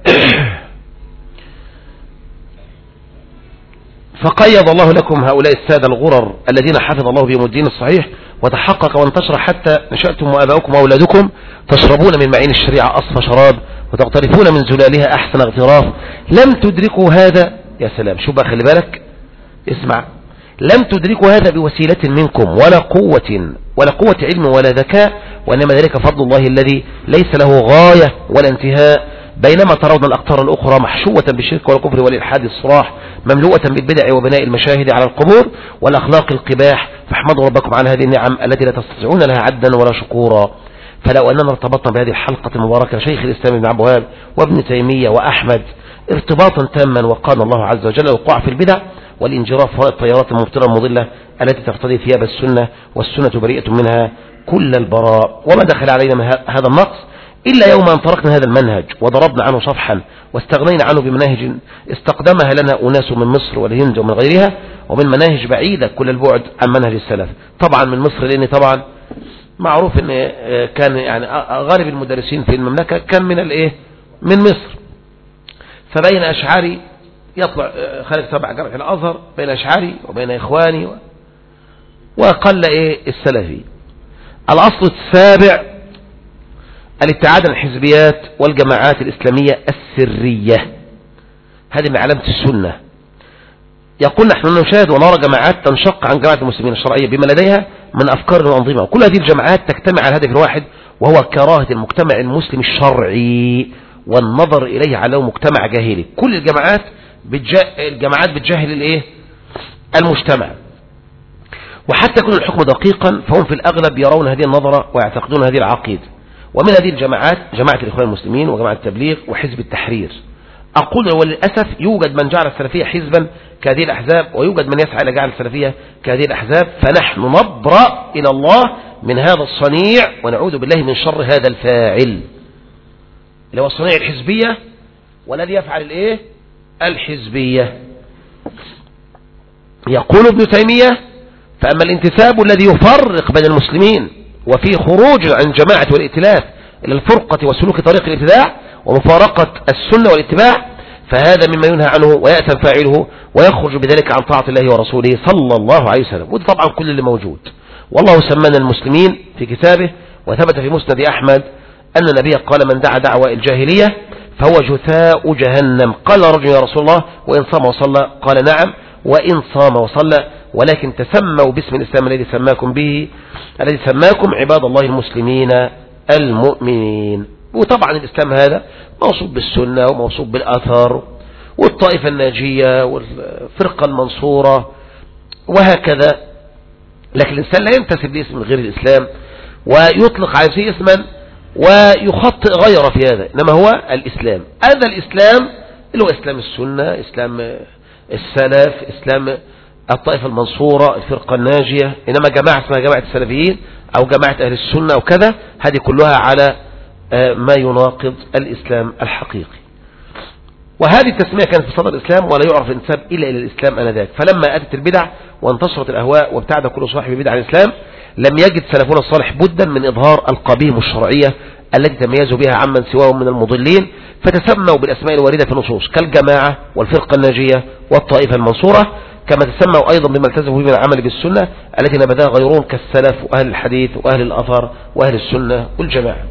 فقيض الله لكم هؤلاء السادة الغرر الذين حفظ الله بهم الدين الصحيح وتحقق وانتشر حتى نشأتم وآباؤكم وأولادكم تشربون من معين الشريعة أصفى شراب وتغترفون من زلالها أحسن اغتراف، لم تدركوا هذا. يا سلام، شو بقى، خلي بالك اسمع، لم تدركوا هذا بوسيلة منكم ولا قوة ولا قوة علم ولا ذكاء، وإنما ذلك فضل الله الذي ليس له غاية ولا انتهاء، بينما ترون الأقطار الأخرى محشوة بالشرك والكفر والإلحاد الصراح، مملوءة بالبدع وبناء المشاهد على القبور والأخلاق القباح، فاحمدوا ربكم على هذه النعم التي لا تستطيعون لها عدا ولا شكورا. فلو أننا ارتبطنا بهذه الحلقة المباركة شيخ الإسلام ابن عبد الوهاب وابن تيمية وأحمد ارتباطا تاما، وقال الله عز وجل: الوقوع في البدع والانجراف وراء التيارات المبتلة المضلة التي ترتدي ثياب السنة، والسنة بريئة منها كل البراء. وما دخل علينا من هذا النقص إلا يوم أن تركنا هذا المنهج وضربنا عنه صفحا واستغنينا عنه بمناهج استقدمها لنا أناس من مصر والهند ومن غيرها، ومن مناهج بعيدة كل البعد عن منهج السلف. طبعا من مصر، لأن طبعا معروف ان كان يعني غالب المدرسين في المملكة كان من الايه من مصر، فبين اشعاري يطلع خارج تبع جامعة الازهر بين اشعاري وبين اخواني وقل ايه السلفي. الاصل السابع الابتعاد عن الحزبيات والجماعات الاسلامية السرية، هذه من علامة السنة. يقول نحن نشاهد ونرى جماعات تنشق عن جماعة المسلمين الشرعية بما لديها من أفكار وأنظمة، وكل هذه الجماعات تجتمع على هدف واحد وهو كراهة المجتمع المسلم الشرعي والنظر إليه على مجتمع جاهلي. كل الجماعات بتجا... الجماعات بتجاهل الايه المجتمع، وحتى يكون الحكم دقيقا فهم في الأغلب يرون هذه النظرة ويعتقدون هذه العقيدة. ومن هذه الجماعات جماعة الإخوان المسلمين وجماعة التبليغ وحزب التحرير. أقول وللأسف يوجد من جعل السلفية حزبا كهذه الأحزاب، ويوجد من يسعى إلى جعل السلفية كهذه الأحزاب، فنحن نبرأ إلى الله من هذا الصنيع ونعوذ بالله من شر هذا الفاعل اللي هو الصنيع الحزبية والذي يفعل الإيه الحزبية. يقول ابن تيمية فأما الانتساب الذي يفرق بين المسلمين وفيه خروج عن جماعة والائتلاف إلى الفرقة وسلوك طريق الابتداع ومفارقة السنة والاتباع فهذا مما ينهى عنه ويأثم فاعله ويخرج بذلك عن طاعة الله ورسوله صلى الله عليه وسلم. وده طبعا كل اللي موجود. والله سمانا المسلمين في كتابه، وثبت في مسند أحمد أن النبي قال من دعا دعوة الجاهلية فهو جثاء جهنم. قال رجل يا رسول الله وإن صام وصلى؟ قال نعم وإن صام وصلى، ولكن تسموا باسم الإسلام الذي سماكم به الذي سماكم عباد الله المسلمين المؤمنين. وطبعا الإسلام هذا موصوف بالسنة وموصوف بالأثر والطائفة الناجية والفرقة المنصورة وهكذا، لكن الإنسان لا ينتسب لاسم غير الإسلام ويطلق على شيء اسما ويخطئ غيره في هذا، إنما هو الإسلام. هذا الإسلام اللي هو إسلام السنة، إسلام السلف، إسلام الطائفة المنصورة، الفرقة الناجية. إنما جماعة اسمها جماعة السلفيين أو جماعة أهل السنة أو كذا، هذه كلها على ما يناقض الإسلام الحقيقي. وهذه التسمية كانت في صدر الإسلام ولا يعرف الانتساب إلا إلى الإسلام آنذاك. فلما أتت البدع وانتشرت الأهواء وابتعد كل صاحب بدع عن الإسلام لم يجد سلفنا الصالح بدا من إظهار ألقابهم الشرعية التي تميزوا بها عمن سواهم من المضلين، فتسموا بالأسماء الواردة في النصوص كالجماعة والفرقة الناجية والطائفة المنصورة، كما تسموا أيضا بما التزموا به من العمل بالسنة التي نبذها غيرون كالسلف وأهل الحديث وأهل الأثر وأهل السنة والجماعة.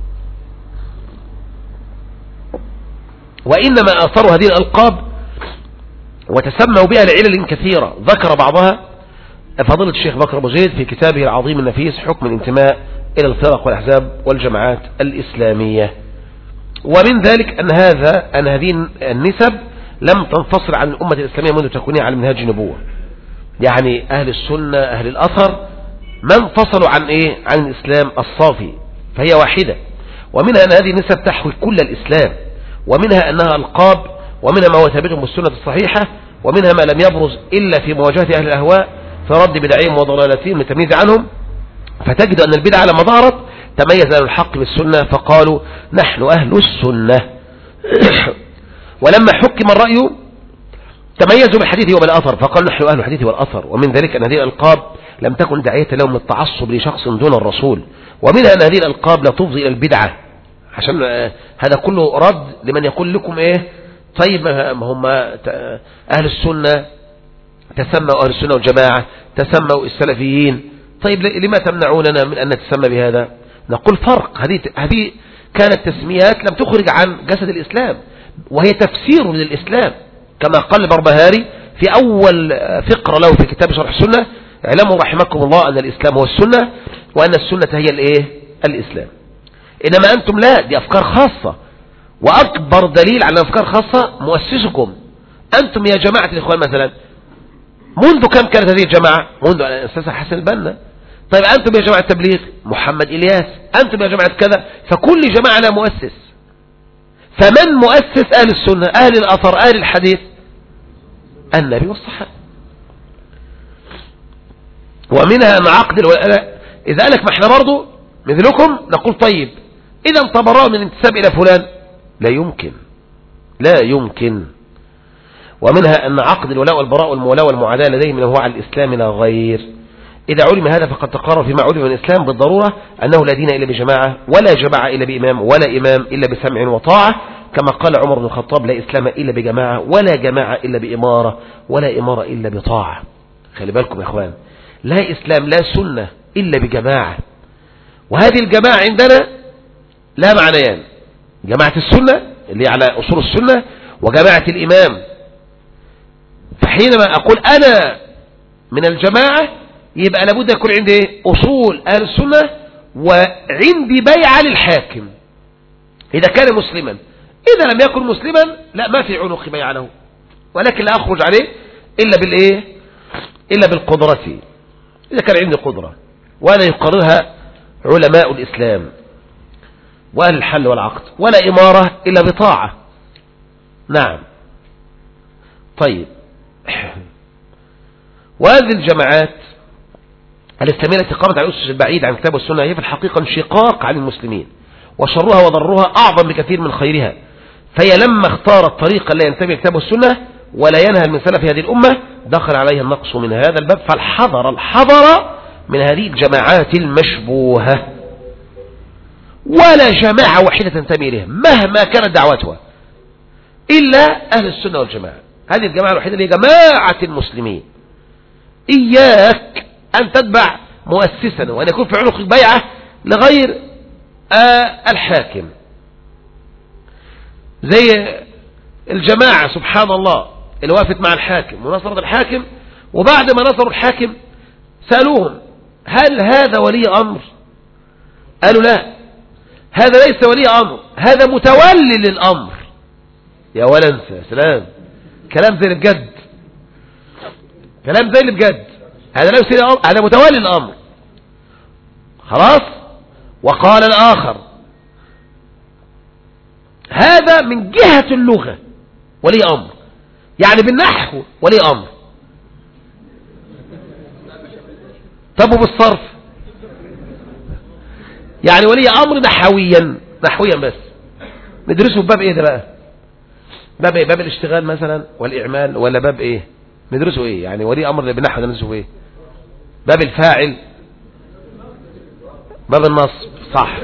وإنما آثروا هذه الألقاب وتسموا بها لعلل كثيرة ذكر بعضها فضيلة الشيخ بكر أبو زيد في كتابه العظيم النفيس حكم الانتماء إلى الفرق والأحزاب والجماعات الإسلامية. ومن ذلك أن هذا أن هذه النسب لم تنفصل عن الأمة الإسلامية منذ تكوينها على منهاج النبوة، يعني أهل السنة أهل الأثر ما انفصلوا عن إيه عن الإسلام الصافي، فهي واحدة. ومنها أن هذه النسب تحوي كل الإسلام، ومنها أنها ألقاب، ومنها ما هو ثابت بالسنة الصحيحة، ومنها ما لم يبرز إلا في مواجهة أهل الأهواء في رد بدعهم وضلالتهم للتمييز عنهم. فتجد أن البدعة لما ظهرت تميز أهل الحق بالسنة فقالوا نحن أهل السنة ولما حكم الرأي تميزوا بالحديث وبالأثر فقالوا نحن أهل الحديث والأثر. ومن ذلك أن هذه الألقاب لم تكن داعية لهم للتعصب لشخص دون الرسول، ومنها أن هذه الألقاب لا تفضي إلى البدعة، عشان هذا كله رد لمن يقول لكم إيه طيب ما هم أهل السنة تسموا أهل السنة والجماعة تسموا السلفيين، طيب لما تمنعوننا من أن نتسمى بهذا؟ نقول فرق، هذه هذه كانت تسميات لم تخرج عن جسد الإسلام وهي تفسير للإسلام، كما قال البربهاري في أول فقرة له في كتاب شرح السنة اعلموا رحمكم الله أن الإسلام هو السنة وأن السنة هي الإيه الإسلام. إنما أنتم لا، دي أفكار خاصة، وأكبر دليل على أفكار خاصة مؤسسكم أنتم يا جماعة الإخوان مثلا. منذ كم كانت هذه الجماعة؟ منذ أن أسسها حسن البنا. طيب أنتم يا جماعة التبليغ محمد إلياس، أنتم يا جماعة كذا، فكل جماعة لها مؤسس. فمن مؤسس أهل السنة أهل الأثر أهل الحديث؟ النبي والصحابة. ومنها أن عقد الولاء إذا قالك ما احنا برضو مثلكم نقول طيب إذا تبرأوا من الانتساب إلى فلان، لا يمكن لا يمكن. ومنها أن عقد الولاء والبراء والمولاة والمعاداة لديهم هو على الإسلام لا غير، إذا علم هذا فقد تقرر فيما علم من الإسلام بالضرورة أنه لا دين إلا بجماعة، ولا جماعة إلا بإمام، ولا إمام إلا بسمع وطاعة، كما قال عمر بن الخطاب: لا إسلام إلا بجماعة، ولا جماعة إلا بإمارة، ولا إمارة إلا بطاعة. خلي بالكم يا إخوان، لا إسلام لا سنة إلا بجماعة. وهذه الجماعة عندنا لا معنيان: جماعة السنة اللي على أصول السنة، وجماعة الإمام. فحينما أقول أنا من الجماعة يبقى لابد يكون عندي أصول أهل السنة، وعندي بيعة للحاكم إذا كان مسلما. إذا لم يكن مسلما لا، ما في عنق بيعة له، ولكن لا أخرج عليه إلا بالإيه؟ إلا بالقدرة، إذا كان عندي قدرة، وأنا يقررها علماء الإسلام وأهل الحل والعقد. ولا إمارة إلا بطاعة. نعم. طيب، وهذه الجماعات الإسلامية التي قامت على الأسس البعيد عن الكتاب والسنة هي في الحقيقة انشقاق عن المسلمين، وشرها وضرها أعظم بكثير من خيرها. فهي لما اختارت طريقا لا ينتمي الكتاب والسنة ولا ينهل من سلف هذه الأمة، دخل عليها النقص من هذا الباب. فالحذر الحذر من هذه الجماعات المشبوهة. ولا جماعة وحيدة تنتمي إليها مهما كانت دعوتها إلا أهل السنة والجماعة. هذه الجماعة الوحيدة هي جماعة المسلمين. إياك أن تتبع مؤسسا وأن يكون في عنق البيعة لغير آه الحاكم، زي الجماعة سبحان الله اللي وافت مع الحاكم ونصرت الحاكم، وبعد ما نصروا الحاكم سألوهم: هل هذا ولي أمر؟ قالوا: لا، هذا ليس ولي أمر، هذا متولي للأمر. يا ولا انسى، سلام، كلام زي اللي بجد، كلام زي اللي بجد. هذا ليس ولي أمر، هذا متولي الأمر. خلاص. وقال الآخر: هذا من جهة اللغة ولي أمر، يعني بالنحو ولي أمر. طب وبالصرف؟ يعني ولي أمر نحويا، نحويا بس. ندرسه بباب ايه ده بقى؟ باب ايه؟ باب الاشتغال مثلا والإعمال، ولا باب ايه؟ ندرسه ايه؟ يعني ولي أمر بالنحو ده ندرسه ايه؟ باب الفاعل، باب النصب، صح.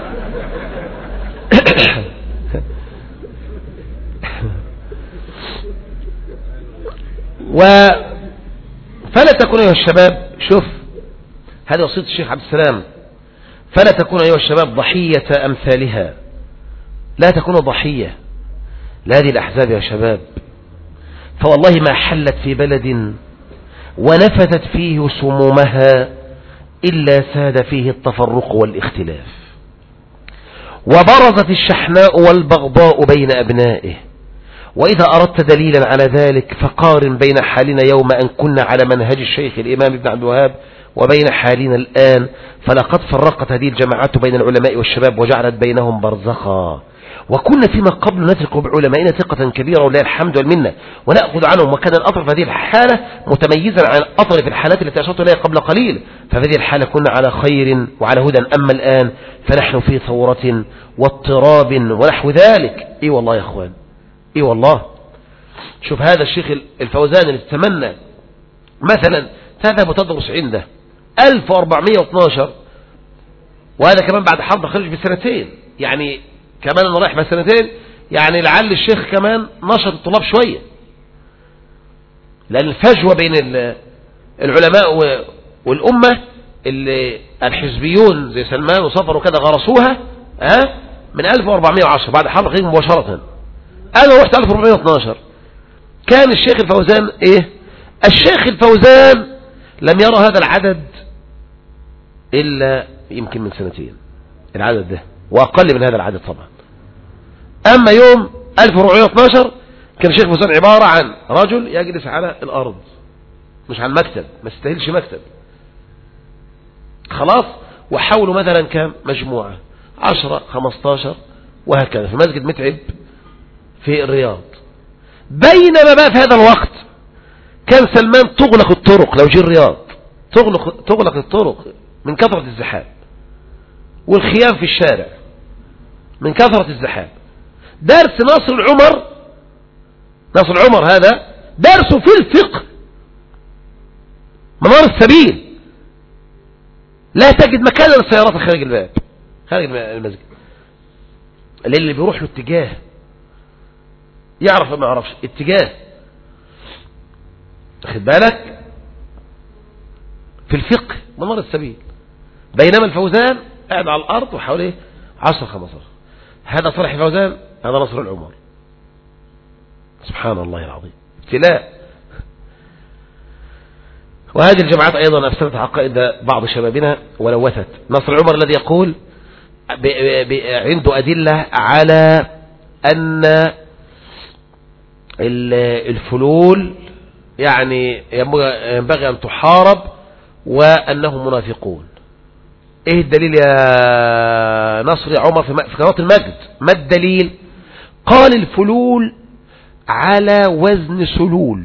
و فلا تكون أيها الشباب، شوف هذا وصية الشيخ عبد السلام، فلا تكون أيها الشباب ضحية أمثالها. لا تكونوا ضحية لهذه الأحزاب يا شباب، فوالله ما حلت في بلد ونفثت فيه سمومها إلا ساد فيه التفرق والاختلاف، وبرزت الشحناء والبغضاء بين أبنائه. وإذا أردت دليلا على ذلك فقارن بين حالنا يوم أن كنا على منهج الشيخ الإمام ابن عبد الوهاب وبين حالنا الآن، فلقد فرقت هذه الجماعات بين العلماء والشباب وجعلت بينهم برزخا. وكنا فيما قبل نثق بعلمائنا ثقة كبيرة ولله الحمد والمنة ونأخذ عنهم، وكان الأطر في هذه الحالة متميزا عن الأطر في الحالات التي أشرت إليها قبل قليل، ففي هذه الحالة كنا على خير وعلى هدى. أما الآن فنحن في ثورة واضطراب ونحو ذلك. إي والله يا أخوان، إي والله. شوف هذا الشيخ الفوزان اللي تتمنى مثلا تذهب وتدرس عنده ألف وأربعمائة واثناشر، وهذا كمان بعد حرب خرج بسنتين، يعني كمان أنا رايح بسنتين، يعني لعل الشيخ كمان نشط الطلاب شوية، لأن الفجوة بين العلماء والأمة اللي الحزبيون زي سلمان وصفر وكذا غرسوها ها من ألف وأربعمائة وعشرة بعد حرب خرج مباشرة. أنا رحت ألف وأربعمائة واثناشر، كان الشيخ الفوزان إيه؟ الشيخ الفوزان لم يرى هذا العدد إلا يمكن من سنتين، العدد ده وأقل من هذا العدد طبعا. أما يوم ألف وأربعمائة واثناشر كان الشيخ الفوزان عبارة عن رجل يجلس على الأرض، مش على المكتب، ما استاهلش مكتب خلاص. وحاولوا مثلا كام مجموعة عشرة خمستاشر وهكذا في مسجد متعب في الرياض. بينما بقى في هذا الوقت كان سلمان تغلق الطرق، لو جي الرياض تغلق, تغلق الطرق من كثرة الزحام، والخيام في الشارع من كثرة الزحام. درس ناصر العمر، ناصر العمر هذا درسه في الفقه منار السبيل، لا تجد مكان للسيارات خارج الباب خارج المسجد. اللي بيروح له اتجاه يعرف ما يعرفش اتجاه. خد بالك في الفقه منار السبيل. بينما الفوزان قاعد على الأرض وحواليه عشر خمسة. هذا صالح الفوزان، هذا نصر العمر. سبحان الله العظيم، ابتلاء. وهذه الجماعات أيضا أفسدت عقائد بعض شبابنا ولوثت. نصر العمر الذي يقول ب ب عنده أدلة على أن الفلول يعني ينبغي أن تحارب وأنهم منافقون. ايه الدليل يا نصر يا عمر في قناة المجد؟ ما الدليل؟ قال الفلول على وزن سلول،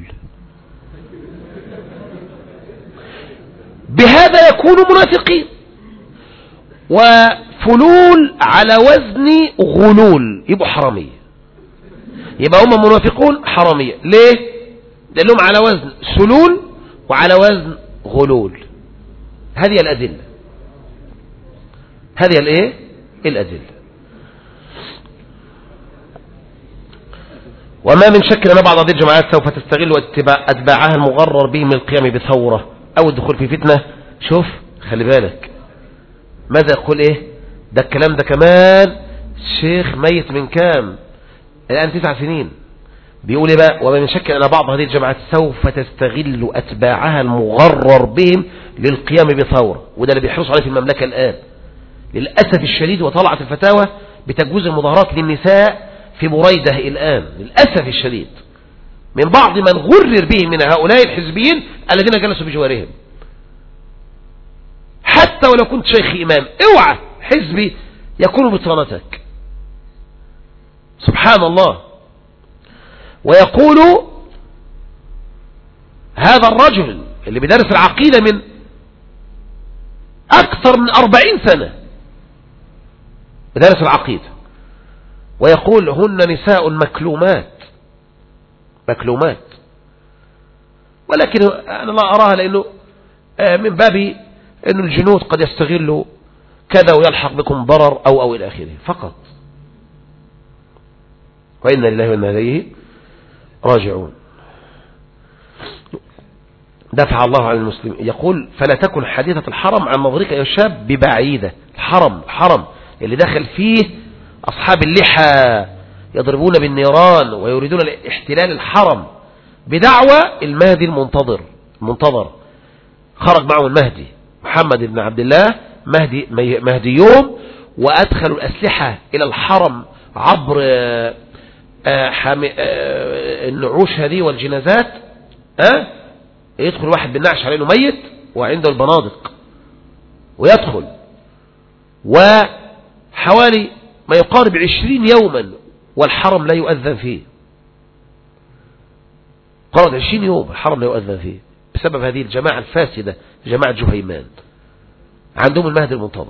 بهذا يكونوا منافقين. وفلول على وزن غلول يبقوا حرامية، يبقى هم منافقون حرامية. ليه؟ لأنهم على وزن سلول وعلى وزن غلول. هذه الأدلة، هذه الايه الأدلة. وما من شك أن بعض هذه الجماعات سوف تستغل أتباعها المغرر بهم القيام بثورة أو الدخول في فتنة. شوف خلي بالك ماذا يقول ايه ده الكلام ده كمان شيخ ميت من كام الآن تسع سنين. بيقول ايه بقى؟ وما من شك أن بعض هذه الجماعات سوف تستغل أتباعها المغرر بهم للقيام بثورة. وده اللي بيحرص عليه في المملكة الآن للأسف الشديد. وطلعت الفتاوى بتجويز المظاهرات للنساء في بريدة الآن للأسف الشديد من بعض من غرر به من هؤلاء الحزبيين الذين جلسوا بجوارهم. حتى ولو كنت شيخ إمام اوعى حزبي يكون بطانتك. سبحان الله. ويقول هذا الرجل اللي بيدرس العقيدة من أكثر من أربعين سنة بدرس العقيدة، ويقول هن نساء مكلومات مكلومات. ولكن أنا لا أراها لأنه من باب أن الجنود قد يستغلوا كذا ويلحق بكم ضرر أو أو إلى آخره فقط. وإنا لله وإنا إليه راجعون. دفع الله عن المسلمين. يقول فلا تكن حديثة الحرم عن نظرك يا شاب ببعيدة. الحرم الحرم اللي دخل فيه أصحاب اللحى يضربون بالنيران ويريدون احتلال الحرم بدعوى المهدي المنتظر المنتظر. خرج معه المهدي محمد بن عبد الله مهدي مهديوم، وأدخلوا الأسلحة إلى الحرم عبر النعوش هذه والجنازات. أه؟ يدخل واحد بالنعش عليه ميت وعنده البنادق ويدخل، وحوالي ما يقارب عشرين يوما والحرم لا يؤذن فيه. قرب عشرين يوم الحرم لا يؤذن فيه بسبب هذه الجماعة الفاسدة جماعة جهيمان عندهم المهدي المنتظر.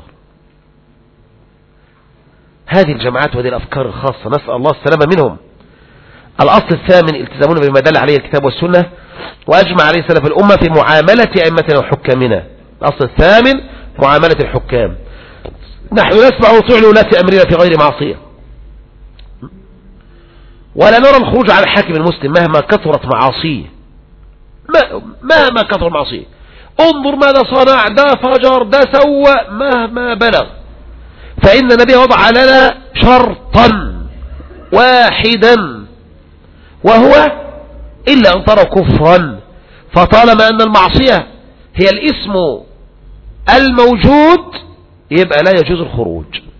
هذه الجماعات وهذه الأفكار الخاصة نسأل الله السلامة منهم. الأصل الثامن التزامنا بما دل عليه الكتاب والسنة وأجمع عليه سلف الأمة في معاملة أئمتنا وحكامنا. الأصل الثامن معاملة الحكام. نحن نسمع وطيع لولاة أمرنا في غير معصية، ولا نرى الخروج على الحاكم المسلم مهما كثرت معاصيه مهما كثر معصيه. انظر ماذا صنع، ده فجر، ده سوى، مهما بلغ، فإن النبي وضع لنا شرطا واحدا وهو إلا أن تروا كفرا. فطالما أن المعصية هي الاسم الموجود يبقى لا يجوز الخروج.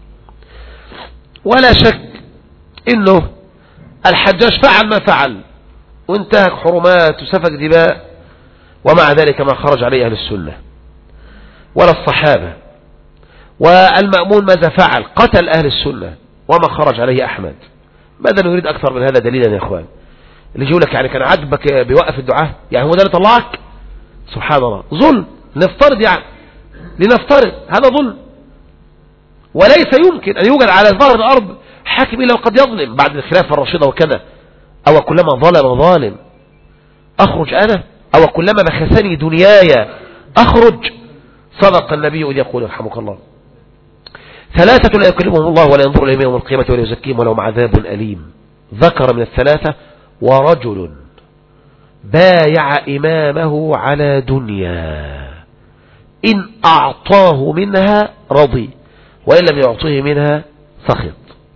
ولا شك إنه الحجاج فعل ما فعل وانتهك حرمات وسفك دماء، ومع ذلك ما خرج عليه أهل السنة ولا الصحابة. والمأمون ماذا فعل؟ قتل أهل السنة وما خرج عليه أحمد. ماذا نريد أكثر من هذا دليلا يا إخوان؟ اللي يقول لك يعني كان عجبك بيوقف الدعاء، يعني هو ده اللي طلعك؟ سبحان الله. ظلم. نفترض يعني لنفترض هذا ظلم، وليس يمكن أن يوجد على ظهر الأرض حاكم إلا وقد يظلم بعد الخلافة الرشيدة وكذا. أو كلما ظلم ظالم أخرج أنا، أو كلما بخسني دنياي أخرج. صدق النبي إذ يقول يرحمك الله: ثلاثة لا يكلمهم الله ولا ينظر إليهم يوم القيامة ولا يزكيهم ولهم عذاب أليم. ذكر من الثلاثة: ورجل بايع إمامه على دنيا إن أعطاه منها رضي وإن لم يعطيه منها سخط.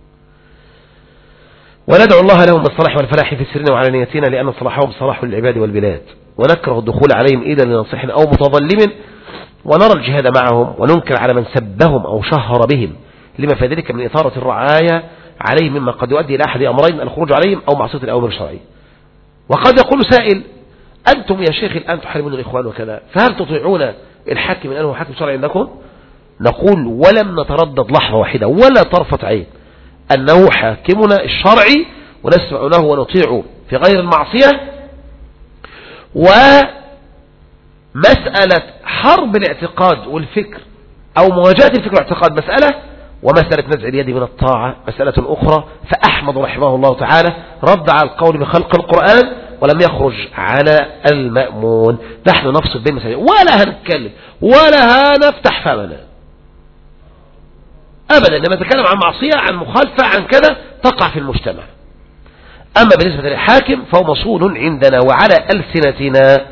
وندعو الله لهم بالصلاح والفلاح في سرنا وعلانيتنا لأن صلاحهم صلاح للعباد والبلاد، ونكره الدخول عليهم إذا لنصح أو متظلم، ونرى الجهاد معهم وننكر على من سبهم أو شهر بهم لما في ذلك من إثارة الرعاية عليهم مما قد يؤدي إلى أحد أمرين: الخروج عليهم أو معصية الأوامر الشرعية. وقد يقول سائل: أنتم يا شيخ الآن تحاربون الإخوان وكذا، فهل تطيعون الحاكم من أنه حاكم شرعي لكم؟ نقول: ولم نتردد لحظة واحدة ولا طرفة عين أنه حاكمنا الشرعي ونسمع له ونطيع في غير المعصية. ومسألة حرب الاعتقاد والفكر أو مواجهة الفكر والاعتقاد مسألة، ومسألة نزع اليد من الطاعة مسألة أخرى. فأحمد رحمه الله تعالى رد على القول بخلق القرآن ولم يخرج على المأمون. نحن نفصل بين مسائل، ولا هنتكلم ولا هنفتح فمنا أبدا، لما نتكلم عن معصية عن مخالفة عن كذا تقع في المجتمع. أما بالنسبة للحاكم فهو مصون عندنا وعلى ألسنتنا.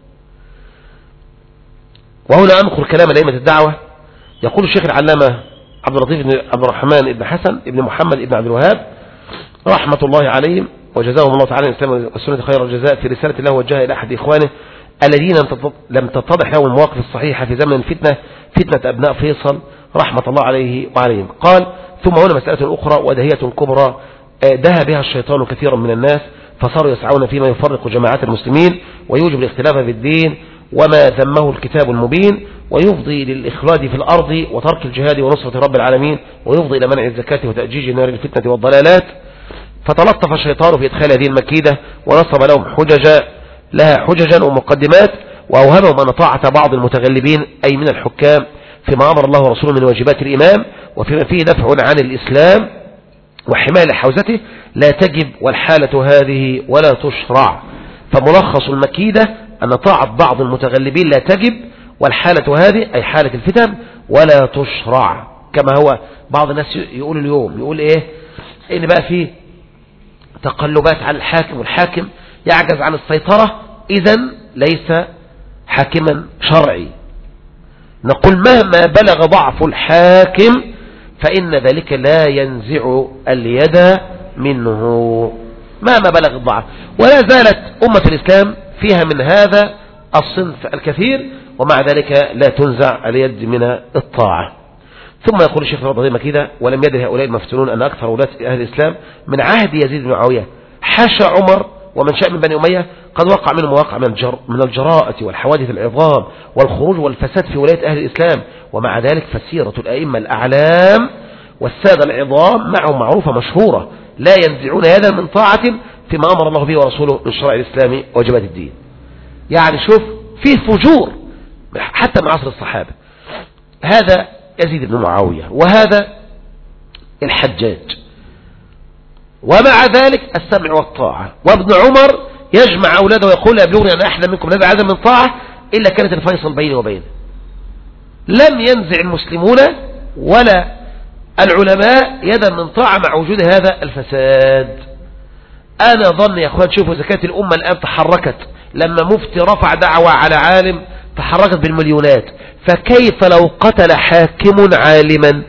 وهنا أنقل كلام أئمة الدعوة. يقول الشيخ العلامة عبد اللطيف بن عبد الرحمن بن حسن بن محمد بن عبد الوهاب رحمة الله عليهم وجزاهم الله تعالى الإسلام والسنة خير الجزاء في رسالة له وجهها إلى أحد إخوانه الذين لم تتضح لهم المواقف الصحيحة في زمن الفتنة، فتنة أبناء فيصل رحمة الله عليه وعليهم. قال: ثم هنا مسألة أخرى ودهية كبرى دهى بها الشيطان كثيرا من الناس فصاروا يسعون فيما يفرق جماعات المسلمين ويوجب الاختلاف في الدين وما ذمه الكتاب المبين، ويفضي للإخلاد في الأرض وترك الجهاد ونصرة رب العالمين، ويفضي إلى منع الزكاة وتأجيج نار الفتنة والضلالات. فتلطف الشيطان في إدخال هذه المكيدة ونصب لهم حججا لها حججا ومقدمات، وأوهمهم أن طاعة بعض المتغلبين أي من الحكام فيما أمر الله ورسوله من واجبات الإمام وفيما فيه دفع عن الإسلام وحماية لحوزته لا تجب والحالة هذه ولا تشرع. فملخص المكيدة أن طاعة بعض المتغلبين لا تجب والحالة هذه أي حالة الفتن ولا تشرع. كما هو بعض الناس يقول اليوم يقول إيه إن بقى فيه تقلبات على الحاكم والحاكم يعجز عن السيطرة إذن ليس حاكما شرعي. نقول مهما بلغ ضعف الحاكم فإن ذلك لا ينزع اليد منه مهما بلغ الضعف. ولا زالت أمة الإسلام فيها من هذا الصنف الكثير ومع ذلك لا تنزع اليد من الطاعة. ثم يقول الشيخ رضي كده: ولم يدري هؤلاء المفتونون أن أكثر ولاة أهل الإسلام من عهد يزيد بن معاوية حاشا عمر ومن شاء من بني أمية قد وقع منهم مواقع من, الجر من الجراءة والحوادث العظام والخروج والفساد في ولاية أهل الإسلام، ومع ذلك فسيرة الأئمة الأعلام والسادة العظام معهم معروفة مشهورة لا ينزعون هذا من طاعة فيما أمر الله به ورسوله من شرع الإسلام وواجبات الدين. يعني شوف فيه فجور حتى من عصر الصحابة. هذا يزيد بن معاوية وهذا الحجاج، ومع ذلك السمع والطاعة. وابن عمر يجمع أولاده ويقول: أبلغني أن أحد منكم نزع هذا من طاعة إلا كانت الفيصل بيني وبينه. لم ينزع المسلمون ولا العلماء يدا من طاعة مع وجود هذا الفساد. أنا ظن يا أخوان شوفوا زكاة الأمة الآن تحركت لما مفتي رفع دعوة على عالم تحركت بالمليونات، فكيف لو قتل حاكم عالما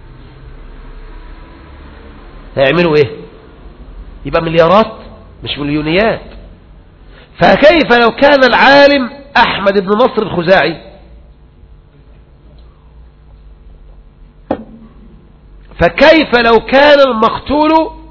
هيعملوا ايه؟ يبقى مليارات مش مليونيات. فكيف لو كان العالم أحمد بن نصر الخزاعي فكيف لو كان المقتول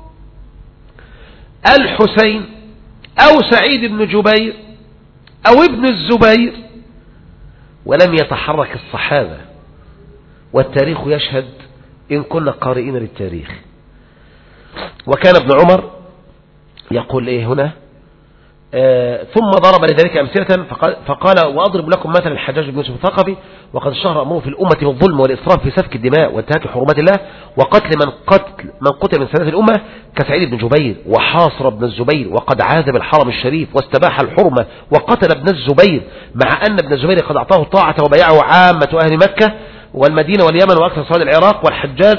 الحسين أو سعيد بن جبير أو ابن الزبير ولم يتحرك الصحابة؟ والتاريخ يشهد إن كنا قارئين للتاريخ. وكان ابن عمر يقول إيه هنا: آه ثم ضرب لذلك أمثلة فقال, فقال وأضرب لكم مثلا الحجاج بن يوسف الثقفي وقد اشتهر أمره في الأمة بالظلم والإسراف في سفك الدماء وانتهاك حرمات الله وقتل من قتل من قتل من سادات الأمة كسعيد بن جبير وحاصر بن الزبير وقد عاذب الحرم الشريف واستباح الحرمة وقتل ابن الزبير مع أن ابن الزبير قد أعطاه الطاعة وبيعه عامة أهل مكة والمدينة واليمن وأكثر صوال العراق. والحجاج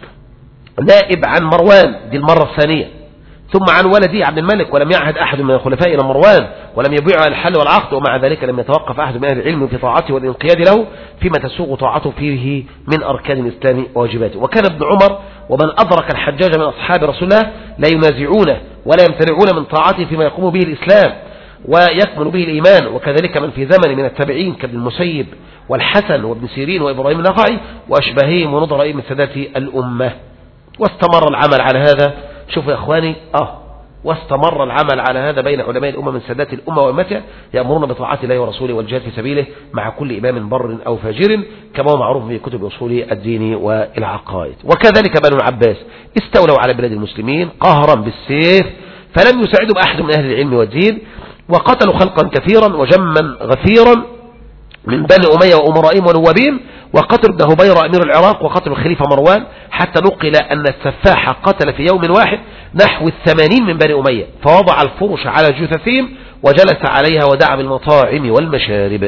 نائب عن مروان دي المرة الثانية ثم عن ولدي عبد الملك ولم يعهد أحد من الخلفاء إلى مروان ولم يبيع على الحل والعقد ومع ذلك لم يتوقف أحد من أهل العلم في طاعته والانقياد له فيما تسوغ طاعته فيه من أركان الإسلام وواجباته. وكان ابن عمر ومن أدرك الحجاج من أصحاب رسول الله لا ينازعونه ولا يمتنعون من طاعته فيما يقوم به الإسلام ويكمل به الإيمان وكذلك من في زمن من التابعين كابن المسيب والحسن وابن سيرين وإبراهيم النخعي وأشباههم ونظرائهم من سادات الأمة. واستمر العمل على هذا. شوفوا يا أخواني آه واستمر العمل على هذا بين علماء الأمة من سادات الأمة وأمتها يأمرون بطاعة الله ورسوله والجهاد في سبيله مع كل إمام بر أو فاجر كما هو معروف في كتب أصول الدين والعقائد. وكذلك بنو العباس استولوا على بلاد المسلمين قهرا بالسيف فلم يساعدهم أحد من أهل العلم والدين وقتلوا خلقا كثيرا وجما غفيرا من بني أمية وأمرائهم ونوابهم وقتلوا ابن هبيرة أمير العراق وقتلوا الخليفة مروان حتى نقل أن السفاح قتل في يوم واحد نحو الثمانين من بني أمية فوضع الفرش على جثثهم وجلس عليها ودعا بالمطاعم والمشارب.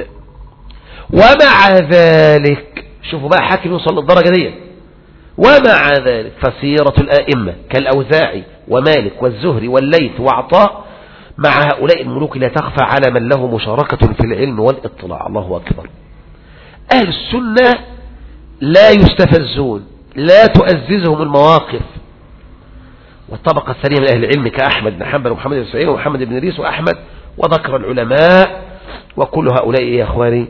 ومع ذلك شوفوا بقى حاكم يوصل للدرجة دي ومع ذلك فسيرة الآئمة كالأوزاعي ومالك والزهري والليث وعطاء مع هؤلاء الملوك لا تخفى على من له مشاركة في العلم والاطلاع. الله أكبر. أهل السنة لا يستفزون لا تؤززهم المواقف. والطبقة الثانية من أهل العلم كأحمد بن حنبل ومحمد بن سعيد ومحمد بن ريس وأحمد وذكر العلماء وكل هؤلاء يا أخواني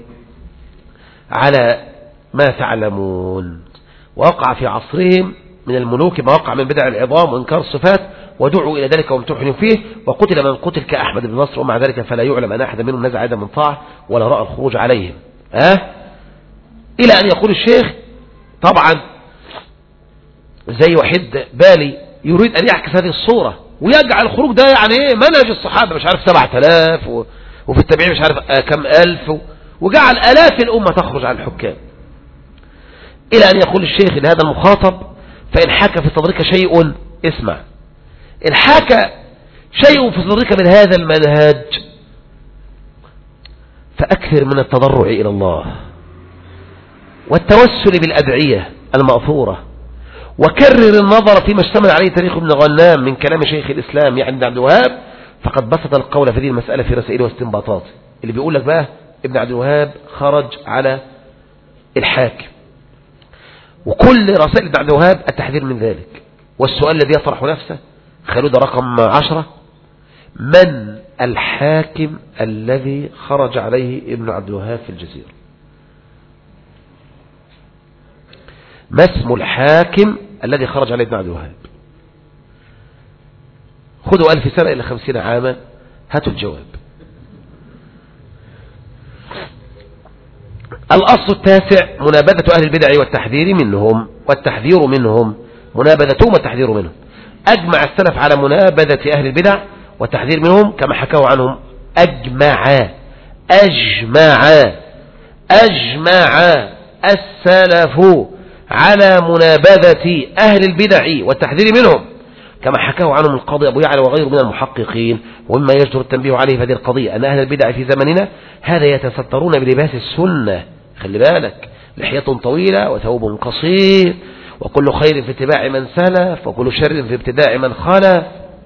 على ما تعلمون. ووقع في عصرهم من الملوك ما وقع من بدع العظام وإنكار الصفات ودعوا إلى ذلك وامتحنوا فيه وقتل من قتل كأحمد بن نصر ومع ذلك فلا يعلم أن أحد منهم نزع يدا من طاعة ولا رأى الخروج عليهم. أه؟ إلى أن يقول الشيخ طبعا زي وحيد بالي يريد أن يعكس هذه الصورة ويجعل الخروج ده يعني إيه منهج الصحابة مش عارف سبعة آلاف و... وفي التابعين مش عارف كم ألف و... وجعل آلاف الأمة تخرج عن الحكام. إلى أن يقول الشيخ لهذا المخاطب فإن حكى في صدرك شيء اسمع إن حكى شيء في صدرك من هذا المنهج فأكثر من التضرع إلى الله والتوسل بالأدعية المأثورة وكرر النظر فيما اشتمل عليه تاريخ ابن غنام من كلام شيخ الإسلام يعني ابن عبد الوهاب فقد بسط القول في هذه المسألة في رسائله واستنباطاته. اللي بيقول لك بقى ابن عبد الوهاب خرج على الحاكم وكل رسائل ابن عبد الوهاب التحذير من ذلك. والسؤال الذي يطرح نفسه خلود رقم عشرة من الحاكم الذي خرج عليه ابن عبد الوهاب في الجزيرة؟ ما اسم الحاكم الذي خرج عليه ابن عبد الوهاب؟ خذوا ألف سنة إلى خمسين عاما هاتوا الجواب. الأصل التاسع منابذة أهل البدع والتحذير منهم والتحذير منهم منابذتهم والتحذير منهم. أجمع السلف على منابذة أهل البدع والتحذير منهم كما حكوا عنهم أجمع أجمع أجمع السلف على منابذة أهل البدع والتحذير منهم كما حكاه عنهم القاضي أبو يعلى وغيره من المحققين. ومما يجدر التنبيه عليه في هذه القضية أن أهل البدع في زمننا هذا يتسترون بلباس السنة. خلي بالك لحية طويلة وثوب قصير وكل خير في اتباع من سلف وكل شر في ابتداع من خلف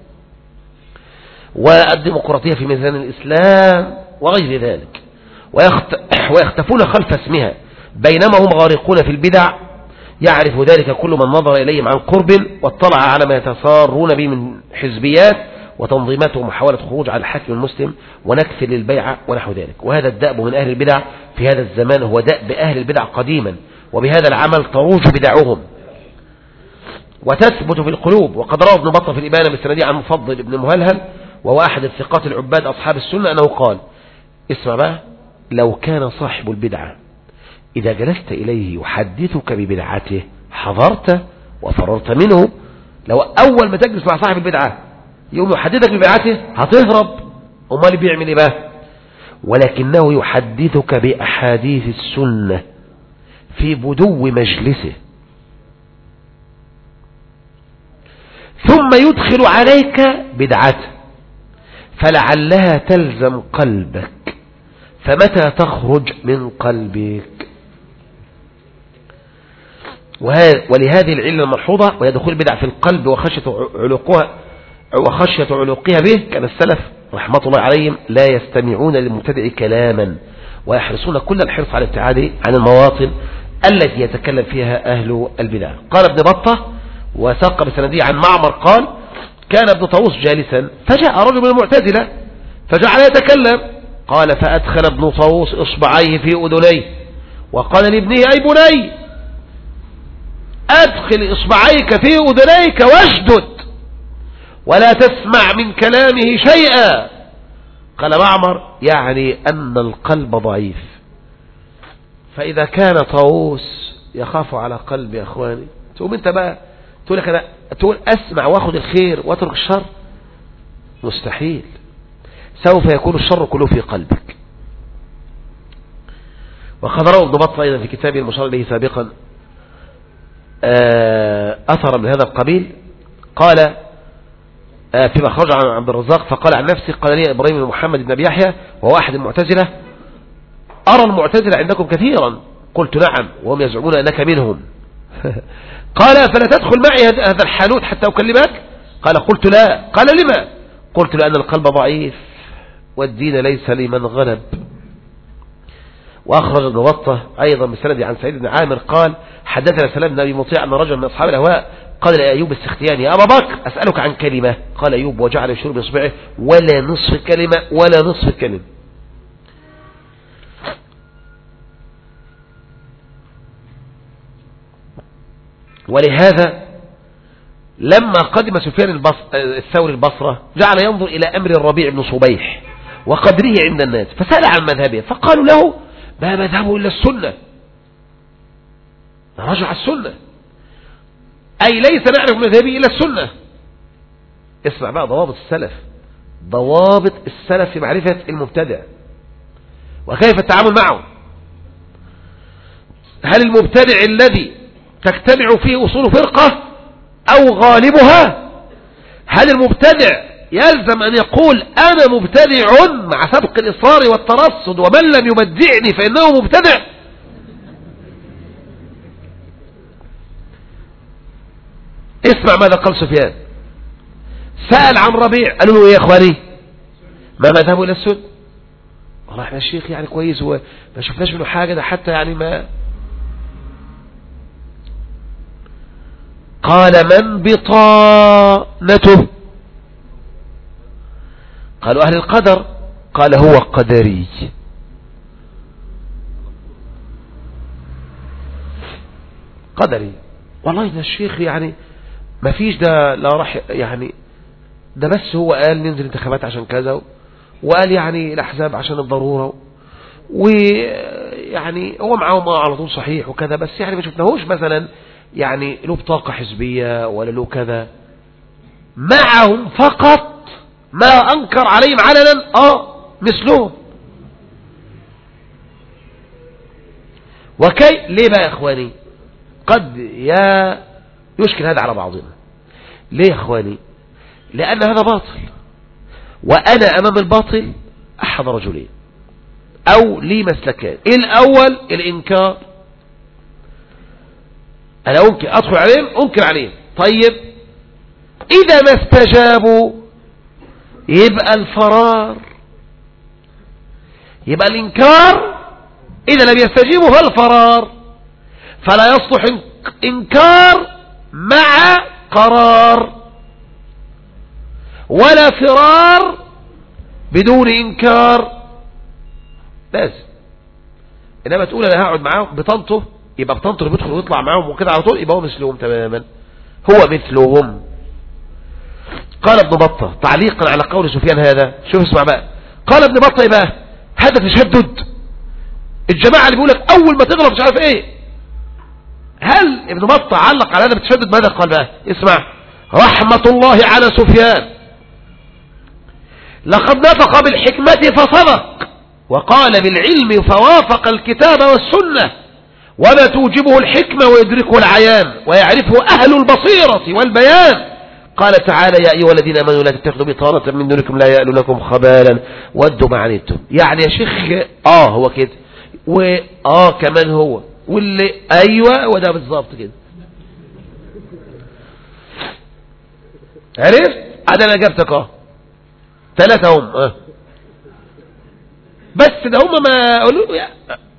والديمقراطية في ميزان الإسلام وغير ذلك ويختفون خلف اسمها بينما هم غارقون في البدع. يعرف ذلك كل من نظر إليهم عن قرب واطلع على ما يتسارون به من حزبيات وتنظيمات ومحاولة خروج على الحاكم المسلم ونكث للبيعة ونحو ذلك. وهذا الدأب من أهل البدع في هذا الزمان هو دأب أهل البدع قديما وبهذا العمل تروج بدعهم وتثبت في القلوب. وقد روى ابن بطة في الإبانة بالسندية عن مفضل ابن مهلهل وهو أحد الثقات العباد أصحاب السنة أنه قال اسمع بقى لو كان صاحب البدعة إذا جلست إليه يحدثك ببدعته حضرت وفررت منه. لو أول ما تجلس مع صاحب البدعة يوم يحدثك ببدعته هتهرب امال بيعمل ايه بقى؟ ولكنه يحدثك بأحاديث السنة في بدو مجلسه، ثم يدخل عليك بدعته فلعلها تلزم قلبك، فمتى تخرج من قلبك؟ ولهذه العلة الملحوظة وهي دخول البدع في القلب وخشية علوقها وخشية علوقها به، كان السلف رحمة الله عليهم لا يستمعون للمبتدع كلاما، ويحرصون كل الحرص على الابتعاد عن المواطن التي يتكلم فيها أهل البدع. قال ابن بطة وساق بسنده عن معمر قال: كان ابن طاووس جالسا فجاء رجل من المعتزلة فجعل يتكلم، قال: فأدخل ابن طاووس إصبعيه في أذنيه وقال لابنه: أي بني أدخل إصبعيك في أذنيك واشدد ولا تسمع من كلامه شيئا. قال معمر: يعني أن القلب ضعيف. فإذا كان طاووس يخاف على قلبي يا أخواني، تقوم أنت بقى تقول لك أنا تقول أسمع وأخذ الخير وأترك الشر؟ مستحيل، سوف يكون الشر كله في قلبك. وقد روى ابن بطة أيضا في كتابه المشار إليه سابقا أثر من هذا القبيل، قال فيما خرج عن عبد الرزاق فقال عن نفسه: قال لي إبراهيم بن محمد بن أبي يحيى وهو أحد المعتزلة: أرى المعتزلة عندكم كثيرا. قلت: نعم، وهم يزعمون أنك منهم. قال: فلا تدخل معي هذا الحانوت حتى أكلمك؟ قال: قلت: لا. قال: لما؟ قلت: لأن القلب ضعيف والدين ليس لمن غلب. وأخرج ابن بطة أيضا بسند عن سعيد بن عامر قال: حدثنا سلام بن أبي مطيع أن رجل من أصحاب الأهواء قال لأيوب السختياني: يا أبا بكر أسألك عن كلمة. قال أيوب وجعل يشير بإصبعه: ولا نصف كلمة ولا نصف كلمة. ولهذا لما قدم سفيان الثوري البصرة جعل ينظر إلى أمر الربيع بن صبيح وقدره عند الناس، فسأل عن مذهبه فقالوا له: ما مذهبه إلا السنة، رجع السنة، أي ليس نعرف مذهبه إلا السنة. اسمع بقى ضوابط السلف، ضوابط السلف في معرفة المبتدع وكيف التعامل معه. هل المبتدع الذي تجتمع فيه أصول فرقة أو غالبها؟ هل المبتدع يلزم أن يقول أنا مبتدع مع سبق الإصرار والترصد ومن لم يبدعني فإنه مبتدع؟ اسمع ماذا قال سفيان. سأل عن ربيع قالوا له: ايه يا اخواني ما مذهبه الى السنة؟ والله احنا الشيخ يعني كويس وما شفناش منه حاجة، ده حتى يعني ما. قال: من بطانته؟ قالوا: أهل القدر. قال: هو قدري. قدري والله ده الشيخ يعني ما فيش، ده لا راح يعني، ده بس هو قال ننزل انتخابات عشان كذا، وقال يعني الأحزاب عشان الضرورة، ويعني هو معاهم على طول صحيح وكذا، بس يعني ما شفناهوش مثلا يعني له بطاقة حزبية ولا له كذا. معهم فقط ما أنكر عليهم علنا آه مثلهم. وكي ليه بقى يا إخواني قد يا يشكل هذا على بعضنا؟ ليه يا إخواني؟ لأن هذا باطل، وأنا أمام الباطل أحد رجلين أو لي مسلكان. الأول الإنكار، أنا أنكر أدخل عليهم أنكر عليهم. طيب إذا ما استجابوا يبقى الفرار، يبقى الإنكار إذا لم يستجيبوا فالفرار، فلا يصلح إنكار مع قرار ولا فرار بدون إنكار. لازم إنما تقول أنا هقعد معاهم بطنطه، يبقى بطنطه اللي بيدخل ويطلع معاهم وكده على طول يبقى هو مثلهم تماما، هو مثلهم. قال ابن بطة تعليقا على قول سفيان هذا، شوف اسمع بقى، قال ابن بطة يبقى هذا تشدد. الجماعة اللي بيقولك أول ما تغلط مش عارف إيه، هل ابن بطة علق على هذا بالتشدد؟ ماذا قال بقى؟ اسمع: رحمة الله على سفيان لقد نطق بالحكمة فصدق، وقال بالعلم فوافق الكتاب والسنة، وما توجبه الحكمة ويدركه العيان ويعرفه أهل البصيرة والبيان. قال تعالى: يا أيها الذين آمنوا لا تتخذوا بطانة من دونكم لا يألونكم خبالا ودوا ما عنتم. يعني يا شيخ آه هو كده، وآه كمان هو، واللي أيوة وده بالظبط كده. عرفت؟ عاد أنا جبتك آه ثلاثة هم آه بس ده هم ما قالوا يا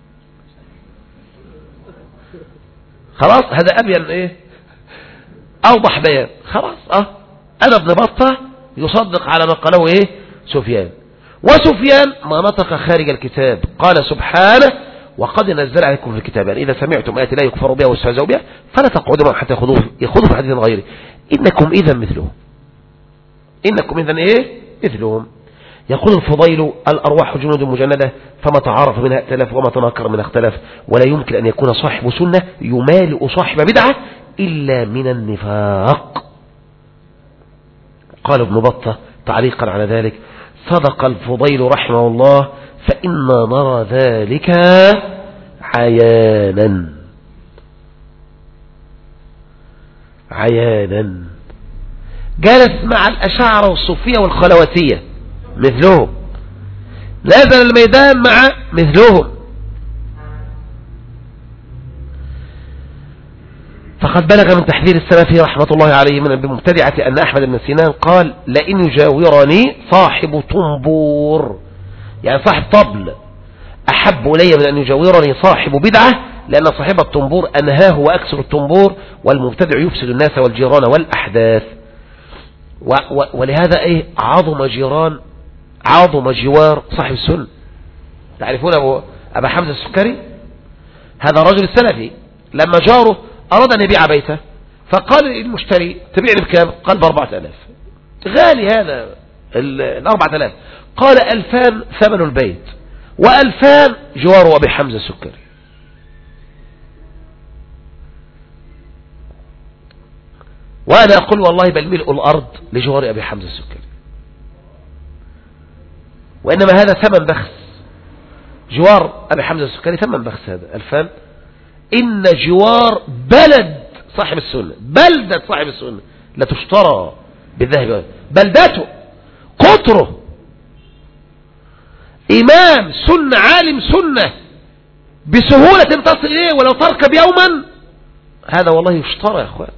خلاص. هذا أبين إيه أوضح بيان. خلاص أه أنا ابن بطة يصدق على ما قاله إيه سفيان. وسفيان ما نطق خارج الكتاب. قال سبحانه: وقد نزل عليكم في الكتاب يعني إذا سمعتم آيات لا يكفر بها واستهزأوا بها فلا تقعدوا معهم حتى يخوضوا في حديث غيره إنكم إذا مثلهم إنكم إذا إيه مثلهم. يقول الفضيل: الأرواح جنود مجندة فما تعارف منها ائتلف وما تناكر منها اختلف، ولا يمكن أن يكون صاحب سنة يمالئ صاحب بدعة إلا من النفاق. قال ابن بطة تعليقا على ذلك: صدق الفضيل رحمه الله، فإنا نرى ذلك عيانا عيانا. جلس مع الأشاعرة والصوفية والخلواتية مثلهم، نزل الميدان مع مثلهم. فقد بلغ من تحذير السلف رحمة الله عليه من المبتدعة أن أحمد بن سينان قال: لئن يجاورني صاحب طنبور، يعني صاحب طبل، أحب إلي من أن يجاورني صاحب بدعة، لأن صاحب الطنبور أنهاه وأكسر الطنبور، والمبتدع يفسد الناس والجيران والأحداث. و و ولهذا إيه عظم جيران عظم جوار صاحب السنة. تعرفون أبو أبا حمزة السكري؟ هذا الرجل السلفي لما جاره أراد أن يبيع بيته فقال المشتري: تبيعني بكام؟ قال: بأربعة آلاف. غالي هذا الأربعة آلاف. قال: ألفان ثمن البيت وألفان جوار أبي حمزة السكري. وأنا أقول والله بل ملء الأرض لجوار أبي حمزة السكري، وإنما هذا ثمن بخس. جوار أبي حمزة السكري ثمن بخس، هذا ألفان. إن جوار بلد صاحب السنة، بلدة صاحب السنة لا تشترى بالذهب، بلدته قطره، إمام سنة عالم سنة بسهولة تصل إليه ولو تركب يوما، هذا والله يشترى يا أخوان.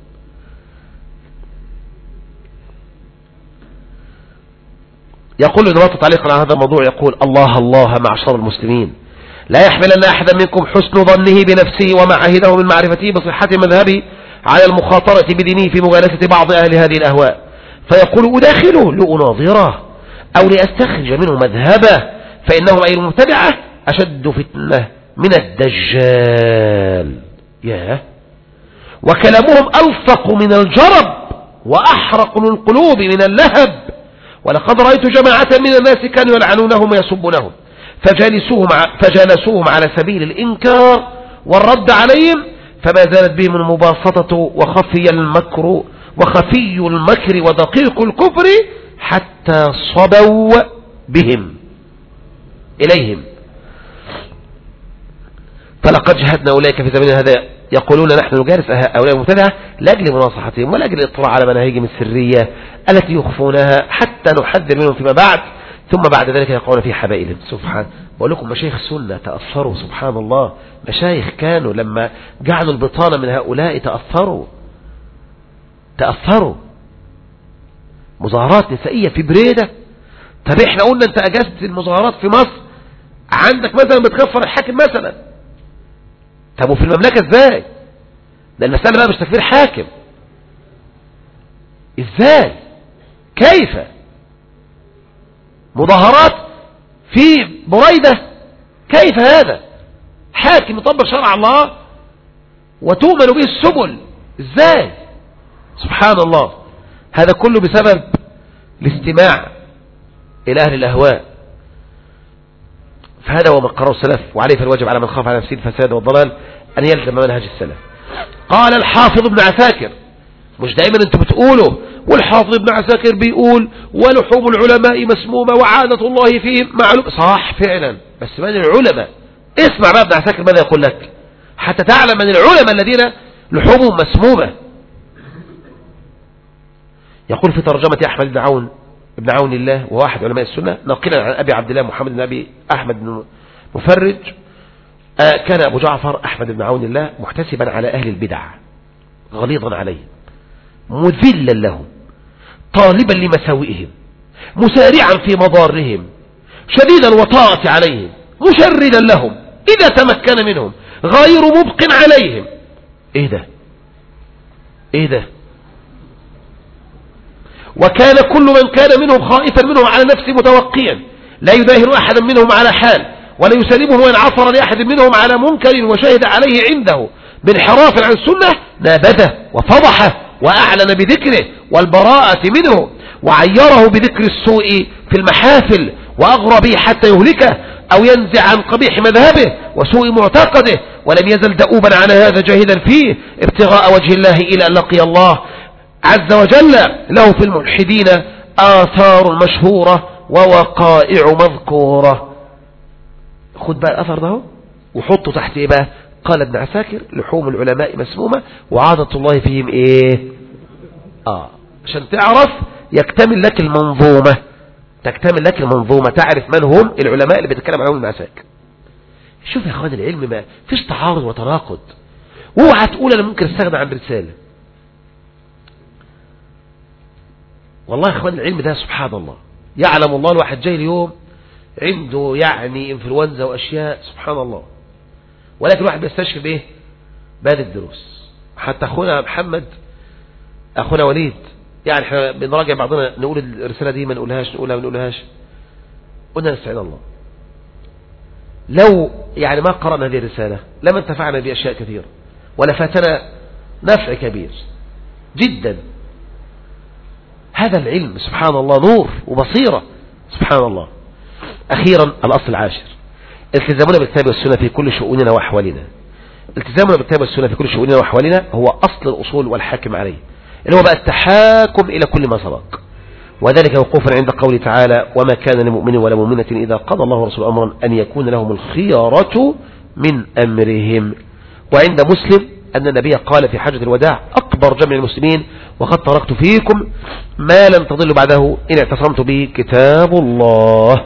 يقول ابن بطة تعليقا على هذا الموضوع، يقول: الله الله معشر المسلمين، لا يحملن أحدا منكم حسن ظنه بنفسه وما عهده من معرفته بصحة مذهبه على المخاطرة بدينه في مجالسة بعض أهل هذه الأهواء، فيقول: أداخله لأناظره أو لأستخرج منه مذهبه، فإنهم أي المبتدعة أشد فتنة من الدجال. ياه. وكلامهم ألصق من الجرب وأحرق للقلوب من اللهب. ولقد رأيت جماعة من الناس كانوا يلعنونهم ويسبونهم فجالسوهم فجالسوهم على سبيل الإنكار والرد عليهم، فما زالت بهم المباسطة وخفي المكر وخفي المكر ودقيق الكفر حتى صبوا بهم إليهم. فلقد جهدنا أولئك في زمن هذا يقولون: نحن نجالس هؤلاء المبتدعة لأجل مناصحتهم ولا أجل الاطلاع على مناهجهم السرية التي يخفونها حتى نحذر منهم فيما بعد، ثم بعد ذلك يقعون في حبائلهم. سبحان. بقول لكم مشايخ السنة تأثروا، سبحان الله. مشايخ كانوا لما جعلوا البطانة من هؤلاء تأثروا تأثروا مظاهرات نسائية في بريدة. طب احنا قلنا انت اجازت المظاهرات في مصر، عندك مثلا بتكفر الحاكم مثلا، طب وفي المملكة ازاي؟ ده المسألة بقى مش تكفير حاكم. ازاي؟ كيف؟ مظاهرات في بريدة، كيف هذا؟ حاكم يطبق شرع الله وتؤمن به السبل، ازاي؟ سبحان الله. هذا كله بسبب الاستماع إلى أهل الأهواء. فهذا هو ما قرره السلف، وعليه فالواجب على من خاف على نفسه الفساد والضلال أن يلزم منهج السلف. قال الحافظ ابن عساكر: مش دائما انتم بتقولوا والحافظ ابن عساكر بيقول ولحوم العلماء مسمومة وعادة الله فيهم معلوم. صح فعلا، بس من العلماء؟ اسمع بقى ابن عساكر ماذا يقول لك حتى تعلم من العلماء الذين لحومهم مسمومة. يقول في ترجمة أحمد بن عون ابن عون الله وهو أحد علماء السنة ناقلا عن أبي عبد الله محمد بن أبي أحمد بن مفرج، آه كان أبو جعفر أحمد بن عون الله محتسبا على أهل البدع غليظا عليهم مذلا لهم طالبا لمساوئهم مسارعا في مضارهم شديدا الوطاءة عليهم مشردا لهم إذا تمكن منهم غير مبق عليهم. إيه ده إيه ده وكان كل من كان منهم خائفا منهم على نفسه متوقيا لا يداهن أحدا منهم على حال ولا يسلمه وإن عصر لأحد منهم على منكر وشهد عليه عنده بانحراف عن السنة نابذه وفضحه وأعلن بذكره والبراءة منه وعيره بذكر السوء في المحافل وأغرى به حتى يهلكه أو ينزع عن قبيح مذهبه وسوء معتقده ولم يزل دؤوبا على هذا جاهدا فيه ابتغاء وجه الله إلى أن لقي الله عز وجل. له في الملحدين آثار مشهورة ووقائع مذكورة. خد بقى الأثر ده وحطه تحت إيه بقى؟ قال ابن عساكر لحوم العلماء مسمومة وعادة الله فيهم إيه آه عشان تعرف يكتمل لك المنظومة تكتمل لك المنظومة تعرف من هم العلماء اللي بيتكلم عنهم ابن عساكر. شوف يا اخوان العلم ما فيش تعارض وتناقض. اوعى تقول انا ممكن استغنى عن رسالة. والله يا اخوان العلم ده سبحان الله يعلم الله. الواحد جاي اليوم عنده يعني انفلونزا واشياء سبحان الله، ولكن الواحد بيستشفي بايه؟ بعد الدروس. حتى اخونا محمد اخونا وليد يعني احنا بنراجع بعضنا نقول الرسالة دي ما نقولهاش نقولها ما نقولهاش. قلنا نستعين الله لو يعني ما قرأنا هذه الرسالة لما انتفعنا بأشياء كثيرة ولا فاتنا نفع كبير جدا. هذا العلم سبحان الله نور وبصيرة سبحان الله. أخيرا الأصل العاشر التزامنا بالكتاب والسنة في كل شؤوننا وأحوالنا. التزامنا بالكتاب والسنة في كل شؤوننا وأحوالنا هو أصل الأصول والحاكم عليه اللي هو بقى التحاكم إلى كل ما سبق، وذلك وقوفا عند قوله تعالى وما كان لمؤمن ولا مؤمنة إذا قضى الله ورسوله أمرا أن يكون لهم الخيارة من أمرهم. وعند مسلم أن النبي قال في حجة الوداع أكبر جمع المسلمين وقد تركت فيكم ما لن تضلوا بعده إن اعتصمت به كتاب الله.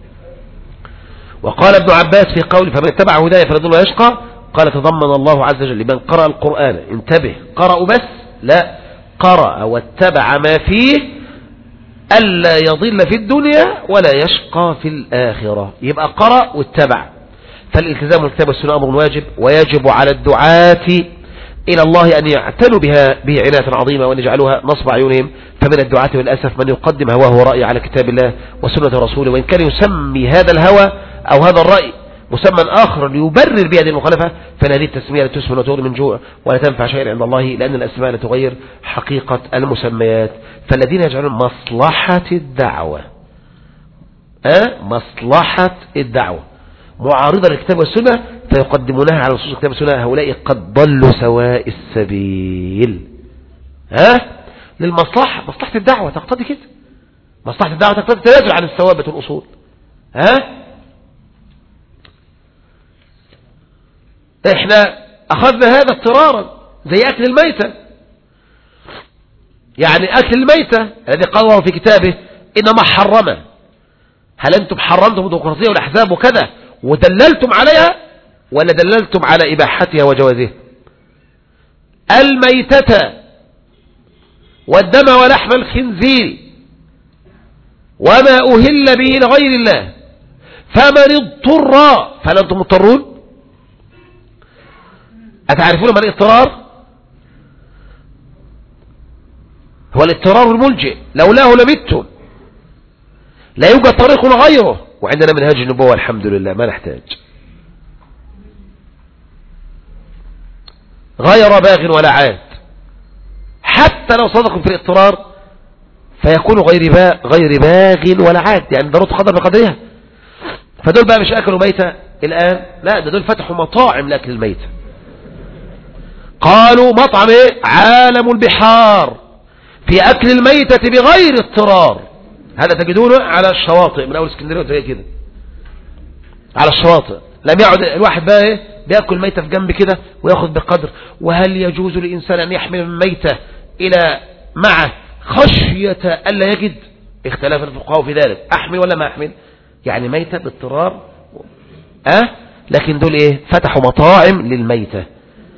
وقال ابن عباس في قوله فمن اتبع هدايا فلا يضل ويشقى قال تضمن الله عز وجل لمن قرأ القرآن انتبه قرأوا بس لا قرأ واتبع ما فيه ألا يضل في الدنيا ولا يشقى في الآخرة. يبقى قرأ واتبع. فالالتزام بالكتاب والسنة أمر واجب ويجب على الدعاة إلى الله أن يعتنوا بها به عناية عظيمة وأن يجعلوها نصب عيونهم. فمن الدعاة والأسف من يقدم هواه ورأيه على كتاب الله وسنة رسوله وإن كان يسمي هذا الهوى أو هذا الرأي مسمى آخر ليبرر بهذه المخالفة فهذه التسمية لا تسمن وتغني من جوع ولا تنفع شيئا عند الله لأن الأسماء لا تغير حقيقة المسميات. فالذين يجعلون مصلحة الدعوة أه؟ مصلحة الدعوة معارضة للكتاب والسنة فيقدمونها على نصوص الكتاب والسنة هؤلاء قد ضلوا سواء السبيل. ها أه؟ للمصلحة مصلحة الدعوة تقتضي كده. مصلحة الدعوة تقتضي التنازل عن الثوابت والأصول. ها أه؟ احنا اخذنا هذا اضطرارا زي اكل الميتة. يعني اكل الميتة الذي قال الله في كتابه انما حرمه. هل انتم حرمتم الديمقراطية والاحزاب وكذا ودللتم عليها ولا دللتم على اباحتها وجوازها؟ الميتة والدم ولحم الخنزير وما اهل به لغير الله فمن اضطر فهل انتم مضطرون؟ أتعرفون ما الاضطرار؟ هو الاضطرار الملجئ لولاه لمتم لا يوجد طريق غيره وعندنا منهاج النبوة الحمد لله ما نحتاج. غير باغ ولا عاد حتى لو صدقوا في الاضطرار فيكون غير باغ غير باغ ولا عاد يعني ضرورة قدر بقدرها. فدول بقى مش أكلوا ميتة الآن لا ده دول فتحوا مطاعم لأكل الميتة. قالوا مطعم ايه؟ عالم البحار في أكل الميتة بغير اضطرار. هذا تجدونه على الشواطئ من أول اسكندرية وزي كده، على الشواطئ. لم يعد الواحد بقى ايه بيأكل ميتة في جنب كده ويأخذ بقدر. وهل يجوز للإنسان أن يحمل الميتة إلى معه خشية ألا يجد؟ اختلاف الفقهاء في ذلك، أحمل ولا ما أحمل؟ يعني ميتة باضطرار أه؟ لكن دول ايه فتحوا مطاعم للميتة.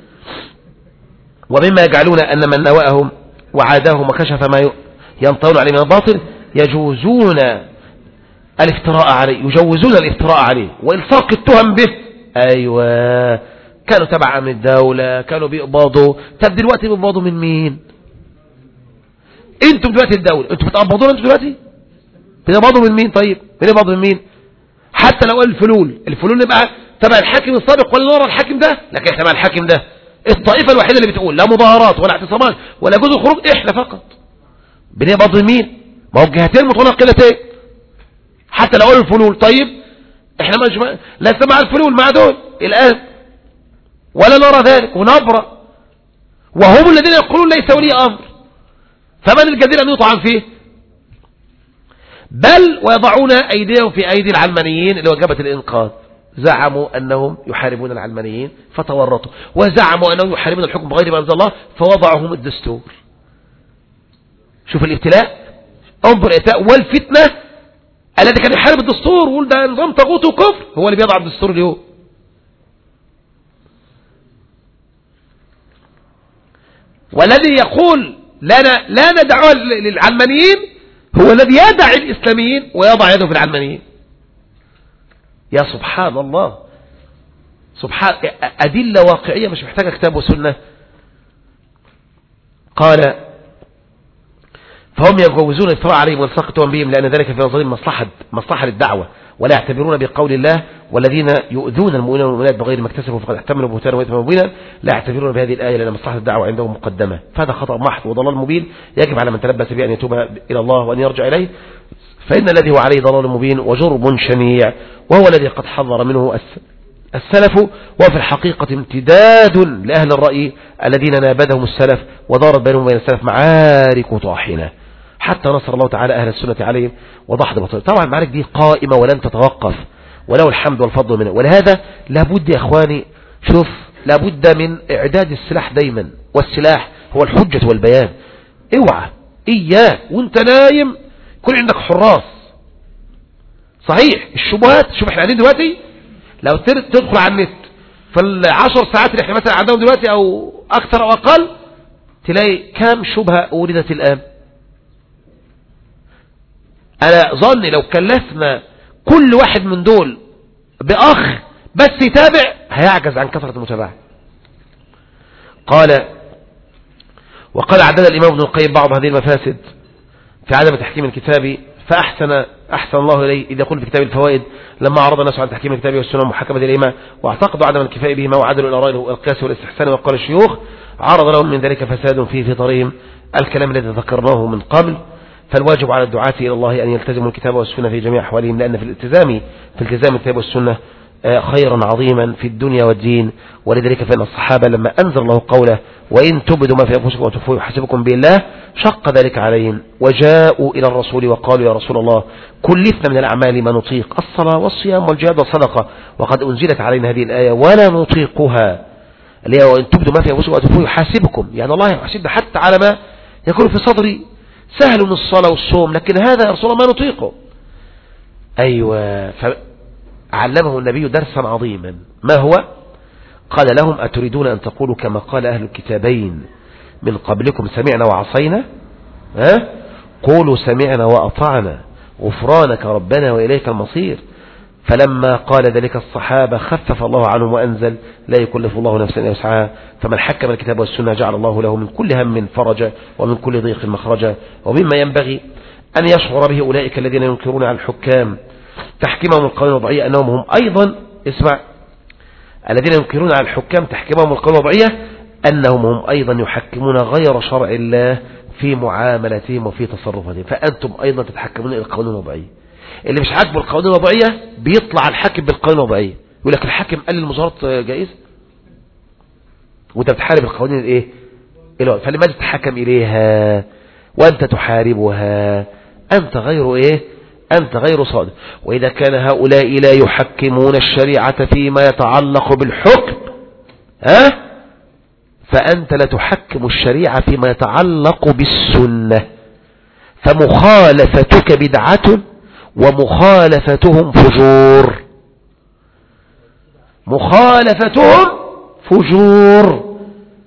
ومما يجعلون أن من نوأهم وعاداهم وكشف ما ينطون عليه من الباطل يجوزون الافتراء عليه، يجوزون الافتراء عليه وإلصاق التهم به. أيوة، كانوا تبع من الدولة، كانوا بيقبضوا. طب دلوقتي بيقبضوا من مين؟ انتم دلوقتي الدولة، انتم بتقبضون انتم دلوقتي؟ بتقبضوا من مين؟ طيب بتقبضوا من مين؟ حتى لو قال الفلول، الفلول نبقى تبع الحاكم السابق ولا نرى الحاكم ده، لكن تبع الحاكم ده. الطائفة الوحيدة اللي بتقول لا مظاهرات ولا اعتصامات ولا جزء الخروج احنا فقط. بنقبض من مين؟ ما هو الجهتين متناقضتين. حتى لو قالوا الفلول، طيب احنا مش لسه مع الفلول مع دول الآن ولا نرى ذلك ونبرأ، وهم الذين يقولون ليس ولي أمر، فمن الجدير أن يطعن فيه؟ بل ويضعون أيديهم في أيدي العلمانيين اللي وجبت الإنقاذ. زعموا أنهم يحاربون العلمانيين فتورطوا، وزعموا أنهم يحاربون الحكم بغير ما أنزل الله فوضعهم الدستور. شوف الابتلاء، انظر الابتلاء والفتنة. الذي كان يحارب الدستور ويقول ده نظام طاغوت وكفر هو اللي بيضع الدستور اليوم. والذي يقول لنا لا ندعوه للعلمانيين هو الذي يدع الإسلاميين ويضع يده في العلمانيين. يا سبحان الله، سبحان أدلة واقعية مش محتاجة كتاب وسنة. قال فهم يجوزون الافتراء عليهم والسقط بهم لأن ذلك في نظرهم مصلحة مصلحة للدعوة، ولا يعتبرون بقول الله والذين يؤذون المؤمنين والمؤمنات بغير ما اكتسبوا فقد احتملوا بهتانا وإثما مبينا. لا يعتبرون بهذه الآية لأن مصلحة الدعوة عندهم مقدمة. فهذا خطأ محض وضلال مبين، يجب على من تلبس به أن يتوب إلى الله وأن يرجع إليه، فإن الذي هو عليه ضلال مبين وجرم شنيع، وهو الذي قد حذر منه السلف. وفي الحقيقة امتداد لأهل الرأي الذين نابذهم السلف ودارت بينهم وبين السلف معارك طاحنة حتى نصر الله تعالى أهل السنة عليهم وضحض بطل. طبعا المعارك دي قائمة ولن تتوقف وله الحمد والفضل منه. ولهذا لابد يا أخواني، شوف، لابد من إعداد السلاح دايما، والسلاح هو الحجة والبيان. اوعى إياه وانت نايم كل عندك حراس. صحيح الشبهات، شوف احنا قاعدين دلوقتي لو تدخل على النت في العشر ساعات اللي احنا مثلا عندهم دلوقتي او اكثر او اقل تلاقي كام شبهة وردت الان. انا ظني لو كلفنا كل واحد من دول باخ بس يتابع هيعجز عن كثرة المتابعة. قال وقال عدد الامام ابن القيم بعض هذه المفاسد في عدم تحكيم الكتاب فأحسن أحسن الله إليه إذا يقول في كتاب الفوائد لما عرض الناس على تحكيم الكتاب والسنة ومحاكمة الإمام واعتقدوا عدم الكفاء بهما وعدلوا الآراء والقياس والاستحسان. وقال الشيوخ عرض لهم من ذلك فساد في فطرهم الكلام الذي ذكرناه من قبل. فالواجب على الدعاة إلى الله أن يلتزموا الكتاب والسنة في جميع أحوالهم، لأن في الالتزام في التزام الكتاب والسنة خيرا عظيما في الدنيا والدين. ولذلك فإن الصحابة لما أنزل الله قوله وإن تبدوا ما في أنفسكم وتخفوه يحاسبكم بالله شق ذلك عليهم وجاءوا إلى الرسول وقالوا يا رسول الله كلفنا من الأعمال ما نطيق الصلاة والصيام والجهاد والصدقة وقد أنزلت علينا هذه الآية ولا نطيقها اللي هي وإن تبدوا ما في أنفسكم وتخفوه يحاسبكم. يعني الله يحاسبنا حتى على ما يكون في صدري سهل من الصلاة والصوم، لكن هذا يا رسول الله ما نطيقه. أيوة، فعلمه النبي درسا عظيما. ما هو؟ قال لهم أتريدون أن تقولوا كما قال أهل الكتابين من قبلكم سمعنا وعصينا؟ ها؟ قولوا سمعنا وأطعنا غفرانك ربنا وإليك المصير. فلما قال ذلك الصحابة خفف الله عنهم وأنزل لا يكلف الله نفسا إلا وسعها فمن حكم الكتاب والسنة جعل الله له من كل هم فرجا ومن كل ضيق مخرجا. ومما ينبغي أن يشعر به أولئك الذين ينكرون على الحكام تحكيمهم القانون الوضعية أنهم هم أيضا اسمع الذين ينكرون على الحكام تحكيمهم القانون الوضعية أنهم هم أيضا يحكمون غير شرع الله في معاملتهم وفي تصرفاتهم، فأنتم أيضا تتحكمون إلى القانون الوضعي. اللي مش عاجبه القوانين الوضعية بيطلع الحاكم بالقوانين الوضعية يقول لك الحاكم قال المظاهرات جائزة وانت بتحارب القوانين الايه؟ فلماذا تتحكم إليها؟ وأنت تحاربها أنت غير إيه أنت غير صادق. وإذا كان هؤلاء لا يحكمون الشريعة فيما يتعلق بالحكم ها فأنت لا تحكم الشريعة فيما يتعلق بالسنة، فمخالفتك بدعة ومخالفتهم فجور، مخالفتهم فجور،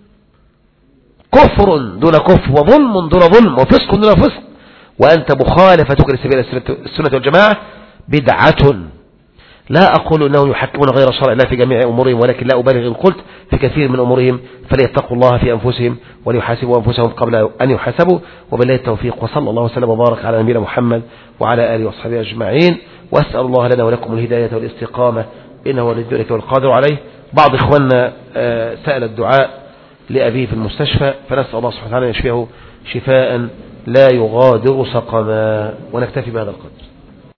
كفر دون كفر وظلم دون ظلم وفسق دون فسق، وأنت مخالفتك لسبيل السنة والجماعة بدعة. لا أقول أنهم يحكمون غير شرع الله في جميع أمورهم، ولكن لا أبالغ إن قلت في كثير من أمورهم، فليتقوا الله في أنفسهم وليحاسبوا أنفسهم قبل أن يحاسبوا. وبالله التوفيق، وصلى الله وسلم وبارك على نبينا محمد وعلى آله وصحبه أجمعين، وأسأل الله لنا ولكم الهداية والاستقامة إنه ولي ذلك والقادر عليه. بعض إخواننا سأل الدعاء لأبيه في المستشفى، فنسأل الله سبحانه وتعالى يشفيه شفاء لا يغادر سقما، ونكتفي بهذا القدر.